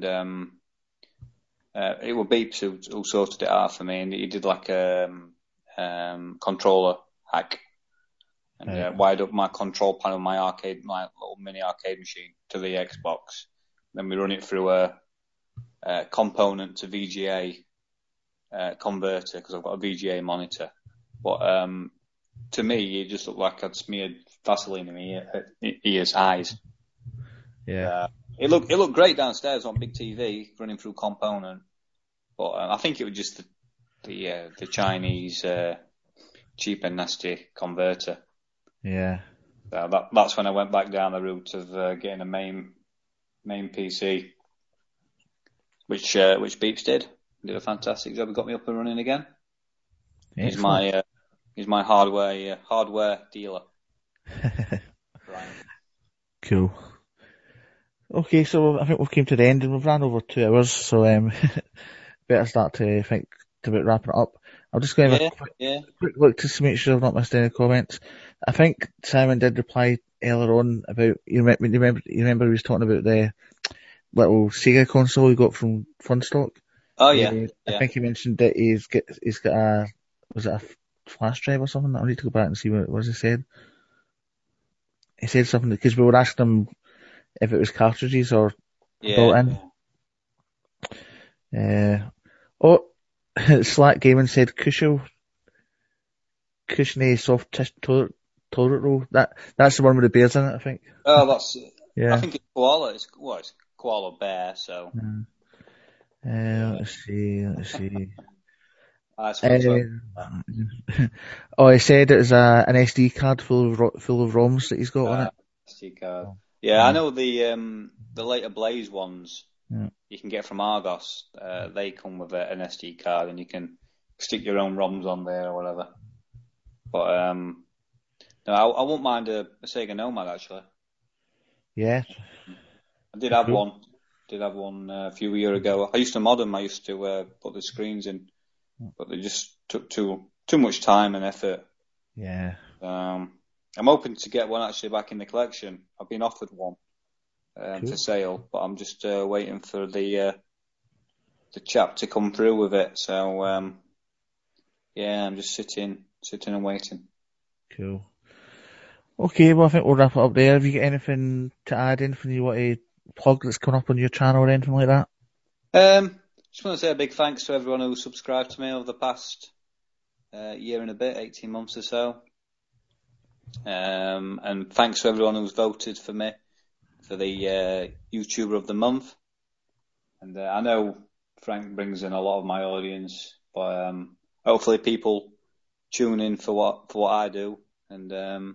it was Beeps who sorted it out for me, and he did like a controller hack, and wired up my control panel, my little mini arcade machine to the Xbox. Then we run it through a component to VGA converter because I've got a VGA monitor. But to me, it just looked like I'd smeared Vaseline in my eyes. Yeah. It looked great downstairs on big TV running through component, but I think it was just the Chinese cheap and nasty converter. Yeah. That's when I went back down the route of getting a main PC, which Beeps did a fantastic job. He got me up and running again. Excellent. He's my hardware dealer. Right. Cool. Okay, so I think we've came to the end and we've ran over 2 hours, so better start to think about wrapping it up. I'll just go have a quick look to make sure I've not missed any comments. I think Simon did reply earlier on about you remember he was talking about the little Sega console he got from Funstock. Oh yeah. I think he mentioned that he's got a flash drive or something. I need to go back and see what he said. He said something because we were asking him if it was cartridges or built in. Slack Gaming said cushiony soft toilet roll. That's the one with the bears in it, I think. Oh, that's yeah. I think it's koala. It's koala bear. So. Let's see. He said it was an SD card full of ROMs that he's got on it. SD card. Yeah, I know the later Blaze ones you can get from Argos. They come with an SD card and you can stick your own ROMs on there or whatever. But no, I won't mind a Sega Nomad actually. Yeah. I did have one. A few years ago. I used to mod them. I used to put the screens in, but they just took too much time and effort. Yeah. I'm hoping to get one actually back in the collection. I've been offered one for sale, but I'm just waiting for the chap to come through with it. So I'm just sitting and waiting. Cool. Okay, well I think we'll wrap it up there. Have you got anything to add? Anything you want to plug that's coming up on your channel or anything like that? Just want to say a big thanks to everyone who subscribed to me over the past year and a bit, 18 months or so. And thanks to everyone who's voted for me for the YouTuber of the month. And I know Frank brings in a lot of my audience, but hopefully people tune in for what I do. And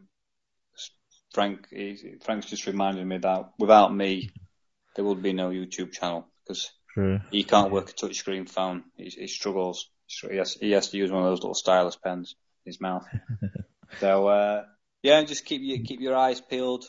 Frank's just reminded me that without me, there would be no YouTube channel because he can't work a touchscreen phone. He struggles. He has to use one of those little stylus pens in his mouth. So just keep your eyes peeled.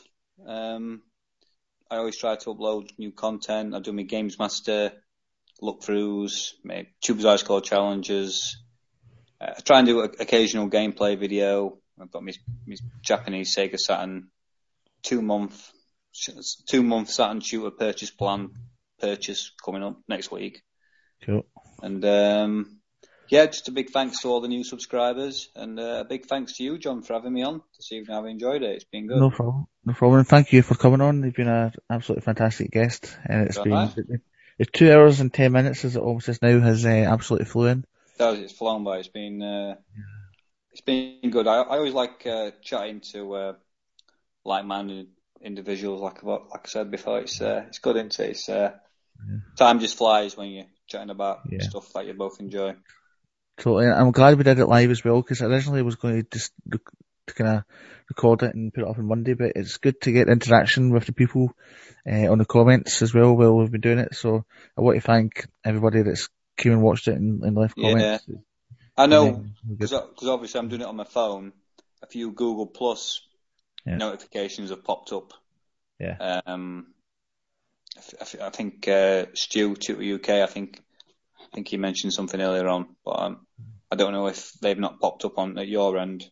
I always try to upload new content. I do my Games Master look-throughs, my Tuber's High Score challenges, I try and do an occasional gameplay video. I've got my Japanese Sega Saturn 2-month Saturn shooter purchase coming up next week. Cool. And just a big thanks to all the new subscribers, and a big thanks to you, John, for having me on this evening. I've enjoyed it. It's been good. No problem. No problem. Thank you for coming on. You've been an absolutely fantastic guest, and it's been 2 hours and 10 minutes as it almost is now has absolutely flew in. It's flown by. It's been good. I always like chatting to like-minded individuals. Like I said before, it's good, isn't it? It's time just flies when you're chatting about stuff that you both enjoy. Totally. I'm glad we did it live as well, because originally I was going to just to kind of record it and put it up on Monday, but it's good to get interaction with the people on the comments as well while we've been doing it. So I want to thank everybody that's came and watched it and left comments. I know, because obviously I'm doing it on my phone. A few Google Plus notifications have popped up. Yeah. I think Stu UK, I think he mentioned something earlier on, but I don't know if they've not popped up on at your end.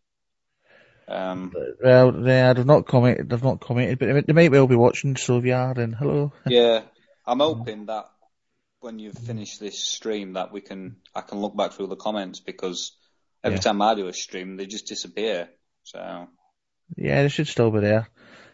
Well, they've not commented, but they might well be watching, so if you are, then hello. Yeah, I'm hoping that when you've finished this stream that I can look back through the comments, because every time I do a stream, they just disappear. So yeah, they should still be there.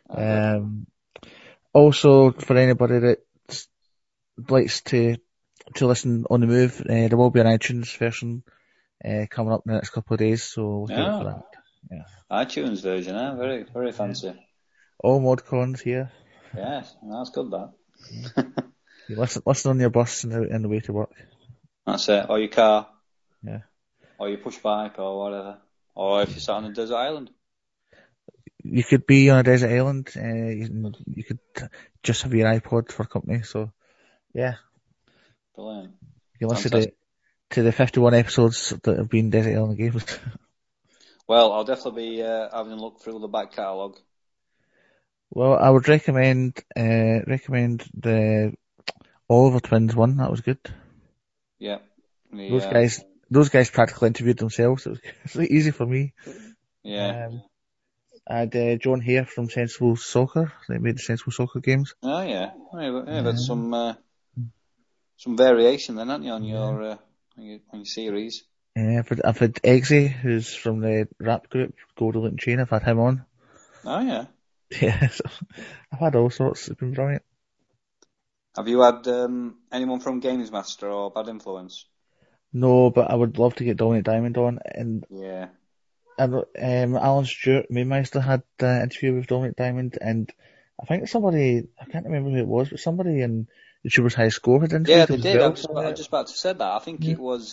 Also, for anybody that likes to listen on the move, there will be an iTunes version coming up in the next couple of days, so look out for that. Yeah. iTunes version, very, very fancy. All mod cons here. Yes, that's good, that. You listen on your bus and the way to work. That's it, or your car. Yeah. Or your push bike, or whatever. Or if you're sat on a desert island. You could be on a desert island, you could just have your iPod for company, so yeah. Brilliant. You can listen to the 51 episodes that have been Desert Island Games. Well, I'll definitely be having a look through the back catalogue. Well, I would recommend the Oliver Twins one. That was good. Yeah. Those guys practically interviewed themselves. It was easy for me. Yeah. And John Hare from Sensible Soccer. They made the Sensible Soccer games. Oh yeah. That's some variation then, haven't you, on your series? Yeah, I've had Eggsy, who's from the rap group Golden Looting Chain. I've had him on. Oh yeah. Yeah, so I've had all sorts. It's been brilliant. Have you had anyone from Games Master or Bad Influence? No, but I would love to get Dominic Diamond on. And yeah. Alan Stewart, Maymeister, had an interview with Dominic Diamond, and I think somebody, I can't remember who it was, but somebody in the Tubers High Score had interviewed him. Yeah, they did. I was just about to say that. I think it was.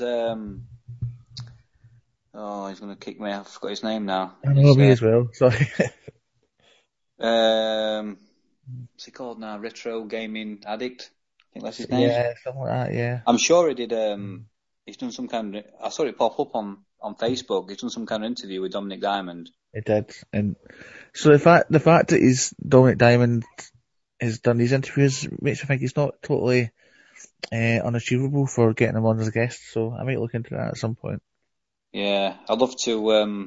He's going to kick me. I forgot his name now. I know, me as well. Sorry. What's he called now? Retro Gaming Addict. I think that's his name. Yeah, something like that. Yeah. I'm sure he did. He's done some kind of. I saw it pop up on Facebook. He's done some kind of interview with Dominic Diamond. It did, and so the fact that Dominic Diamond has done these interviews makes me think he's not totally unachievable for getting him on as a guest. So I might look into that at some point. Yeah, I'd love to.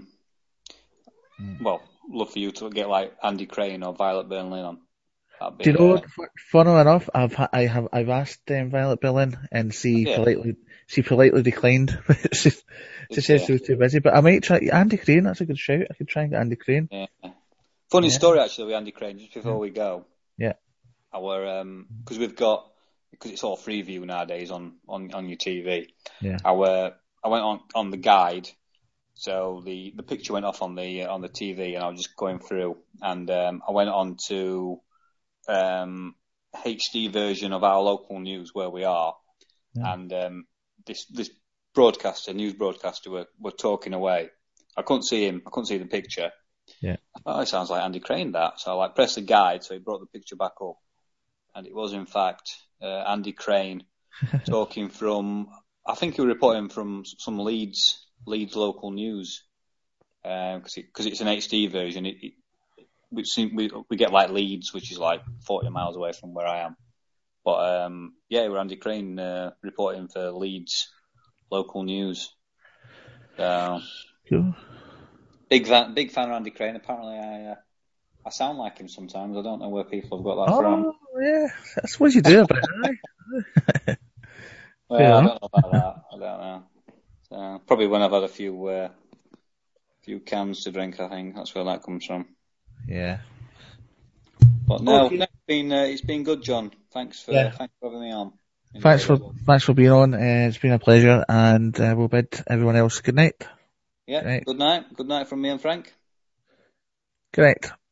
Love for you to get like Andy Crane or Violet Berlin on. Do you know what? Funnily enough, I've asked Violet Berlin, and she politely declined. she said she was too busy. But I might try Andy Crane. That's a good shout. I could try and get Andy Crane. Yeah. Funny story actually with Andy Crane. Just before we go. Yeah. Because it's all free view nowadays on your TV. Yeah. I went on the guide. So the picture went off on the TV, and I was just going through, and I went on to HD version of our local news where we are, and this news broadcaster were talking away. I couldn't see him. I couldn't see the picture. Yeah. Oh, it sounds like Andy Crane, that. So I pressed the guide, so he brought the picture back up, and it was in fact Andy Crane talking from. I think he was reporting from some Leeds local news, because it's an HD version. We get like Leeds, which is like 40 miles away from where I am. But we're Andy Crane reporting for Leeds local news. So, Cool. big fan of Andy Crane. Apparently, I sound like him sometimes. I don't know where people have got that from. Oh, yeah. That's what you do about it, aye. Well, Yeah. I don't know about that. I don't know. So, probably when I've had a few cans to drink, I think that's where that comes from. Yeah. But no, Okay. it's been good, John. Thanks for having me on. Thanks for being on. It's been a pleasure, and we'll bid everyone else good night. Yeah. Good night. Good night from me and Frank. Good night.